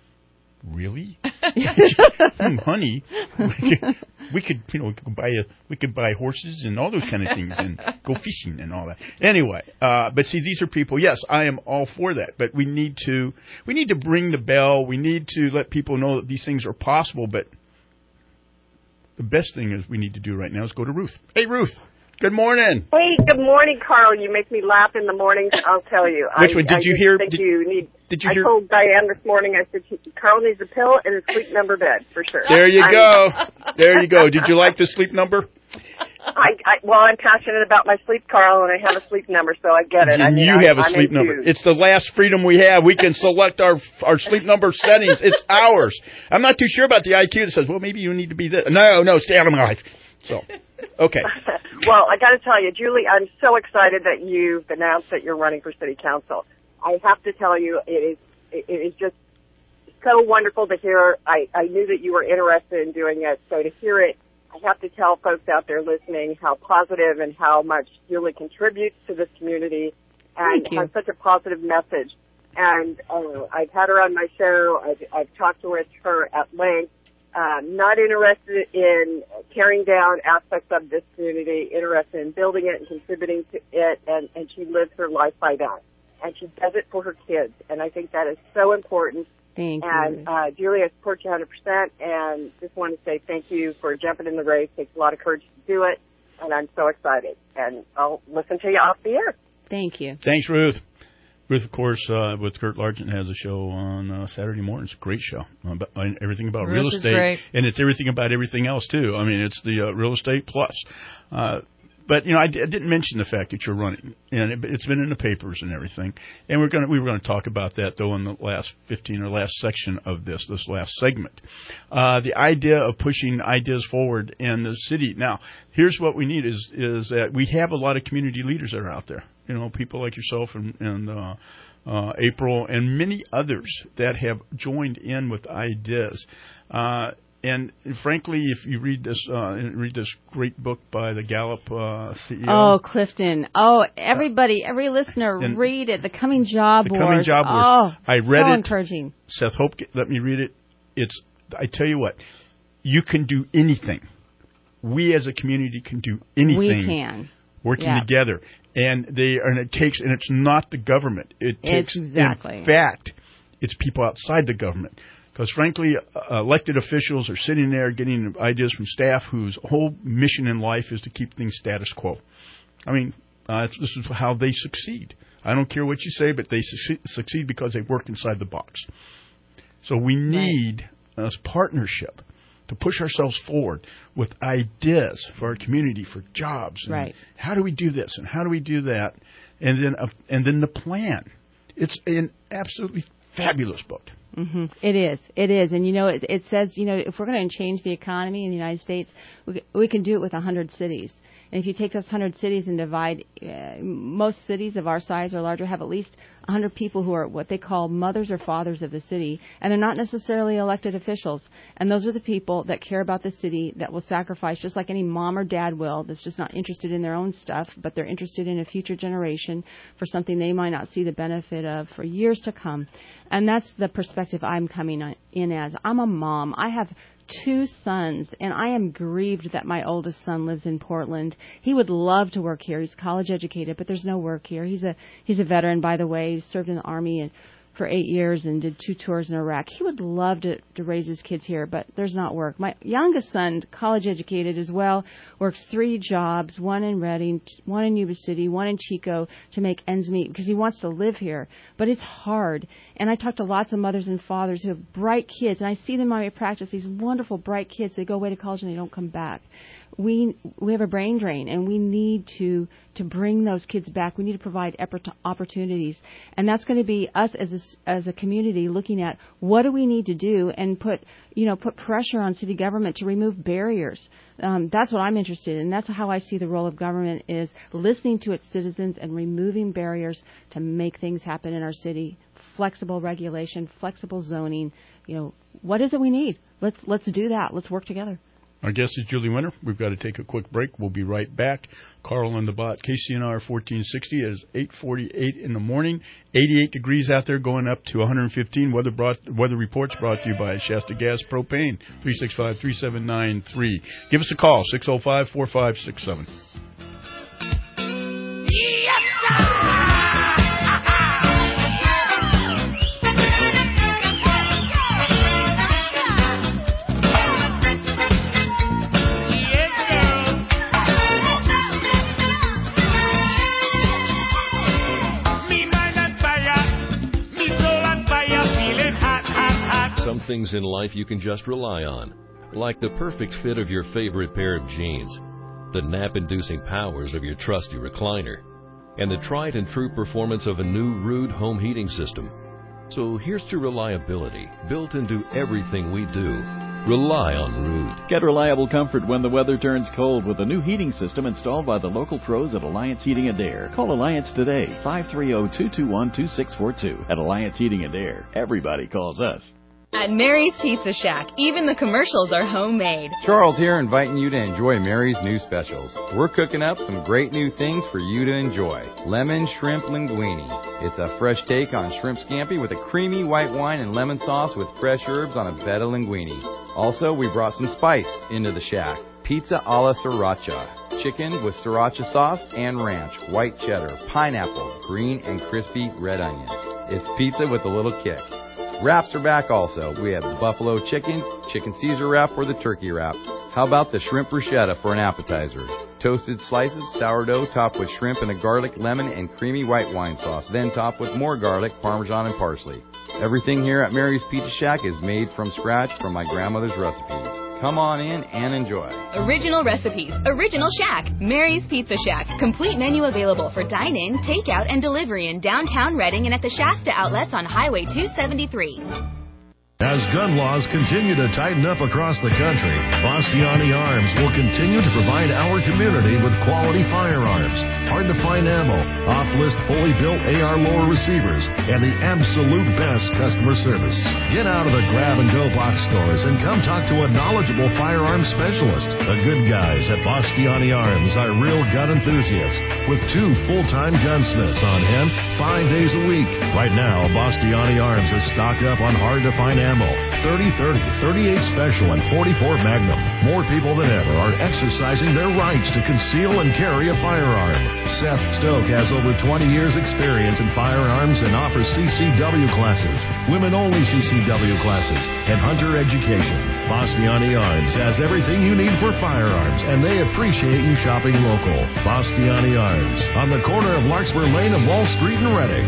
S7: really? hmm, honey, we could, we could, you know, we could buy a, we could buy horses and all those kind of things and go fishing and all that. Anyway, uh, but see, these are people. Yes, I am all for that, but we need to, we need to ring the bell. We need to let people know that these things are possible. But the best thing is we need to do right now is go to Ruth. Hey, Ruth. Good morning.
S6: Hey, good morning, Carl. You make me laugh in the mornings, I'll tell you.
S7: Which
S6: I,
S7: one? Did
S6: I
S7: you
S6: just
S7: hear?
S6: Think
S7: did,
S6: you need,
S7: did you
S6: I
S7: hear?
S6: told Diane this morning, I said, Carl needs a pill and a sleep number bed, for sure.
S7: There you
S6: I'm,
S7: go. There you go. Did you like the sleep number?
S6: I, I well, I'm passionate about my sleep, Carl, and I have a sleep number, so I get it.
S7: And
S6: I mean,
S7: you
S6: I,
S7: have a
S6: I'm
S7: sleep
S6: into-
S7: number. It's the last freedom we have. We can select our our sleep number settings. It's ours. I'm not too sure about the I Q that says, well, maybe you need to be this. No, no, stay out of my life. So, okay.
S6: Well, I got to tell you, Julie, I'm so excited that you've announced that you're running for city council. I have to tell you, it is it is just so wonderful to hear. I, I knew that you were interested in doing it, so to hear it, I have to tell folks out there listening how positive and how much Julie contributes to this community and
S13: Thank you.
S6: has such a positive message. And uh, I've had her on my show. I've, I've talked to her at length. Um, not interested in tearing down aspects of this community, interested in building it and contributing to it, and, and she lives her life by that. And she does it for her kids, and I think that is so important.
S13: Thank
S6: and,
S13: you.
S6: uh, Julie, I support you one hundred percent, and just want to say thank you for jumping in the race. It takes a lot of courage to do it, and I'm so excited. And I'll listen to you off the air.
S13: Thank you.
S7: Thanks, Ruth. Ruth, of course, uh, with Kurt Largent, has a show on uh, Saturday mornings. Great show. Uh, about, uh, everything about
S9: Ruth
S7: real
S9: is
S7: estate.
S9: great.
S7: And it's everything about everything else, too. I mean, it's the uh, real estate plus. Uh, but, you know, I, d- I didn't mention the fact that you're running. And it, it's been in the papers and everything. And we're gonna, we were going to talk about that, though, in the last fifteen or last section of this, this last segment. Uh, the idea of pushing ideas forward in the city. Now, here's what we need is, is that we have a lot of community leaders that are out there. You know, people like yourself and, and uh, uh, April and many others that have joined in with ideas. Uh, and frankly, if you read this, uh, read this great book by the Gallup uh, C E O.
S13: Oh, Clifton. Oh, everybody, every listener,
S7: And
S13: read it. The Coming Job
S7: The
S13: Wars.
S7: Coming Job Wars.
S13: Oh,
S7: I read
S13: so
S7: it.
S13: encouraging.
S7: Seth Hope, let me read it. It's. I tell you what, you can do anything. We as a community can do anything.
S13: We can.
S7: Working
S13: Yeah.
S7: together, and they and it takes and it's not the government. It takes
S13: Exactly.
S7: in fact, it's people outside the government. Because frankly, uh, elected officials are sitting there getting ideas from staff whose whole mission in life is to keep things status quo. I mean, uh, it's, this is how they succeed. I don't care what you say, but they succeed, succeed because they work inside the box. So we need a partnership to push ourselves forward with ideas for our community, for jobs. And
S13: Right.
S7: how do we do this and how do we do that? And then, uh, and then the plan. It's an absolutely fabulous book.
S13: Mm-hmm. It is. It is. And, you know, it, it says, you know, if we're going to change the economy in the United States, we, we can do it with one hundred cities. And if you take those one hundred cities and divide, uh, most cities of our size or larger have at least one hundred people who are what they call mothers or fathers of the city. And they're not necessarily elected officials. And those are the people that care about the city, that will sacrifice, just like any mom or dad will, that's just not interested in their own stuff, but they're interested in a future generation for something they might not see the benefit of for years to come. And that's the perspective I'm coming in as. I'm a mom. I have two sons, and I am grieved that my oldest son lives in Portland. He would love to work here. He's college educated, but there's no work here. He's a he's a veteran, by the way. He served in the Army and for eight years and did two tours in Iraq. He would love to, to raise his kids here, but there's not work. My youngest son, college educated as well, works three jobs, one in Redding, one in Yuba City, one in Chico, to make ends meet because he wants to live here. But it's hard. And I talk to lots of mothers and fathers who have bright kids, and I see them in my practice, these wonderful, bright kids. They go away to college and they don't come back. We we have a brain drain, and we need to to bring those kids back. We need to provide opportunities, and that's going to be us as a, as a community looking at what do we need to do and put you know put pressure on city government to remove barriers. Um, that's what I'm interested in. That's how I see the role of government is listening to its citizens and removing barriers to make things happen in our city. Flexible regulation, flexible zoning. You know, what is it we need? Let's let's do that. Let's work together.
S7: Our guest is Julie Winter. We've got to take a quick break. We'll be right back. Carl and the Bot, K C N R fourteen sixty. It is eight forty-eight in the morning. eighty-eight degrees out there, going up to one hundred fifteen. Weather brought, weather reports brought to you by Shasta Gas Propane, three six five, three seven nine three. Give us a call, six oh five, four five six seven.
S8: Some things in life you can just rely on, like the perfect fit of your favorite pair of jeans. the nap-inducing powers of your trusty recliner, and the tried and true performance of a new Ruud home heating system. So here's to reliability built into everything we do. Rely on Ruud.
S3: Get reliable comfort when the weather turns cold with a new heating system installed by the local pros at Alliance Heating and Air. Call Alliance today, five three zero, two two one, two six four two. At Alliance Heating and Air, everybody calls us.
S21: At Mary's Pizza Shack, even the commercials are homemade.
S22: Charles here, inviting you to enjoy Mary's new specials. We're cooking up some great new things for you to enjoy. Lemon shrimp linguine. It's a fresh take on shrimp scampi with a creamy white wine and lemon sauce with fresh herbs on a bed of linguine. Also, we brought some spice into the shack. Pizza alla sriracha. Chicken with sriracha sauce and ranch, white cheddar, pineapple, green and crispy red onions. It's pizza with a little kick. Wraps are back also. We have the buffalo chicken, chicken Caesar wrap, or the turkey wrap. How about the shrimp bruschetta for an appetizer? Toasted slices, sourdough topped with shrimp and a garlic, lemon, and creamy white wine sauce, then topped with more garlic, parmesan, and parsley. Everything here at Mary's Pizza Shack is made from scratch from my grandmother's recipes. Come on in and enjoy.
S21: Original recipes, original shack. Mary's Pizza Shack. Complete menu available for dine-in, takeout, and delivery in downtown Reading and at the Shasta outlets on Highway two seventy-three.
S19: As gun laws continue to tighten up across the country, Bastiani Arms will continue to provide our community with quality firearms, hard-to-find ammo, off-list fully built A R lower receivers, and the absolute best customer service. Get out of the grab-and-go box stores and come talk to a knowledgeable firearms specialist. The good guys at Bastiani Arms are real gun enthusiasts with two full-time gunsmiths on hand five days a week. Right now, Bastiani Arms is stocked up on hard-to-find ammo. Ammo, thirty thirty, thirty-eight Special, and forty-four Magnum. More people than ever are exercising their rights to conceal and carry a firearm. Seth Stoke has over twenty years experience in firearms and offers C C W classes, women-only C C W classes, and hunter education. Bastiani Arms has everything you need for firearms, and they appreciate you shopping local. Bastiani Arms, on the corner of Larkspur Lane and Wall Street in Reading.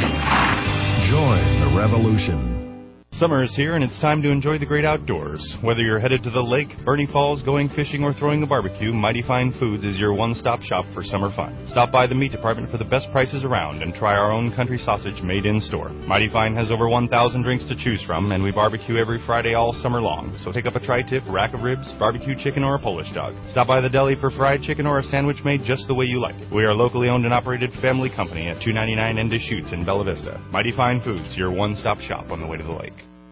S19: Join the revolution.
S24: Summer is here, and it's time to enjoy the great outdoors. Whether you're headed to the lake, Bernie Falls, going fishing, or throwing a barbecue, Mighty Fine Foods is your one-stop shop for summer fun. Stop by the meat department for the best prices around and try our own country sausage made in-store. Mighty Fine has over one thousand drinks to choose from, and we barbecue every Friday all summer long. So take up a tri-tip, rack of ribs, barbecue chicken, or a Polish dog. Stop by the deli for fried chicken or a sandwich made just the way you like it. We are a locally owned and operated family company at two ninety-nine N Deschutes in Bella Vista. Mighty Fine Foods, your one-stop shop on the way to the lake.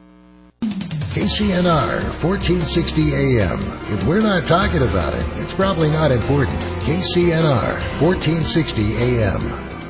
S19: K C N R, fourteen sixty A M. If we're not talking about it, it's probably not important. K C N R, fourteen sixty A M.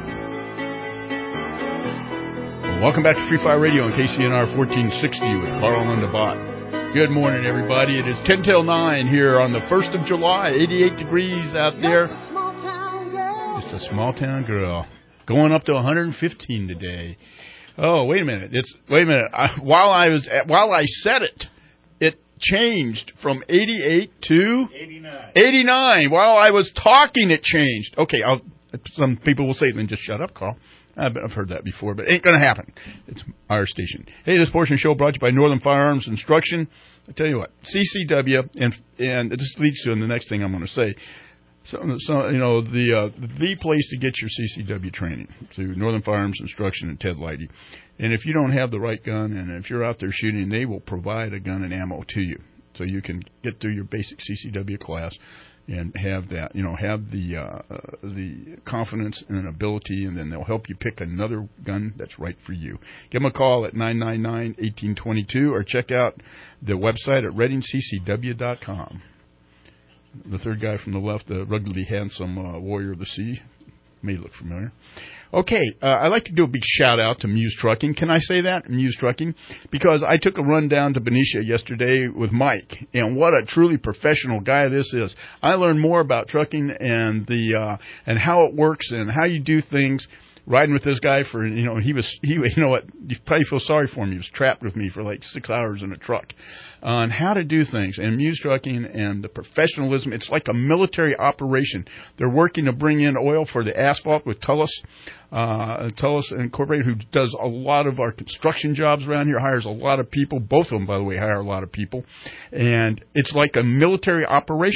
S7: Well, welcome back to Free Fire Radio on K C N R fourteen sixty with Carl and the Bot. Good morning, everybody. It is ten till nine here on the first of July, eighty-eight degrees out there. Just a small town girl. Going up to one hundred fifteen today. Oh, wait a minute. It's wait a minute. I, while I was at, while I said it, it changed from eighty-eight to eighty-nine. eighty-nine. While I was talking, it changed. Okay, I'll, some people will say, "Then just shut up, Carl." I've, I've heard that before, but it ain't going to happen. It's our station. Hey, this portion of the show brought to you by Northern Firearms Instruction. I tell you what, C C W, and and this leads to the next thing I'm going to say. So, so you know, the uh, the place to get your C C W training through Northern Firearms Instruction and Ted Leidy. And if you don't have the right gun, and if you're out there shooting, they will provide a gun and ammo to you, so you can get through your basic C C W class and have that, you know, have the uh, uh, the confidence and ability, and then they'll help you pick another gun that's right for you. Give them a call at nine nine nine, one eight two two, or check out the website at reading c c w dot com. The third guy from the left, the ruggedly handsome uh, warrior of the sea, may look familiar. Okay, uh, I'd like to do a big shout-out to Muse Trucking. Can I say that, Muse Trucking? Because I took a run down to Benicia yesterday with Mike, and what a truly professional guy this is. I learned more about trucking and the uh, and how it works and how you do things. Riding with this guy for, you know, he was, he, you know what, you probably feel sorry for him. He was trapped with me for like six hours in a truck on how to do things. And Muse Trucking and the professionalism, it's like a military operation. They're working to bring in oil for the asphalt with Tullis, uh, Tullis Incorporated, who does a lot of our construction jobs around here, hires a lot of people. Both of them, by the way, hire a lot of people. And it's like a military operation.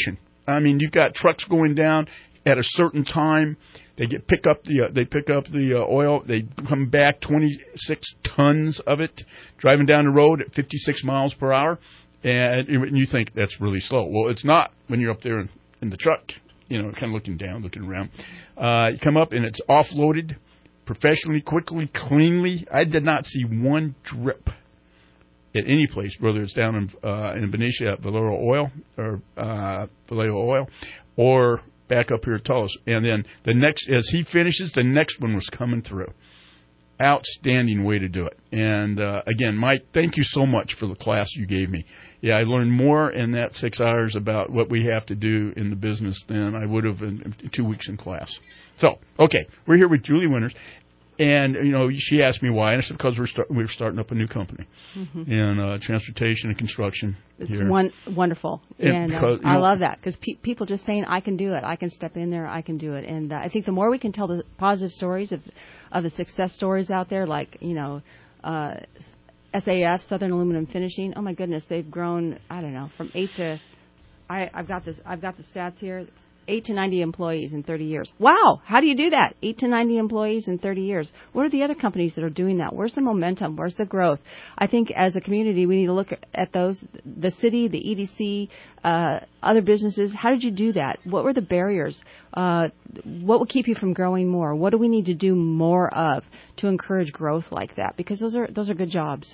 S7: I mean, you've got trucks going down at a certain time. They get pick up the uh, they pick up the uh, oil. They come back twenty-six tons of it, driving down the road at fifty-six miles per hour, and, and you think that's really slow. Well, it's not when you're up there in, in the truck, you know, kind of looking down, looking around. Uh, you come up and it's offloaded professionally, quickly, cleanly. I did not see one drip at any place, whether it's down in uh, in Benicia at Valero Oil or uh, Vallejo Oil, or back up here at Tullis. And then the next, as he finishes, the next one was coming through. Outstanding way to do it. And uh, again, Mike, thank you so much for the class you gave me. Yeah, I learned more in that six hours about what we have to do in the business than I would have in, in two weeks in class. So, okay, we're here with Julie Winters. And, you know, she asked me why, and I said because we're, start, we're starting up a new company mm-hmm. in uh, transportation and construction.
S13: It's
S7: here.
S13: One, wonderful.
S7: And,
S13: and
S7: because,
S13: uh, I
S7: know,
S13: love that because pe- people just saying, I can do it. I can step in there. I can do it. And uh, I think the more we can tell the positive stories of, of the success stories out there, like, you know, uh, S A F, Southern Aluminum Finishing, oh, my goodness, they've grown, I don't know, from eight to, I, I've got this, I've got the stats here. eight to ninety employees in thirty years. Wow. How do you do that? eight to ninety employees in thirty years. What are the other companies that are doing that? Where's the momentum? Where's the growth? I think as a community, we need to look at those, the city, the E D C, uh, other businesses. How did you do that? What were the barriers? Uh, what will keep you from growing more? What do we need to do more of to encourage growth like that? Because those are, those are good jobs.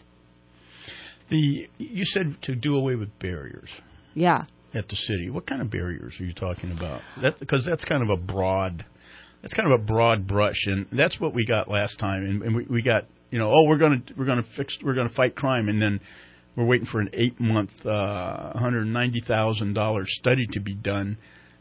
S7: The, you said to do away with barriers.
S13: Yeah.
S7: At the city, what kind of barriers are you talking about? That because that's kind of a broad, that's kind of a broad brush, and that's what we got last time. And, and we, we got, you know, oh, we're gonna we're gonna fix, we're gonna fight crime, and then we're waiting for an eight month, uh, one hundred ninety thousand dollars study to be done,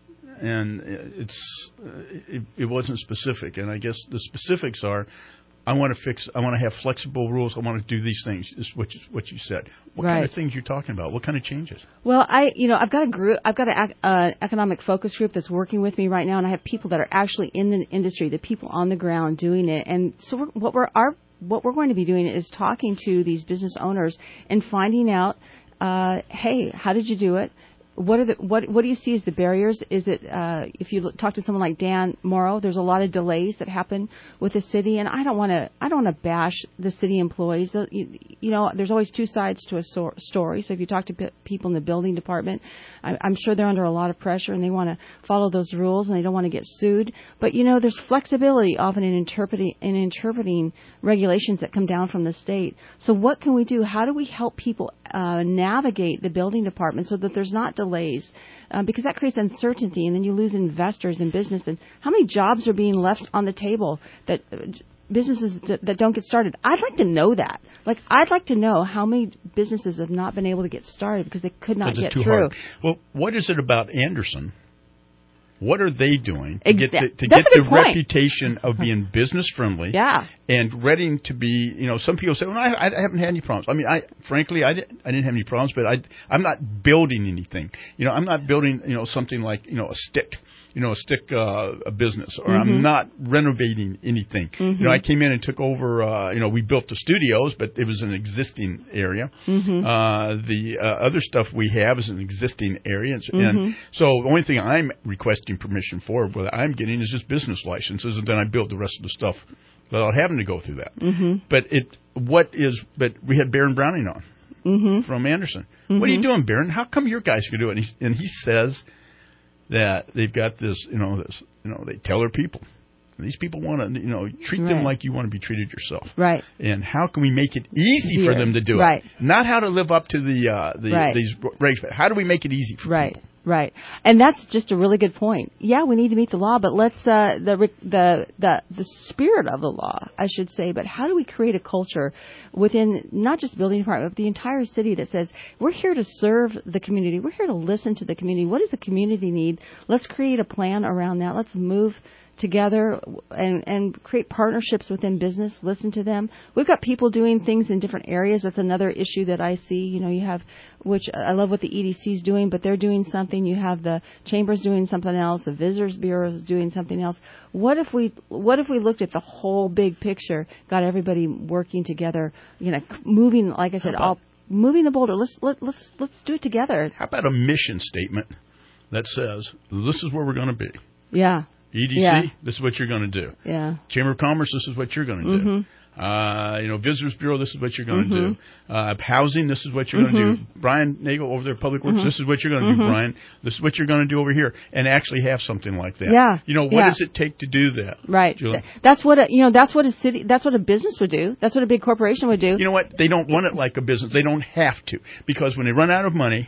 S7: and it's it, it wasn't specific. And I guess the specifics are, I want to fix. I want to have flexible rules. I want to do these things. Is what you, what you said. What
S13: right.
S7: kind of things you're talking about? What kind of changes?
S13: Well, I, you know, I've got a group. I've got an uh, economic focus group that's working with me right now, and I have people that are actually in the industry, the people on the ground doing it. And so, we're, what we're our what we're going to be doing is talking to these business owners and finding out, uh, hey, how did you do it? What are the what what do you see as the barriers? Is it uh, if you look, talk to someone like Dan Morrow, there's a lot of delays that happen with the city, and I don't want to I don't want to bash the city employees. The, you, you know, there's always two sides to a so- story. So if you talk to p- people in the building department, I, I'm sure they're under a lot of pressure and they want to follow those rules and they don't want to get sued. But you know, there's flexibility often in interpreting in interpreting regulations that come down from the state. So what can we do? How do we help people uh, navigate the building department so that there's not delays, uh, because that creates uncertainty, and then you lose investors in business. And how many jobs are being left on the table that uh, businesses d- that don't get started? I'd like to know that. Like, I'd like to know how many businesses have not been able to get started because they could not get
S7: too
S13: through.
S7: Hard. Well, what is it about Anderson? What are they doing to
S13: Exa-
S7: get the, to
S13: That's
S7: get
S13: a
S7: the
S13: good point.
S7: reputation of being business friendly?
S13: Yeah.
S7: And ready to be, you know, some people say, well, I, I haven't had any problems. I mean, I frankly, I didn't, I didn't have any problems, but I, I'm not building anything. You know, I'm not building, you know, something like, you know, a stick, you know, a stick, uh, a business, or
S13: Mm-hmm.
S7: I'm not renovating anything.
S13: Mm-hmm.
S7: You know, I came in and took over, uh, you know, we built the studios, but it was an existing area.
S13: Mm-hmm.
S7: Uh, the uh, other stuff we have is an existing area. And,
S13: Mm-hmm.
S7: and so the only thing I'm requesting permission for, what I'm getting is just business licenses, and then I build the rest of the stuff without having to go through that.
S13: Mm-hmm.
S7: But it, what is, but we had Baron Browning on
S13: mm-hmm.
S7: from Anderson.
S13: Mm-hmm.
S7: What are you doing, Baron? How come your guys can do it? And he, and he says that they've got this, you know, this, you know, they tell their people. These people want to, you know, treat
S13: right.
S7: them like you want to be treated yourself.
S13: Right.
S7: And how can we make it easy
S13: Easier.
S7: for them to do
S13: right.
S7: it? Not how to live up to the uh, the
S13: right.
S7: these regs, but how do we make it easy for
S13: right.
S7: people?
S13: Right, and that's just a really good point. Yeah, we need to meet the law, but let's uh, the the the the spirit of the law, I should say. But how do we create a culture within not just the building department, but the entire city that says we're here to serve the community, we're here to listen to the community. What does the community need? Let's create a plan around that. Let's move together and, and create partnerships within business, listen to them. We've got people doing things in different areas. That's another issue that I see. You know, you have, which I love what the E D C is doing, but they're doing something. You have the chambers doing something else. The Visitors Bureau is doing something else. What if we, what if we looked at the whole big picture, got everybody working together, you know, moving, like I said, all moving the boulder. Let's, let, let's, let's do it together.
S7: How about a mission statement that says, this is where we're going to be.
S13: Yeah.
S7: E D C,
S13: yeah.
S7: this is what you're going to do.
S13: Yeah.
S7: Chamber of Commerce, this is what you're going to
S13: mm-hmm.
S7: do. Uh, you know, Visitors Bureau, this is what you're going to
S13: mm-hmm.
S7: do. Uh, housing, this is what you're
S13: mm-hmm.
S7: going to do. Brian Nagel over there, Public Works,
S13: mm-hmm.
S7: this is what you're going to
S13: mm-hmm.
S7: do, Brian. This is what you're going to do over here, and actually have something like that.
S13: Yeah.
S7: You know, what
S13: yeah.
S7: does it take to do that?
S13: Right.
S7: Julie?
S13: That's what a, you know. That's what a city. That's what a business would do. That's what a big corporation would do.
S7: You know what? They don't run it like a business. They don't have to, because when they run out of money,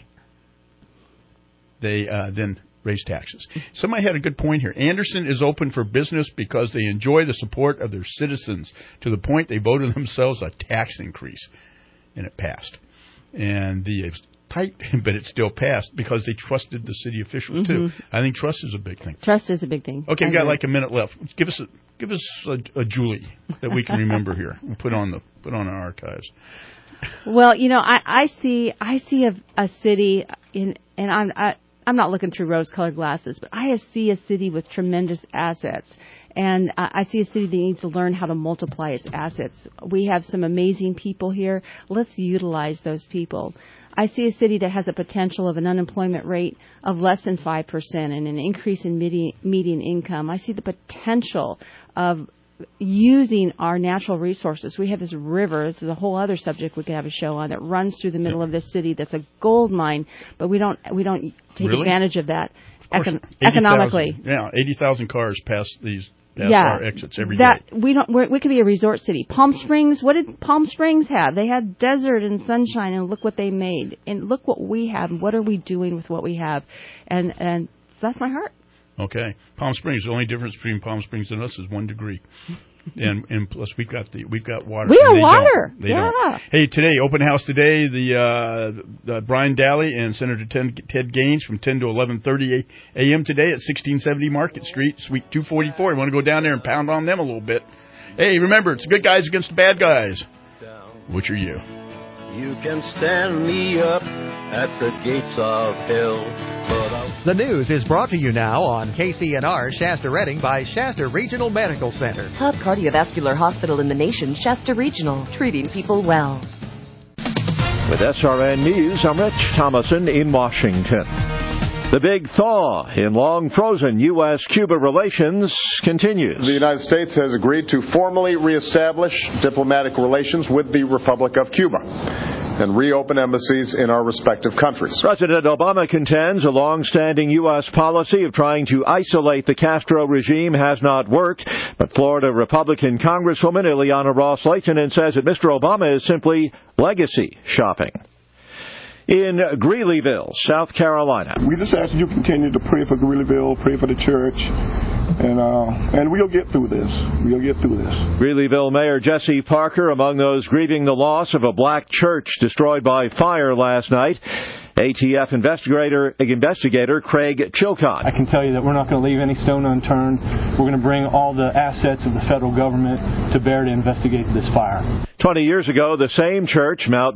S7: they uh, then raise taxes. Somebody had a good point here. Anderson is open for business because they enjoy the support of their citizens to the point they voted themselves a tax increase, and it passed. And the tight, but it still passed because they trusted the city officials
S13: mm-hmm.
S7: too. I think trust is a big thing.
S13: Trust is a big thing.
S7: Okay,
S13: I
S7: we got
S13: agree.
S7: like a minute left. Give us a give us a, a Julie that we can remember here. We'll put on the put on our archives.
S13: Well, you know, I, I see I see a, a city in, and I'm I, I'm not looking through rose-colored glasses, but I see a city with tremendous assets. And uh, I see a city that needs to learn how to multiply its assets. We have some amazing people here. Let's utilize those people. I see a city that has a potential of an unemployment rate of less than five percent and an increase in median, median income. I see the potential of using our natural resources. We have this river. This is a whole other subject we could have a show on that runs through the middle of this city. That's a gold mine, but we don't we don't take
S7: really?
S13: advantage of that
S7: of
S13: econ- economically.
S7: Yeah, eighty thousand cars pass these pass
S13: yeah,
S7: our exits every
S13: that,
S7: day.
S13: We don't. We're, we could be a resort city. Palm Springs. What did Palm Springs have? They had desert and sunshine, and look what they made. And look what we have. And what are we doing with what we have? And and so that's my heart.
S7: Okay, Palm Springs. The only difference between Palm Springs and us is one degree, and and plus we've got the we've got water.
S13: We have
S7: they
S13: water.
S7: Don't. They
S13: yeah.
S7: don't. Hey, today open house today. The, uh, the Brian Daly and Senator Ted, Ted Gaines from ten to eleven thirty a.m. today at sixteen seventy Market Street, Suite two forty-four. You want to go down there and pound on them a little bit? Hey, remember it's the good guys against the bad guys. Which are you?
S12: You can stand me up at the gates of hell, but I'll...
S23: The news is brought to you now on K C N R Shasta Redding by Shasta Regional Medical Center.
S1: Top cardiovascular hospital in the nation, Shasta Regional, treating people well.
S2: With S R N News, I'm Rich Thomason in Washington. The big thaw in long-frozen U S Cuba relations continues.
S10: The United States has agreed to formally reestablish diplomatic relations with the Republic of Cuba and reopen embassies in our respective countries.
S2: President Obama contends a long-standing U S policy of trying to isolate the Castro regime has not worked, but Florida Republican Congresswoman Ileana Ross-Leitonen says that Mister Obama is simply legacy shopping. In Greeleyville, South Carolina.
S11: We just ask that you continue to pray for Greeleyville, pray for the church, and uh, and we'll get through this. We'll get through this.
S2: Greeleyville Mayor Jesse Parker among those grieving the loss of a black church destroyed by fire last night. A T F investigator, investigator Craig Chilcott.
S25: I can tell you that we're not going to leave any stone unturned. We're going to bring all the assets of the federal government to bear to investigate this fire.
S2: Twenty years ago, the same church, Mount